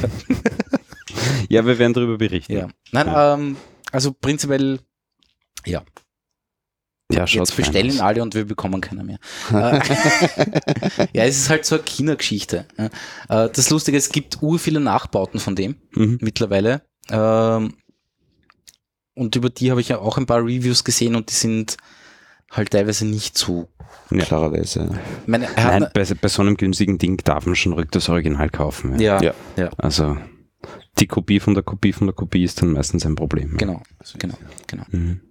S5: Ja, wir werden darüber berichten.
S1: Ja. Nein,
S5: Ja.
S1: ähm, also prinzipiell, ja.
S5: Ja, schaut
S1: Jetzt bestellen
S5: fein aus.
S1: alle und wir bekommen keiner mehr. Äh, ja, es ist halt so eine China-Geschichte. Äh, Das Lustige, es gibt ur viele Nachbauten von dem
S5: Mhm.
S1: mittlerweile. Ähm, Und über die habe ich ja auch ein paar Reviews gesehen und die sind halt teilweise nicht so.
S5: Ja.
S3: Klarerweise.
S1: Ich meine, er hat
S5: Nein, bei, bei so einem günstigen Ding darf man schon rück das Original kaufen.
S1: eine, ja,
S3: Ja.
S1: ja,
S5: Also die Kopie von der Kopie von der Kopie ist dann meistens ein Problem.
S1: genau, genau, genau.
S5: Mhm.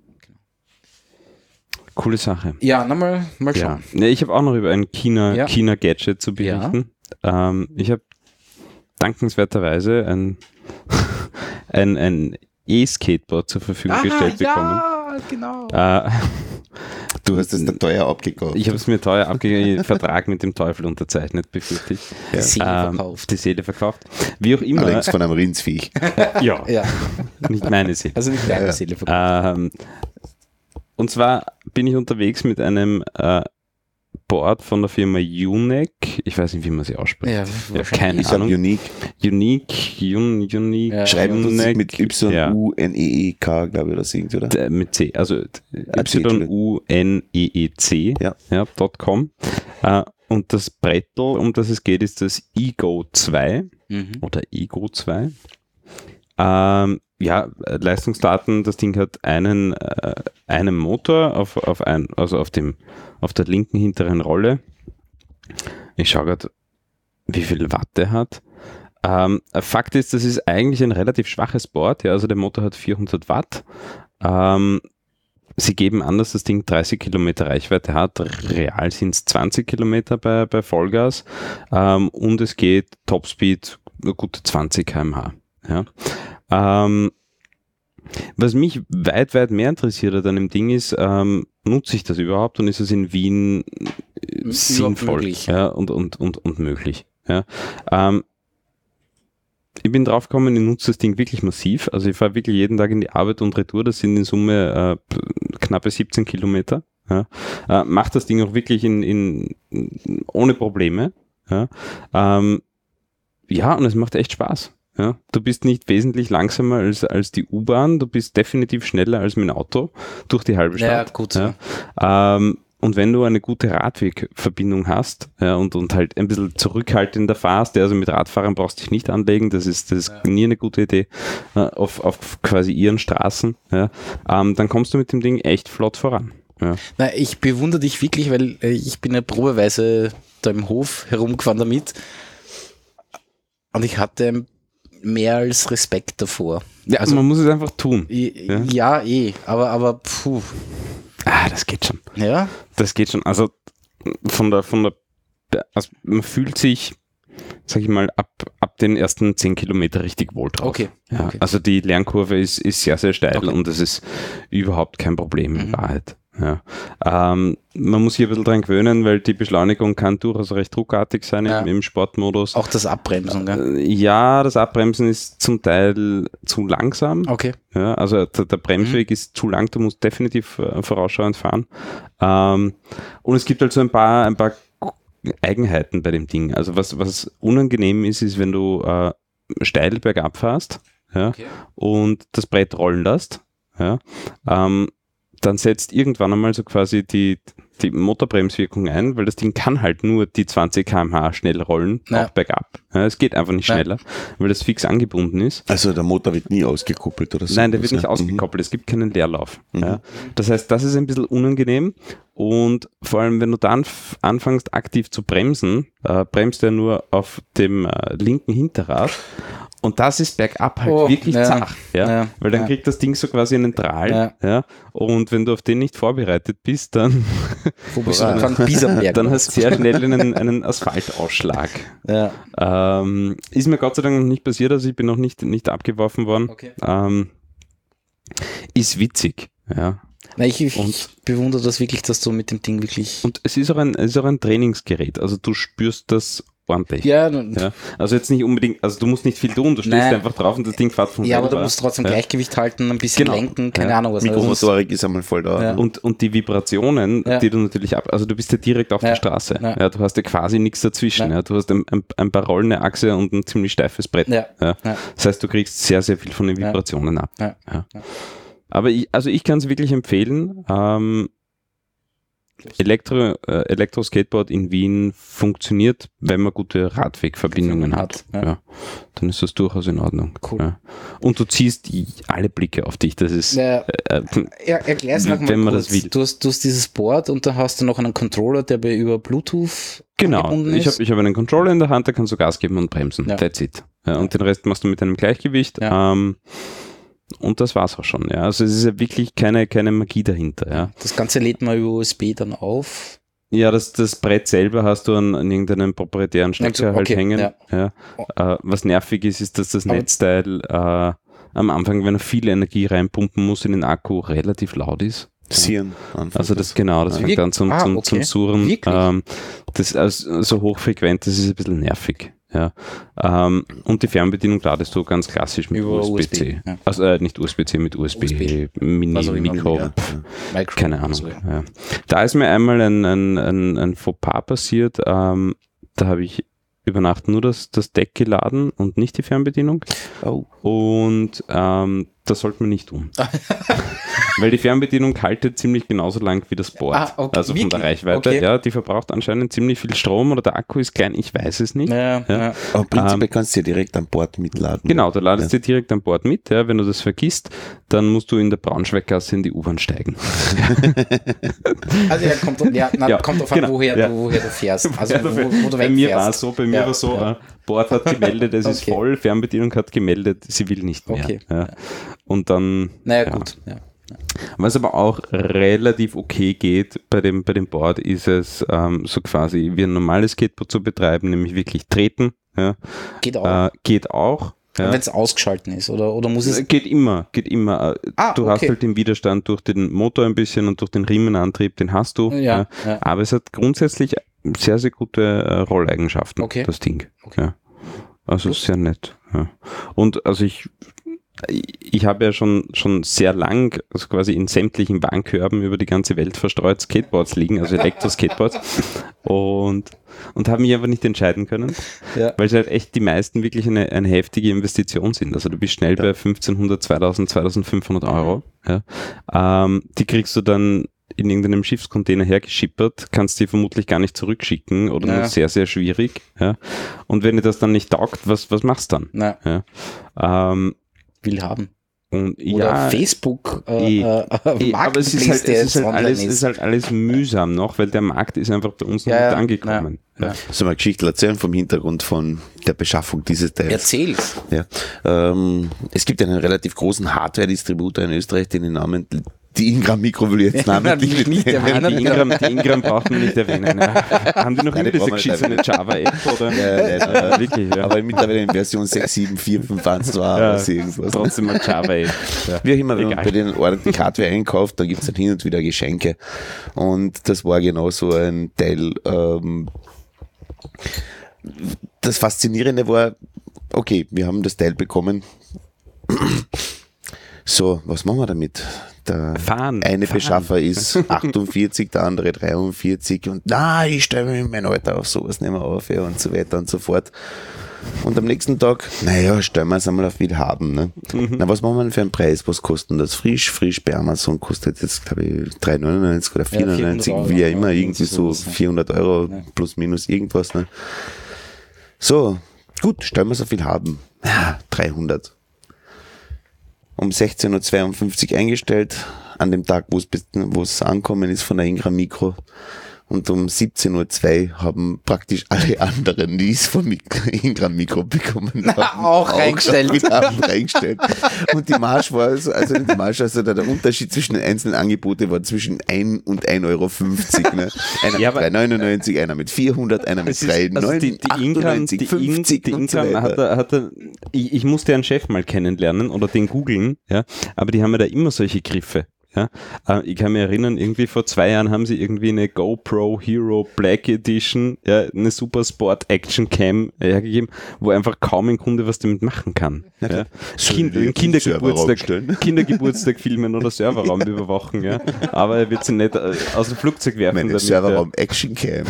S5: Coole Sache.
S1: Ja, na mal, mal
S5: Ja.
S1: schauen.
S5: Nee, ich habe auch noch über ein China,
S1: Ja.
S5: China-Gadget zu berichten. Ähm, ich habe dankenswerterweise ein, ein, ein E-Skateboard zur Verfügung gestellt bekommen.
S1: ja, genau.
S5: Äh,
S3: Du hast es dann teuer abgekauft.
S5: ich habe es mir teuer abgegeben, Vertrag mit dem Teufel unterzeichnet, befürchte ich.
S1: Die Seele
S5: Ähm,
S1: verkauft.
S5: Die Seele verkauft. Wie auch immer.
S3: Allerdings von einem Rindsviech.
S5: Ja,
S1: Ja,
S5: nicht meine Seele.
S1: also nicht deine
S3: Ja.
S1: Seele verkauft.
S5: Ähm, und zwar bin ich unterwegs mit einem äh, Board von der Firma Unique. Ich weiß nicht, wie man sie ausspricht.
S1: Ja,
S5: Ja,
S1: wahrscheinlich.
S5: keine
S3: Ich sage
S5: Ahnung.
S3: Unique.
S5: Unique, Un, Unique.
S1: Ja.
S3: Schreiben wir
S5: Unique,
S3: mit Y,
S5: ja.
S3: U, N, E, E, K, glaube ich, oder singt, oder?
S5: D- Mit C, also
S3: Ah, C,
S5: Y U N E E C,
S3: Ja.
S5: ja, .com. Äh, und das Brettel, um das es geht, ist das Ego zwei
S1: Mhm.
S5: oder Ego zwei. Ähm, ja, Leistungsdaten, das Ding hat einen, äh, einen Motor auf, auf, ein, also auf, dem, auf der linken hinteren Rolle. Ich schaue gerade, wie viel Watt der hat. Ähm, Fakt ist, das ist eigentlich ein relativ schwaches Board. Ja, also der Motor hat vierhundert Watt. Ähm, sie geben an, dass das Ding dreißig Kilometer Reichweite hat. Real sind es zwanzig Kilometer bei, bei Vollgas. Ähm, und es geht Topspeed nur gute zwanzig Kilometer pro Stunde. Ja. Ähm, was mich weit, weit mehr interessiert an dem Ding ist, ähm, nutze ich das überhaupt und ist es in Wien äh,
S1: Überhaupt
S5: sinnvoll
S1: möglich,
S5: ja, und, und, und, und möglich. Ja. Ähm, ich bin drauf gekommen, ich nutze das Ding wirklich massiv. Also ich fahre wirklich jeden Tag in die Arbeit und Retour. Das sind in Summe äh, knappe siebzehn Kilometer. Ja. Äh, macht das Ding auch wirklich in, in, ohne Probleme. Ja. Ähm, ja, und es macht echt Spaß. Ja. Du bist nicht wesentlich langsamer als, als die U-Bahn. Du bist definitiv schneller als mit dem Auto durch die halbe
S1: Ja,
S5: Stadt.
S1: gut.
S5: Ja. Ähm, und wenn du eine gute Radwegverbindung hast ja, und, und halt ein bisschen zurückhaltender fahrst, ja, also mit Radfahrern brauchst du dich nicht anlegen, das ist, das ist
S1: Ja.
S5: nie eine gute Idee, äh, auf, auf quasi ihren Straßen, ja, ähm, dann kommst du mit dem Ding echt flott voran. Ja.
S1: Na, ich bewundere dich wirklich, weil äh, ich bin ja probeweise da im Hof herumgefahren damit und ich hatte mehr als Respekt davor.
S5: Ja,
S1: Also-
S5: man muss es einfach tun.
S1: I-
S5: Ja.
S1: Ja, eh, aber, aber puh,
S5: Ah, das geht schon.
S1: ja,
S5: Das geht schon. Also von der, von der, also man fühlt sich, sag ich mal, ab, ab den ersten zehn Kilometer richtig wohl drauf.
S1: okay.
S5: Ja,
S1: okay.
S5: also die Lernkurve ist, ist sehr, sehr steil
S1: Okay.
S5: und das ist überhaupt kein Problem in
S1: Mhm.
S5: Wahrheit. Ja. Ähm, man muss hier ein bisschen dran gewöhnen, weil die Beschleunigung kann durchaus recht ruckartig sein
S1: Ja.
S5: im, im Sportmodus.
S1: Auch das Abbremsen, gell?
S5: Äh, Ja, das Abbremsen ist zum Teil zu langsam.
S1: Okay.
S5: Ja, also der, der Bremsweg
S1: Mhm.
S5: ist zu lang, du musst definitiv äh, vorausschauend fahren. Ähm, und es gibt halt so ein paar, ein paar Eigenheiten bei dem Ding. Also was, was unangenehm ist, ist, wenn du äh, steil bergab fährst, ja,
S1: Okay.
S5: und das Brett rollen lässt, ja, ähm, dann setzt irgendwann einmal so quasi die, die Motorbremswirkung ein, weil das Ding kann halt nur die zwanzig Kilometer pro Stunde schnell rollen,
S1: Ja.
S5: auch bergab. Ja, es geht einfach nicht
S1: Ja.
S5: schneller, weil das fix angebunden ist.
S3: Also der Motor wird nie ausgekuppelt oder so.
S5: Nein, der wird nicht
S3: Ja.
S5: ausgekoppelt, es gibt keinen Leerlauf.
S3: Mhm.
S5: Ja. Das heißt, das ist ein bisschen unangenehm und vor allem, wenn du dann f- anfängst aktiv zu bremsen, äh, bremst er nur auf dem äh, linken Hinterrad und das ist bergab halt
S1: Oh,
S5: wirklich
S1: ja.
S5: zart, ja?
S1: Ja,
S5: weil dann
S1: ja.
S5: kriegt das Ding so quasi einen Drahl
S1: Ja.
S5: ja? Und wenn du auf den nicht vorbereitet bist, dann,
S1: Wo bist du dann von Bieserberg?
S5: dann hast du sehr schnell einen, einen Asphaltausschlag.
S1: Ja.
S5: Ähm, ist mir Gott sei Dank noch nicht passiert, also ich bin noch nicht, nicht abgeworfen worden.
S1: Okay.
S5: Ähm, ist witzig, ja.
S1: Na, ich, ich
S5: Und-
S1: bewundere das wirklich, dass du mit dem Ding wirklich.
S5: Und es ist auch ein, es ist auch ein Trainingsgerät, also du spürst das ordentlich.
S1: Ja,
S5: Ja. Also jetzt nicht unbedingt, also du musst nicht viel tun, du stehst
S1: Nein.
S5: einfach drauf und das Ding fährt von
S1: ja, aber
S5: selber.
S1: du musst trotzdem
S5: Ja.
S1: Gleichgewicht halten, ein bisschen
S5: Genau.
S1: lenken, keine
S5: Ja.
S1: Ahnung was. Also das muss-
S3: Mikromotorik ist einmal voll da.
S1: Ja.
S5: Und, und die Vibrationen,
S1: Ja.
S5: die du natürlich ab, also du bist ja direkt auf
S1: Ja.
S5: der Straße.
S1: Ja.
S5: Ja. Du hast ja quasi nichts dazwischen.
S1: Ja.
S5: Ja. Du hast ein, ein, ein paar rollende Achse und ein ziemlich steifes Brett.
S1: Ja.
S5: Ja.
S1: Ja.
S5: Das heißt, du kriegst sehr, sehr viel von den
S1: Ja.
S5: Vibrationen ab.
S1: Ja.
S5: Ja.
S1: Ja.
S5: Aber ich, also ich kann es wirklich empfehlen. Ähm, Elektro, äh, Elektro-Skateboard in Wien funktioniert, wenn man gute Radwegverbindungen hat.
S1: Hat, ja.
S5: Ja. Dann ist das durchaus in Ordnung.
S1: Cool.
S5: Ja. Und du ziehst die- alle Blicke auf dich. Das ist
S1: Ja.
S5: äh,
S1: Er, erklär's noch mal
S5: Wenn man
S1: kurz.
S5: das will.
S1: Du hast, du hast dieses Board und da hast du noch einen Controller, der bei über Bluetooth
S5: Genau,
S1: angebunden
S5: ich
S1: ist.
S5: habe ich hab einen Controller in der Hand, da kannst du Gas geben und bremsen.
S1: Ja.
S5: That's it. Ja, und den Rest machst du mit einem Gleichgewicht.
S1: Ja.
S5: Ähm, und das war's auch schon. Ja. Also es ist ja wirklich keine, keine Magie dahinter. Ja,
S1: Das Ganze lädt man über U S B dann auf.
S5: ja das, das Brett selber hast du an, an irgendeinem proprietären Stecker
S1: Okay,
S5: halt hängen.
S1: ja.
S5: Ja. Äh, was nervig ist, ist, dass das
S1: Aber-
S5: Netzteil äh, am Anfang, wenn er viel Energie reinpumpen muss in den Akku, relativ laut ist.
S3: Sieren.
S5: Also das genau, das
S1: Ah,
S5: fängt an zum,
S1: ah,
S5: zum,
S1: okay.
S5: zum Surren.
S1: Wirklich?
S5: Ähm, das also so hochfrequent, das ist ein bisschen nervig. Ja. Ähm, und die Fernbedienung ladest du ganz klassisch mit
S1: Über
S5: U S B C.
S1: U S B, ja.
S5: Also äh, nicht U S B C, mit U S B,
S1: U S B.
S5: Mini,
S1: Was auch immer,
S5: Mikro,
S3: Ja.
S1: Micro
S5: keine Ahnung.
S1: so, ja.
S5: Ja. Da ist mir einmal ein, ein, ein, ein Fauxpas passiert. Ähm, da habe ich über Nacht nur das, das Deck geladen und nicht die Fernbedienung.
S3: Oh.
S5: Und ähm, das sollte man nicht tun. Weil die Fernbedienung haltet ziemlich genauso lang wie das Board.
S1: Ah, okay,
S5: Also von der
S1: wirklich?
S5: Reichweite.
S1: Okay.
S5: Ja, die verbraucht anscheinend ziemlich viel Strom oder der Akku ist klein, ich weiß es nicht.
S1: Ja,
S5: Ja.
S1: ja.
S3: Aber prinzipiell
S5: Ähm,
S3: kannst du ja direkt an Bord mitladen.
S5: Genau, da ladest du direkt an Bord mit. Ja, wenn du das vergisst, dann musst du in der Braunschweiggasse in die U-Bahn steigen.
S1: Also ja, kommt, ja, na,
S5: Ja,
S1: kommt drauf an,
S5: genau,
S1: woher,
S5: ja.
S1: du, woher du fährst. Also wo, wo du
S5: bei mir
S1: wegfährst.
S5: war es so, bei mir
S1: Ja,
S5: war so,
S1: ja.
S5: äh, Bord hat gemeldet, es ist
S1: Okay.
S5: voll, Fernbedienung hat gemeldet, sie will nicht mehr.
S1: Okay.
S5: Ja. Und dann,
S1: Naja,
S5: ja.
S1: gut. Ja.
S5: Was aber auch relativ okay geht bei dem, bei dem Board, ist es ähm, so quasi wie ein normales Skateboard zu betreiben, nämlich wirklich treten. Ja.
S1: Geht auch.
S5: Äh, geht auch. Ja.
S1: Wenn es ausgeschalten ist, oder, oder muss es.
S5: Geht immer, geht immer. Äh,
S1: Ah,
S5: du hast
S1: okay.
S5: halt den Widerstand durch den Motor ein bisschen und durch den Riemenantrieb, den hast du.
S1: Ja, ja.
S5: Aber es hat grundsätzlich sehr, sehr gute äh, Rolleigenschaften,
S1: Okay.
S5: das Ding.
S1: Okay.
S5: Ja. Also sehr nett. Ja. Und also ich, ich habe ja schon, schon sehr lang, also quasi in sämtlichen Warenkörben über die ganze Welt verstreut Skateboards liegen, also Elektro-Skateboards. und, und habe mich einfach nicht entscheiden können,
S1: Ja.
S5: weil sie halt echt die meisten wirklich eine, eine heftige Investition sind. Also du bist schnell bei fünfzehnhundert, zweitausend, zweitausendfünfhundert Euro. Ja. Ähm, die kriegst du dann in irgendeinem Schiffscontainer hergeschippert, kannst die vermutlich gar nicht zurückschicken oder
S1: Ja.
S5: nur sehr, sehr schwierig. Ja. Und wenn dir das dann nicht taugt, was, was machst du dann?
S1: Na,
S5: Ja. Ähm,
S1: will haben.
S5: und
S1: Oder
S5: ja,
S1: Facebook
S5: eh,
S1: äh, äh,
S5: eh, aber es ist
S1: Marketplace,
S5: halt,
S1: der
S5: es ist
S1: jetzt
S5: halt,
S1: online
S5: alles, es
S1: ist.
S5: ist halt alles mühsam noch, weil der Markt ist einfach bei uns noch
S1: Ja,
S5: nicht
S1: ja,
S5: angekommen.
S1: ja,
S5: Ja.
S1: ja.
S3: Soll mal eine Geschichte erzählen vom Hintergrund von der Beschaffung dieses Teils?
S1: Erzähl's.
S3: Ja. Ähm, es gibt einen relativ großen Hardware-Distributor in Österreich, den den Namen, die Ingram Mikro will ich jetzt namentlich
S1: nicht, nicht erwähnen.
S5: Die Ingram, die Ingram braucht man nicht erwähnen. Ja. Haben die noch
S3: Nein,
S5: immer
S3: die
S5: diese
S3: brauchen wir nicht
S5: geschissene Java-App? Oder?
S3: Ja, ja, ja.
S5: Ja, wirklich, ja.
S3: Aber mittlerweile in Version sechs, sieben, vier, fünf, eins, zwei
S5: ja,
S3: oder so irgendwas.
S5: trotzdem eine Java-App. Ja.
S3: Wie auch immer, wenn man
S5: Egal.
S3: bei den ordentlich Hardware einkauft, dann gibt's dann hin und wieder Geschenke. Und das war genau so ein Teil. Ähm, das Faszinierende war, okay, wir haben das Teil bekommen. So, was machen wir damit? Der
S5: Fahren,
S3: eine
S5: fahren.
S3: Beschaffer ist achtundvierzig, der andere dreiundvierzig und na, ich stelle mich in mein Alter auf sowas nicht mehr auf, ja, und so weiter und so fort. Und am nächsten Tag, naja, stellen wir es einmal auf Willhaben. Ne? Mhm. Na, was machen wir denn für einen Preis? Was kostet das? Frisch, frisch bei Amazon kostet jetzt, glaube ich, drei neunundneunzig oder vier neunundneunzig, ja, wie ja immer, irgendwie so vierhundert Euro ja. plus minus irgendwas. Ne? So, gut, stellen wir es auf Willhaben. Ja, dreihundert. Um sechzehn Uhr zweiundfünfzig eingestellt, an dem Tag, wo es ankommen ist von der Ingram Micro. Und um siebzehn Uhr zwei haben praktisch alle anderen, die es vom Ingram Mikro bekommen haben,
S1: auch, auch reingestellt.
S3: Haben reingestellt. Und die Marge war, also, also die Marge, also der Unterschied zwischen den einzelnen Angeboten war zwischen ein und ein Euro fünfzig. Ne? Einer ja, mit drei neunundneunzig, einer mit vierhundert, einer mit drei neunundneunzig, fünfzig
S5: die
S3: und so
S5: Ingram hat, er, hat er, ich, ich musste einen Chef mal kennenlernen oder den googeln, ja, aber die haben ja da immer solche Griffe. Ja, ich kann mich erinnern, irgendwie vor zwei Jahren haben sie irgendwie eine GoPro Hero Black Edition, ja, eine Super Sport Action Cam hergegeben, wo einfach kaum ein Kunde was damit machen kann. Ja. Kind, Kindergeburtstag, Kindergeburtstag filmen oder Serverraum überwachen, ja. Aber er wird sie nicht aus dem Flugzeug werfen.
S3: Meine damit, Serverraum ja. Action Cam.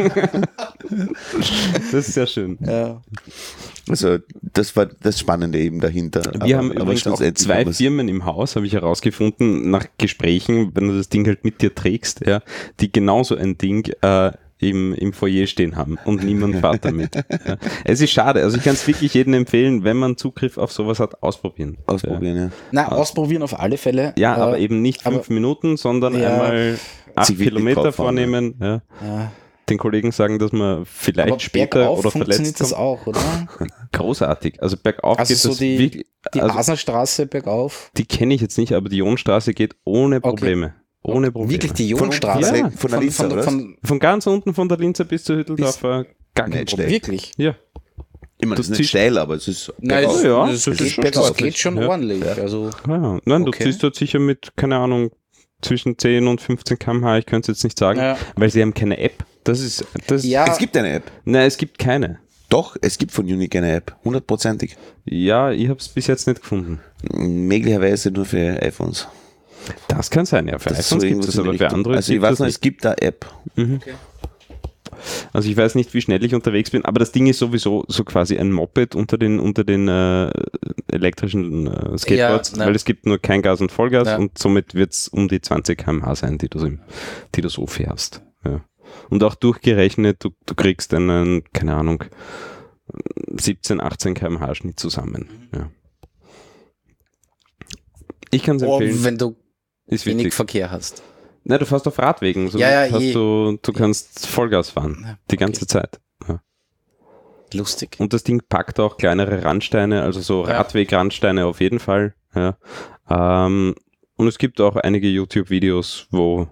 S5: Das ist sehr schön.
S3: Ja. Also das war das Spannende eben dahinter.
S5: Wir aber, haben aber übrigens auch zwei Firmen im Haus, habe ich herausgefunden, nach Gesprächen, wenn du das Ding halt mit dir trägst, ja, die genauso ein Ding äh, im, im Foyer stehen haben und niemand fährt damit. Ja. Es ist schade, also ich kann es wirklich jedem empfehlen, wenn man Zugriff auf sowas hat, ausprobieren.
S3: Ausprobieren, ja. ja.
S1: Na, ausprobieren auf alle Fälle.
S5: Ja, äh, aber eben nicht fünf Minuten, sondern ja, einmal acht Kilometer vornehmen. Ja. Ja. Den Kollegen sagen, dass man vielleicht aber später oder verletzt
S1: funktioniert das auch, oder?
S5: Großartig. Also bergauf
S1: also
S5: geht
S1: so
S5: das
S1: die,
S5: wirklich.
S1: Die
S5: also
S1: Asenstraße bergauf?
S5: Die kenne ich jetzt nicht, aber die Jonstraße geht ohne Probleme. Okay. Ohne Probleme.
S1: Wirklich die Jonstraße?
S5: Ja,
S3: von der Linzer,
S1: von, von, von,
S5: von ganz unten von der Linzer bis zur Hütteldorfer gar kein Problem.
S1: Wirklich?
S5: Ja.
S3: Immer, das ist nicht steil, aber es ist
S1: Nein,
S3: bergauf.
S1: ja, das, das, das geht, das geht schon ja. ordentlich. Also,
S5: ja. Nein, okay. Du ziehst dort sicher mit, keine Ahnung, zwischen zehn und fünfzehn Kilometer pro Stunde, ich könnte es jetzt nicht sagen, ja. weil sie haben keine App. Das ist, das
S3: ja. Es gibt eine App.
S5: Nein, es gibt keine.
S3: Doch, es gibt von Unique eine App, hundertprozentig.
S5: Ja, ich habe es bis jetzt nicht gefunden.
S3: Möglicherweise nur für iPhones.
S5: Das kann sein, ja. Für das iPhones so gibt es, aber für andere
S3: Also ich weiß noch, es gibt da App.
S5: Mhm. Okay. Also ich weiß nicht, wie schnell ich unterwegs bin, aber das Ding ist sowieso so quasi ein Moped unter den, unter den äh, elektrischen äh, Skateboards, ja, weil es gibt nur kein Gas und Vollgas ja. und somit wird es um die zwanzig Kilometer pro Stunde sein, die du so, die du so fährst. Ja. Und auch durchgerechnet, du, du kriegst einen, keine Ahnung, siebzehn, achtzehn Kilometer pro Stunde Schnitt zusammen. Ja. Ich kann es empfehlen.
S1: Oh, wenn du
S5: ist
S1: wenig
S5: wichtig.
S1: Verkehr hast.
S5: Nein, du fährst auf Radwegen. So
S1: ja, ja,
S5: hast
S1: je.
S5: du, du kannst Vollgas fahren. Ja, die ganze okay. Zeit. Ja.
S1: Lustig.
S5: Und das Ding packt auch kleinere Randsteine, also so ja. Radwegrandsteine auf jeden Fall. Ja. Ähm, und es gibt auch einige YouTube-Videos, wo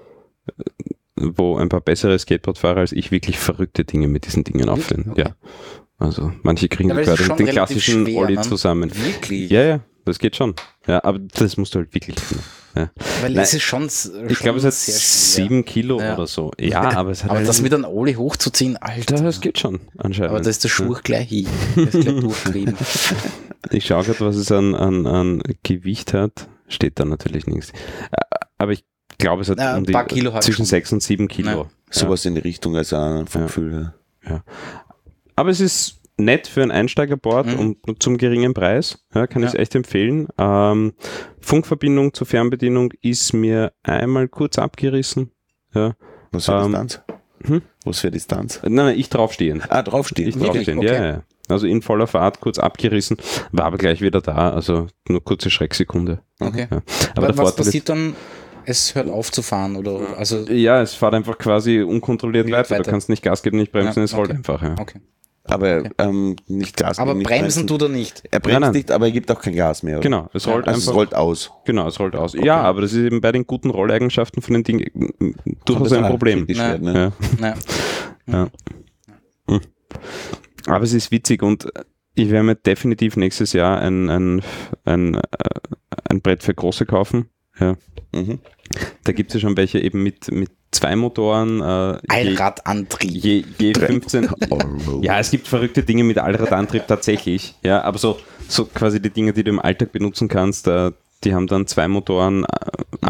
S5: wo ein paar bessere Skateboardfahrer als ich wirklich verrückte Dinge mit diesen Dingen aufführen. Okay. Ja. Also manche kriegen ja, gerade den klassischen schwer, Ollie zusammen.
S1: Wirklich?
S5: Ja, ja, das geht schon. Ja, aber das musst du halt wirklich können. Ja.
S1: Weil
S5: Nein,
S1: es ist schon, schon
S5: ich glaube, es hat sieben Kilo ja. oder so. Ja, aber es hat
S1: aber
S5: halt
S1: das mit einem Ollie hochzuziehen, Alter.
S5: Das geht schon, anscheinend.
S1: Aber da ist der Schuh ja. gleich hin. Das ist gleich durchtrieben.
S5: Ich schaue gerade, was es an, an, an Gewicht hat. Steht da natürlich nichts. Aber ich glaube, es hat
S1: Na,
S5: um die,
S1: Kilo
S5: zwischen sechs und sieben Kilo.
S1: Ja.
S3: Sowas in die Richtung als ein vom
S5: ja.
S3: Gefühl.
S5: Ja. ja. Aber es ist nett für ein Einsteigerboard mhm. und zum geringen Preis. Ja, kann ja. ich es echt empfehlen. Ähm, Funkverbindung zur Fernbedienung ist mir einmal kurz abgerissen. Ja.
S3: Was für
S5: ähm,
S3: Distanz?
S5: Hm?
S3: Was für Distanz?
S5: Nein, nein, ich draufstehen.
S3: Ah, draufstehen.
S5: Ich draufstehen, okay. ja, ja. Also in voller Fahrt kurz abgerissen, war aber gleich wieder da. Also nur kurze Schrecksekunde.
S1: Okay.
S5: Ja. Aber,
S1: aber was passiert dann? Es hört auf zu fahren, oder? Also
S5: ja, es fährt einfach quasi unkontrolliert weiter. weiter. Du kannst nicht Gas geben, nicht bremsen, ja, es rollt
S1: okay.
S5: einfach. Ja.
S1: Okay.
S3: Aber
S1: okay.
S3: ähm, nicht Gas
S1: Aber
S3: geben,
S1: bremsen,
S3: nicht bremsen
S1: tut er nicht.
S3: Er bremst nein, nein. nicht, aber er gibt auch kein Gas mehr. Oder?
S5: Genau, es rollt
S3: also
S5: einfach.
S3: Es rollt aus.
S5: Genau, es rollt aus.
S3: Okay.
S5: Ja, aber das ist eben bei den guten Rolleigenschaften von den Dingen durchaus ein Problem.
S3: Werden, ne?
S5: ja. Ja. Ja. Aber es ist witzig und ich werde mir definitiv nächstes Jahr ein, ein, ein, ein Brett für Große kaufen. Ja.
S3: Mhm.
S5: Da gibt es ja schon welche eben mit, mit zwei Motoren. Äh,
S1: Allradantrieb.
S5: Je, je fünfzehn. Ja, es gibt verrückte Dinge mit Allradantrieb tatsächlich. Ja, aber so, so quasi die Dinge, die du im Alltag benutzen kannst, äh, die haben dann zwei Motoren, äh,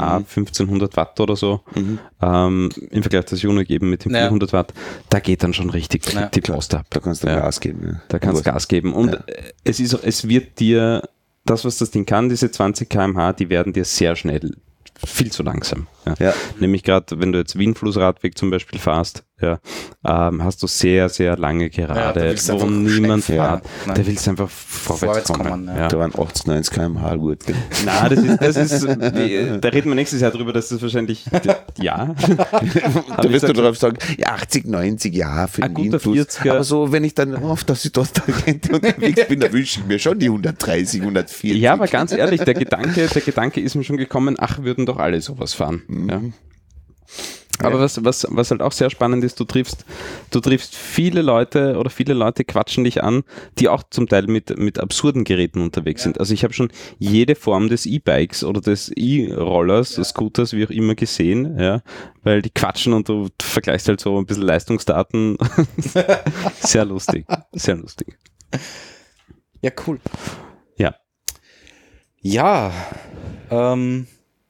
S5: A
S3: Mhm.
S5: fünfzehnhundert Watt oder so,
S3: Mhm.
S5: ähm, im Vergleich zu Ioniq eben mit dem
S1: Ja.
S5: vierhundert Watt, da geht dann schon richtig
S1: Ja.
S5: die Post ab.
S3: Da kannst du
S5: Ja.
S3: Gas geben. Ja.
S5: Da kannst du
S3: Aber-
S5: Gas geben. Und
S3: Ja.
S5: äh, es ist, es wird dir, das, was das Ding kann, diese zwanzig Kilometer pro Stunde, die werden dir sehr schnell viel zu langsam. Ja.
S3: Ja.
S5: Nämlich gerade, wenn du jetzt Wien-Flussradweg zum Beispiel fährst, ja, ähm, hast du sehr, sehr lange
S1: Ja, da
S5: Gerade,
S1: willst du
S5: wo
S1: einfach
S5: niemand
S1: schnell
S5: fährt.
S1: fahren. Nein.
S5: Da willst du einfach vorwärts,
S1: Vorwärts
S5: kommen.
S1: kommen, ja.
S5: ja.
S3: Da waren achtzig, neunzig Kilometer pro Stunde gut. gell?
S5: Nein, das ist, das ist die, da reden wir nächstes Jahr drüber, dass das wahrscheinlich, ja.
S3: Da wirst du drauf sagen, ja, achtzig, neunzig, ja, für
S5: Ein
S3: den
S5: guter
S3: Wien-Fluss.
S5: vierziger.
S3: Aber so, wenn ich dann auf der Südosttangente unterwegs bin, da wünsche ich mir schon die hundertdreißig, hundertvierzig.
S5: Ja, aber ganz ehrlich, der Gedanke, der Gedanke ist mir schon gekommen, ach, würden doch alle sowas fahren.
S3: Mhm.
S5: Ja. Aber was, was, was halt auch sehr spannend ist, du triffst, du triffst viele Leute oder viele Leute quatschen dich an, die auch zum Teil mit, mit absurden Geräten unterwegs sind. Also ich habe schon jede Form des E-Bikes oder des E-Rollers, des Scooters, wie auch immer gesehen, ja, weil die quatschen und du vergleichst halt so ein bisschen Leistungsdaten. Sehr lustig, sehr lustig.
S1: Ja, cool.
S5: Ja.
S1: Ja, ähm,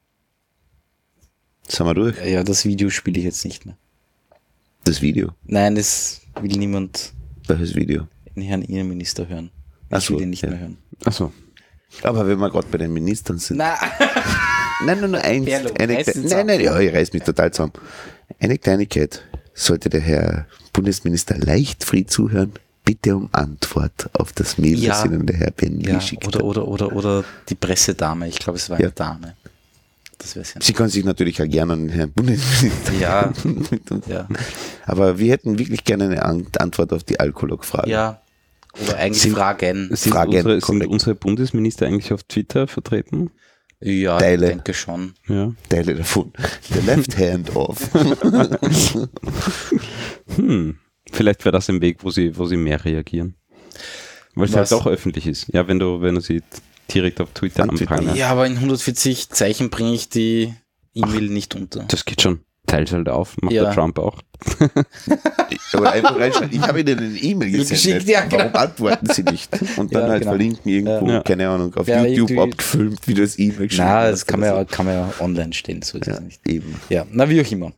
S3: Sind wir durch?
S1: ja, das Video spiele ich jetzt nicht mehr.
S3: Das Video.
S1: Nein, das will niemand
S3: Welches Video?
S1: den Herrn Innenminister hören.
S3: Ach
S1: Ich will
S3: so,
S1: ihn nicht
S3: ja.
S1: mehr hören.
S5: Achso.
S3: Aber wenn wir gerade bei den Ministern sind.
S1: Na,
S3: Nein, nur, nur eins.
S1: Berlo,
S3: Eine,
S1: reiß dich
S3: nein,
S1: zusammen.
S3: nein, ja, ich reiß mich total zusammen. Eine Kleinigkeit. Sollte der Herr Bundesminister Leichtfried zuhören, bitte um Antwort auf das Mail,
S1: Ja.
S3: das Ihnen der Herr Benny
S1: ja,
S3: schickt.
S1: oder, oder, oder, oder die Pressedame. Ich glaube, es war
S3: Ja.
S1: eine Dame. Das wäre sehr
S3: Sie können sich natürlich auch gerne an den Herrn Bundesminister
S1: Ja,
S3: mit uns.
S1: ja,
S3: Aber wir hätten wirklich gerne eine An- Antwort auf die Alkolog-Frage.
S1: ja. Oder eigentlich
S3: Sind-
S1: Fragen.
S5: Sind,
S3: Frage,
S5: unsere, sind
S3: korrekt.
S5: unsere Bundesminister eigentlich auf Twitter vertreten?
S1: Ja,
S3: Teile.
S1: ich denke schon.
S5: Ja.
S3: Teile davon. The left hand off.
S5: Hm. Vielleicht wäre das ein Weg, wo sie, wo sie mehr reagieren. Weil es halt
S1: Was?
S5: auch öffentlich ist. Ja, wenn du, wenn du sie direkt auf Twitter
S3: An Twitter.
S5: anprangern.
S1: Ja, aber in hundertvierzig Zeichen bringe ich die E-Mail nicht unter.
S5: Das geht schon. Teils halt auf, macht
S1: Ja.
S5: der Trump auch.
S3: Aber einfach reinschreiben, ich habe Ihnen eine E-Mail gesendet.
S1: Geschickt, ja, genau.
S3: Warum antworten Sie nicht? Und dann
S1: Ja,
S3: halt
S1: genau.
S3: verlinken irgendwo,
S5: Ja.
S3: keine Ahnung, auf
S1: Ja,
S3: YouTube
S1: irgendwie-
S3: abgefilmt, wie das E-Mail geschrieben
S1: Na,
S3: hast
S1: das kann
S3: oder
S1: man, ja, kann man ja online stellen, so ist
S3: so.
S1: es
S3: Ja,
S1: nicht.
S3: eben.
S1: Ja, na wie auch immer.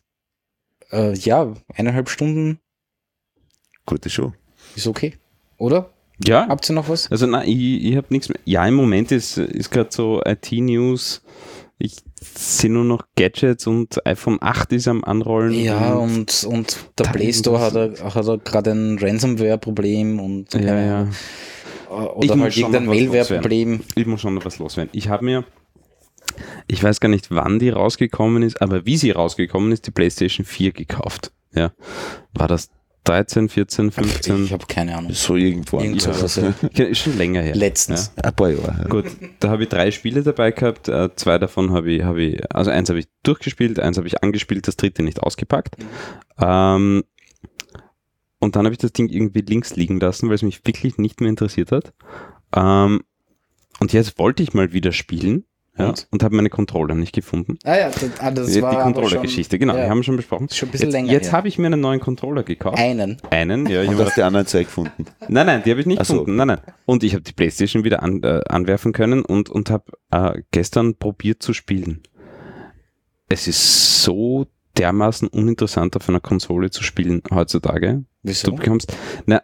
S1: Äh, ja, eineinhalb Stunden
S3: Gute Show.
S1: ist okay, oder?
S5: Ja.
S1: Habt ihr noch was?
S5: Also nein, ich, ich habe nichts mehr. Ja, im Moment ist, ist gerade so I T-News. Ich sehe nur noch Gadgets und iPhone acht ist am Anrollen.
S1: Ja, und, und der
S5: Dann
S1: Play Store
S5: das-
S1: hat, er- hat er gerade ein Ransomware-Problem und
S5: ja, ja. Ich
S1: oder
S5: muss
S1: halt
S5: schon
S1: irgendein
S5: noch was
S1: Malware-Problem.
S5: Ich muss schon noch was loswerden. Ich habe mir, ich weiß gar nicht, wann die rausgekommen ist, aber wie sie rausgekommen ist, die PlayStation vier gekauft. Ja. War das dreizehn, vierzehn, fünfzehn?
S1: Ich habe keine Ahnung.
S3: So irgendwo.
S1: Irgend
S3: Ja.
S1: sowas, ja.
S5: Ja, ist schon länger her.
S1: Letztens.
S3: Ein paar Jahre. Ja.
S5: Gut, da habe ich drei Spiele dabei gehabt. Äh, zwei davon habe ich, habe ich, also eins habe ich durchgespielt, eins habe ich angespielt, das dritte nicht ausgepackt. Ähm, und dann habe ich das Ding irgendwie links liegen lassen, weil es mich wirklich nicht mehr interessiert hat. Ähm, und jetzt wollte ich mal wieder spielen. Ja,
S1: Und?
S5: und habe meine Controller nicht gefunden.
S1: Ah ja, das, ah, das
S5: die
S1: war aber
S5: Controller-Geschichte, genau,
S1: ja,
S5: die haben wir schon besprochen.
S1: ist schon ein bisschen
S5: Jetzt,
S1: länger
S5: jetzt
S1: her.
S5: habe ich mir einen neuen Controller gekauft.
S1: einen.
S5: Einen, ja. Ich
S3: Und
S5: hab
S3: hast die anderen zwei gefunden.
S5: Nein, nein, die habe ich nicht
S3: Ach so.
S5: gefunden. Nein, nein. Und ich habe die PlayStation wieder an, äh, anwerfen können und, und habe äh, gestern probiert zu spielen. Es ist so dermaßen uninteressant, auf einer Konsole zu spielen heutzutage.
S1: Wieso?
S5: Du bekommst, na,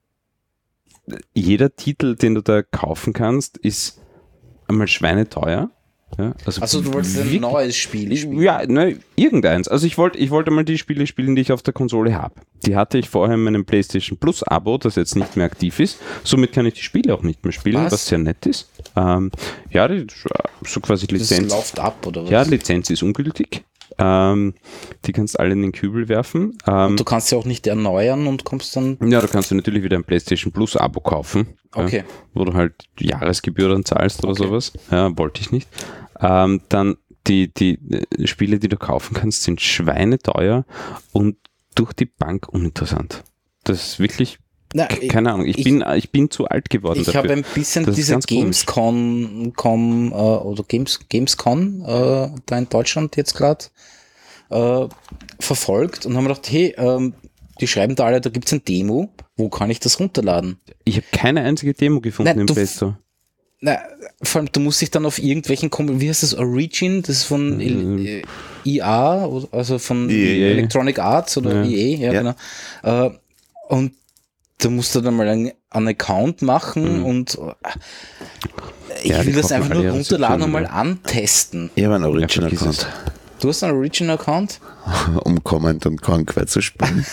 S5: jeder Titel, den du da kaufen kannst, ist einmal schweineteuer. Ja, also
S1: Also du wolltest ein
S5: wirklich-
S1: neues Spiel spielen?
S5: Ja, ne, irgendeins. Also ich wollte ich wollte mal die Spiele spielen, die ich auf der Konsole habe. Die hatte ich vorher in meinem PlayStation Plus Abo, das jetzt nicht mehr aktiv ist. Somit kann ich die Spiele auch nicht mehr spielen,
S1: Was?
S5: was, sehr nett ist. Ähm, ja, die, so quasi
S1: Das
S5: Lizenz.
S1: läuft ab, oder was?
S5: Ja, Lizenz ist ungültig. Ähm, die kannst alle in den Kübel werfen. Ähm,
S1: Du kannst ja auch nicht erneuern und kommst dann...
S5: ja, du kannst dir natürlich wieder ein PlayStation Plus Abo kaufen.
S1: Okay.
S5: Ja, wo du halt Jahresgebühr dann zahlst oder
S1: Okay.
S5: sowas. Ja, wollte ich nicht. Ähm, dann die, die äh, Spiele, die du kaufen kannst, sind schweineteuer und durch die Bank uninteressant. Das ist wirklich,
S1: Na,
S5: k- keine Ahnung, ich,
S1: ich-
S5: bin, ich bin zu alt geworden
S1: Ich
S5: dafür.
S1: habe ein bisschen
S5: Das ist
S1: diese
S5: ganz komisch.
S1: Gamescom com, äh, oder Games, Gamescom äh, da in Deutschland jetzt gerade äh, verfolgt und haben gedacht, hey, ähm, die schreiben da alle, da gibt es ein Demo, wo kann ich das runterladen?
S5: Ich habe keine einzige Demo gefunden
S1: Nein,
S5: im
S1: du
S5: Play
S1: f-
S5: Store.
S1: Na, vor allem, du musst dich dann auf irgendwelchen, Kom- wie heißt das, Origin, das ist von
S5: Mhm.
S1: E- E A, oder- also von
S3: E A.
S1: Electronic Arts oder
S5: Ja.
S1: E A, ja,
S3: Ja.
S1: genau. Äh, und da musst du dann mal einen, einen Account machen
S5: Mhm.
S1: und äh, ich
S5: Ja, die
S1: will das
S5: kaufen
S1: einfach
S5: alle
S1: nur
S5: ihre
S1: runterladen und mal
S5: Subscription,
S1: antesten.
S3: Ich habe einen
S5: Ja,
S3: Original-Account,
S5: vergiss
S1: Du hast einen Origin-Account?
S3: um Command und Conquer zu spielen.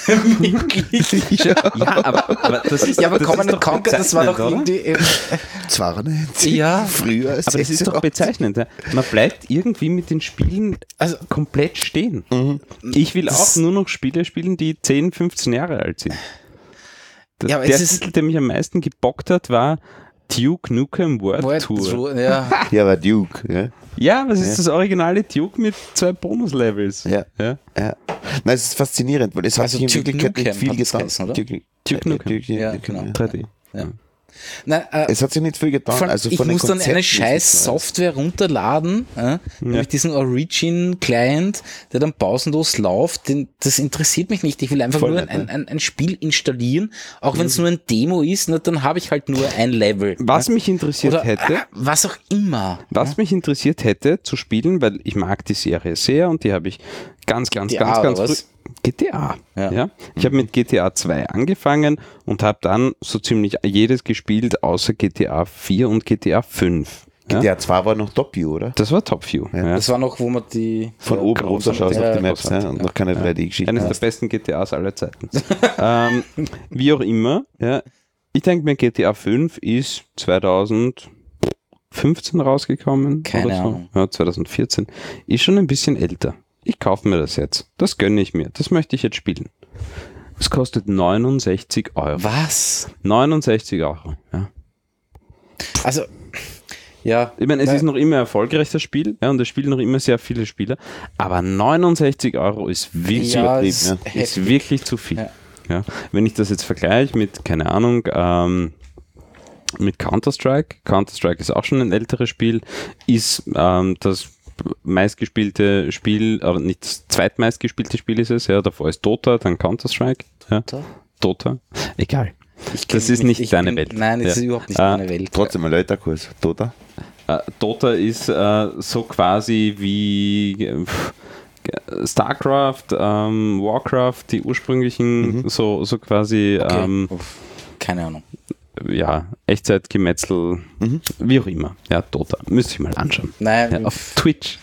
S5: Ja, aber, aber das ist
S1: Ja, aber
S5: das
S1: Command
S5: ist
S1: and Conquer, das war doch
S5: bezeichnend, oder?
S1: irgendwie... Äh,
S3: Zwar nicht.
S1: Ja.
S3: Früher als
S5: Aber das ist doch bezeichnend. Ja. Man bleibt irgendwie mit den Spielen
S1: Also-
S5: komplett stehen. Ich will
S1: Das-
S5: auch nur noch Spiele spielen, die zehn, fünfzehn Jahre alt sind. Das,
S1: Ja, aber
S5: der
S1: es ist-
S5: Titel, der mich am meisten gebockt hat, war Duke Nukem World,
S1: World
S5: Tour.
S1: Tour, ja.
S3: Ja, aber Duke, ja.
S5: Ja, was ist
S3: Ja.
S5: das originale Duke mit zwei Bonuslevels?
S3: Ja.
S5: Ja.
S3: Ja. Nein, es ist faszinierend, weil es hat
S1: Also
S3: sich in
S1: Duke
S3: Wirklichkeit nicht
S1: Nukem
S3: viel
S1: hat das
S3: getan.
S1: geheißen, oder?
S3: Duke,
S5: Duke Nukem.
S3: Duke,
S1: Ja,
S3: Nukem,
S1: genau.
S5: drei D.
S1: Ja. Nein, äh,
S3: Es hat sich nicht viel getan.
S1: Vor allem,
S3: Also
S1: ich
S3: von den
S1: muss dann
S3: Konzepten
S1: eine
S3: ist
S1: scheiß
S3: nichts Neues.
S1: Software runterladen, äh, nämlich diesen Origin-Client, der dann pausenlos läuft. Den, das interessiert mich nicht. Ich will einfach
S3: Voll
S1: nur
S3: nicht,
S1: ein,
S3: ne?
S1: ein, ein Spiel installieren, auch wenn es nur ein Demo ist, na, dann habe ich halt nur ein Level.
S5: Was
S1: ne?
S5: mich interessiert
S1: Oder
S5: hätte,
S1: äh, was auch immer.
S5: was mich interessiert hätte zu spielen, weil ich mag die Serie sehr und die habe ich ganz, ganz,
S1: G T A
S5: ganz, ganz
S1: oder
S5: früh.
S1: was?
S5: G T A.
S1: Ja.
S5: Ja. Ich habe mit G T A zwei angefangen und habe dann so ziemlich jedes gespielt, außer G T A vier und G T A fünf. Ja.
S3: Der zwar war noch Top-View, oder?
S5: Das war Top View. Ja.
S1: Das war noch, wo man die...
S3: Von
S1: ja,
S3: oben
S1: grausam-
S3: runter schaust
S1: ja,
S3: auf die Maps,
S5: großartig,
S3: ja, und noch keine drei D-Geschichten.
S5: Eines der besten G T As aller Zeiten. ähm, wie auch immer, ja, ich denke mir, G T A fünf ist zweitausendfünfzehn rausgekommen.
S1: Keine
S5: oder so.
S1: Ahnung.
S5: Ja, zweitausendvierzehn. Ist schon ein bisschen älter. Ich kaufe mir das jetzt. Das gönne ich mir. Das möchte ich jetzt spielen. Es kostet neunundsechzig Euro.
S1: Was?
S5: neunundsechzig Euro. Ja.
S1: Also, ja.
S5: Ich meine, es
S1: Nein.
S5: ist noch immer erfolgreich, das Spiel, ja, und es spielen noch immer sehr viele Spieler, aber neunundsechzig Euro ist wirklich,
S1: Ja,
S5: übertrieben,
S1: ist
S5: ja.
S1: heftig.
S5: ist wirklich zu viel.
S1: Ja.
S5: Ja. Wenn ich das jetzt vergleiche mit, keine Ahnung, ähm, mit Counter-Strike, Counter-Strike ist auch schon ein älteres Spiel, ist ähm, das meistgespielte Spiel, aber nicht das zweitmeistgespielte Spiel ist es, ja, davor ist Dota, dann Counter-Strike, ja.
S1: Dota?
S5: Dota, egal.
S1: Ich kenn
S5: Das ist
S1: mich-
S5: nicht
S1: ich
S5: deine
S1: bin,
S5: Welt.
S1: Nein, das
S5: Ja.
S1: ist überhaupt nicht
S5: Äh,
S1: meine Welt.
S3: Trotzdem ein Leiterkurs, Dota.
S5: Äh, Dota ist äh, so quasi wie äh, pff, StarCraft, ähm, Warcraft, die ursprünglichen, so, so quasi,
S1: Okay.
S5: ähm,
S1: Uff, keine Ahnung.
S5: ja, Echtzeitgemetzel,
S3: Mhm.
S5: wie auch immer. Ja, Dota. Müsste ich mal anschauen.
S1: Nein,
S5: Ja, auf Twitch.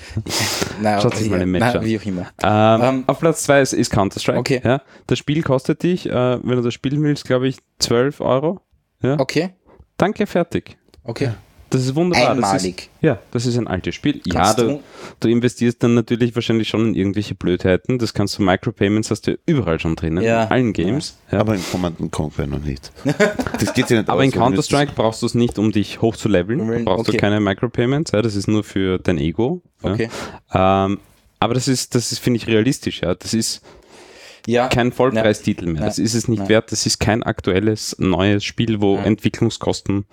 S1: nein,
S5: schaut sich mal den Match
S1: nein,
S5: an.
S1: wie auch immer.
S5: Ähm,
S1: Ähm,
S5: auf Platz zwei ist, ist Counter-Strike.
S1: Okay.
S5: Ja. Das Spiel kostet dich, äh, wenn du das spielen willst, glaube ich, zwölf Euro. Ja.
S1: Okay,
S5: Danke, fertig.
S1: okay.
S5: Das ist wunderbar. Das
S1: Einmalig.
S5: ist, ja, das ist ein altes Spiel. Ja,
S1: Kannst
S5: du,
S1: du-
S5: du investierst dann natürlich wahrscheinlich schon in irgendwelche Blödheiten. Das kannst du, Micropayments hast du überall schon drinnen,
S1: Ja.
S5: in allen Games. Ja.
S3: Aber in Command and Conquer noch nicht. Das geht ja nicht
S5: Aber
S3: aus,
S5: in
S3: du
S5: Counter-Strike brauchst du es nicht, um dich hochzuleveln. Da brauchst
S1: Okay.
S5: du keine Micropayments. Ja, das ist nur für dein Ego. Ja.
S1: Okay.
S5: Ähm, aber das ist, das ist, finde ich, realistisch. Ja. Das ist
S1: Ja,
S5: kein Vollpreistitel mehr.
S1: Ja.
S5: Das ist es nicht
S1: Ja.
S5: wert. Das ist kein aktuelles, neues Spiel, wo
S1: Ja.
S5: Entwicklungskosten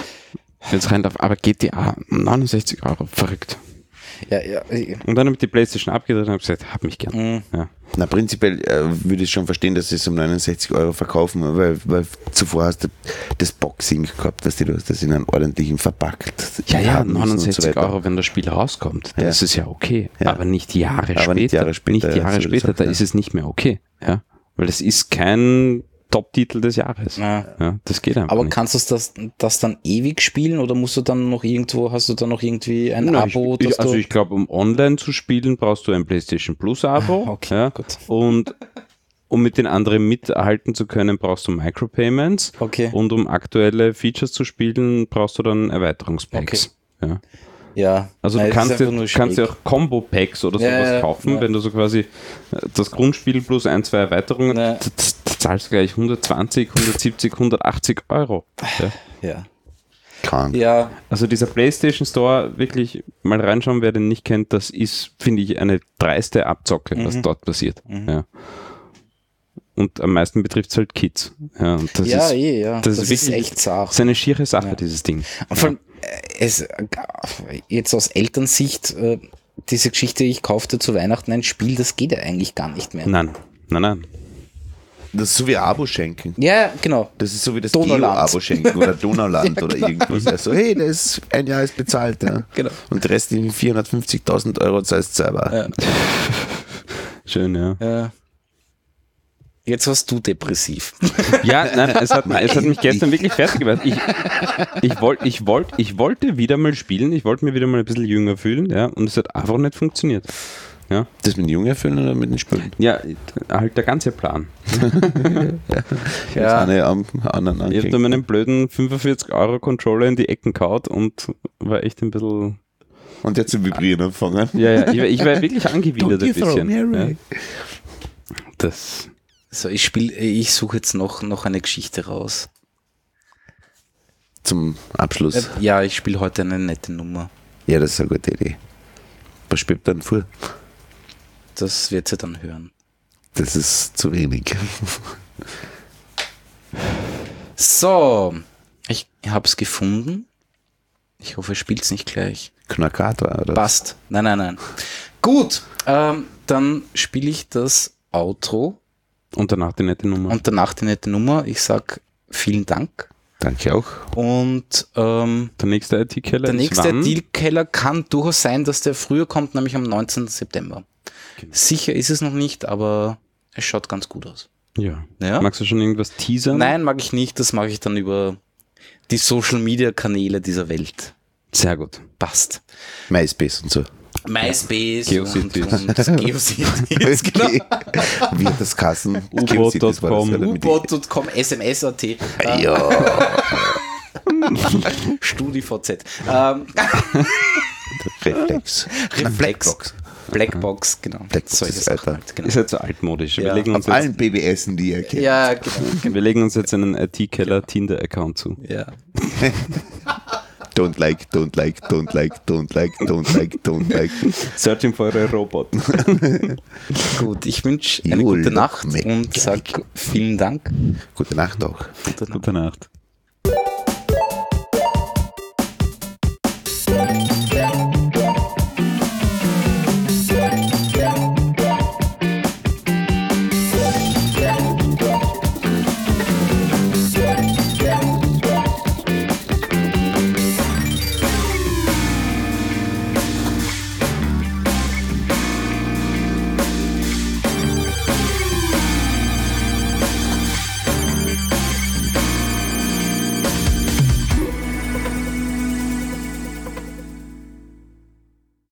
S5: jetzt rein darf. Aber G T A, neunundsechzig Euro, verrückt.
S1: ja, ja. ich-
S5: Und dann habe ich die PlayStation abgedreht und habe gesagt, hab mich gern.
S1: Mhm.
S5: Ja.
S3: Na, prinzipiell äh, würde ich schon verstehen, dass sie es um neunundsechzig Euro verkaufen, weil, weil zuvor hast du das Boxing gehabt, dass du hast das in einem ordentlichen verpackt.
S5: Ja, ja,
S3: haben müssen und so
S5: neunundsechzig
S3: weiter.
S5: Euro, wenn das Spiel rauskommt.
S3: Ja.
S5: Das ist ja okay.
S3: Ja.
S5: Aber nicht Jahre
S3: Aber
S5: später.
S3: nicht Jahre später,
S5: Nicht
S3: ja,
S5: Jahre
S3: so wie du
S5: später,
S3: sagst,
S5: da
S3: ja.
S5: ist es nicht mehr okay. Ja. Weil es ist kein Top-Titel des Jahres.
S1: Ja.
S5: Ja, das geht einfach
S1: Aber
S5: nicht.
S1: kannst du das, das dann ewig spielen oder musst du dann noch irgendwo, hast du dann noch irgendwie ein
S5: Na,
S1: Abo?
S5: ich,
S1: dass
S5: ich, also
S1: du,
S5: ich glaube, um online zu spielen, brauchst du ein PlayStation Plus-Abo.
S1: Okay,
S5: ja.
S1: gut.
S5: Und um mit den anderen mithalten zu können, brauchst du Micropayments.
S1: Okay.
S5: Und um aktuelle Features zu spielen, brauchst du dann Erweiterungspacks. Ja.
S1: ja.
S5: Also
S1: Nein,
S5: du
S1: das ist
S5: kannst
S1: einfach
S5: dir,
S1: nur
S5: kannst dir
S1: schräg.
S5: auch Combo-Packs oder
S1: Ja,
S5: sowas
S1: ja,
S5: kaufen,
S1: ja.
S5: wenn du so quasi äh, das Grundspiel plus ein, zwei Erweiterungen,
S1: Ja.
S5: da, da, da zahlst du gleich hundertzwanzig, hundertsiebzig, hundertachtzig Euro. Ja.
S1: Ja.
S3: Krank.
S1: Ja,
S5: Also dieser PlayStation Store, wirklich mal reinschauen, wer den nicht kennt, das ist, finde ich, eine dreiste Abzocke, was
S1: Mhm.
S5: dort passiert. Ja. Und am meisten betrifft es halt Kids. Ja, und das
S1: ja,
S5: ist,
S1: eh, ja.
S5: das
S1: Das,
S5: ist
S1: ist
S5: wirklich-
S1: echt zart.
S5: das ist eine schiere Sache,
S1: Ja.
S5: dieses Ding.
S1: Und vor allem, äh, es, äh, jetzt aus Elternsicht, äh, diese Geschichte, ich kaufte zu Weihnachten ein Spiel, das geht ja eigentlich gar nicht mehr.
S5: Nein, nein, nein.
S3: Das ist so wie Abo schenken.
S1: Ja, genau.
S3: Das ist so wie das
S1: Donauland.
S3: Geo-Abo schenken oder Donauland
S1: Ja,
S3: oder
S1: genau.
S3: irgendwas. Also, hey, das ist, ein Jahr ist bezahlt. Ja.
S1: Genau.
S3: Und der Rest in vierhundertfünfzigtausend Euro zahlst du selber.
S1: Ja.
S5: Schön, ja.
S1: Ja. Jetzt warst du depressiv.
S5: Ja, nein, es hat, es hat mich gestern wirklich fertig gemacht. Ich, ich, wollt, ich, wollt, ich wollte wieder mal spielen, ich wollte mir wieder mal ein bisschen jünger fühlen, ja, und es hat einfach nicht funktioniert. Ja,
S3: Das mit den Jungen erfüllen oder mit den Spülen?
S5: ja halt der ganze Plan.
S1: Ja.
S3: Eine am anderen
S5: Ich habe da
S3: angehängt.
S5: meinen blöden fünfundvierzig Euro Controller in die Ecken kaut und war echt ein bisschen.
S3: Und jetzt zu vibrieren anfangen.
S5: Ja, ja, ich war, ich war wirklich angewidert
S3: Don't
S5: ein
S3: you throw
S5: bisschen.
S3: me
S5: Ja.
S3: away.
S5: Das.
S1: So, ich spiele, ich suche jetzt noch, noch eine Geschichte raus.
S3: Zum Abschluss.
S1: Ja, ich spiele heute eine nette Nummer.
S3: Ja, das ist eine gute Idee. Was spielt dann vor?
S1: Das wird sie dann hören.
S3: Das ist zu wenig.
S1: So, ich habe es gefunden. Ich hoffe, ihr spielt es nicht gleich.
S3: Knackator, oder?
S1: Passt. Nein, nein, nein. Gut, ähm, dann spiele ich das Outro
S5: Und danach die nette Nummer.
S1: und danach die nette Nummer. Ich sag vielen Dank.
S3: Danke auch.
S1: Und ähm,
S5: der nächste I T-Keller
S1: der
S5: ist
S1: nächste
S5: wann?
S1: Dealkeller kann durchaus sein, dass der früher kommt, nämlich am neunzehnten September.
S5: Genau.
S1: Sicher ist es noch nicht, aber es schaut ganz gut aus.
S5: Ja.
S1: Ja?
S5: Magst du schon irgendwas teasern?
S1: Nein, mag ich nicht. Das mache ich dann über die Social-Media-Kanäle dieser Welt.
S5: Sehr gut.
S1: Passt.
S3: MySpace und so.
S1: MySpace
S5: GeoCities.
S1: und, und GeoCities, genau.
S3: Wie hat das Kassen?
S5: U-Boot Punkt com.
S1: U B O T Punkt com, S M S Punkt A T,
S3: Ja,
S1: StudiVZ. Ähm,
S3: Reflex.
S1: Reflex.
S3: Blackbox.
S1: Blackbox, genau.
S3: Blackbox
S1: Solche
S3: ist
S1: Sachen
S3: Alter.
S1: halt, genau.
S5: Ist halt so altmodisch. Wir,
S1: Ja.
S5: legen uns
S3: Auf allen
S5: jetzt,
S3: B B S'en, die ihr kennt.
S1: Ja, genau.
S5: wir legen uns jetzt einen I T-Keller Tinder-Account zu.
S1: Ja.
S3: Don't like, don't like, don't like, don't like, don't like, don't like.
S5: Searching for a Robot.
S1: Gut, ich wünsche eine
S3: You
S1: gute
S3: look
S1: Nacht und
S3: mechanic.
S1: sag vielen Dank.
S3: Gute Nacht auch.
S1: Gute Nacht.
S5: Gute Nacht.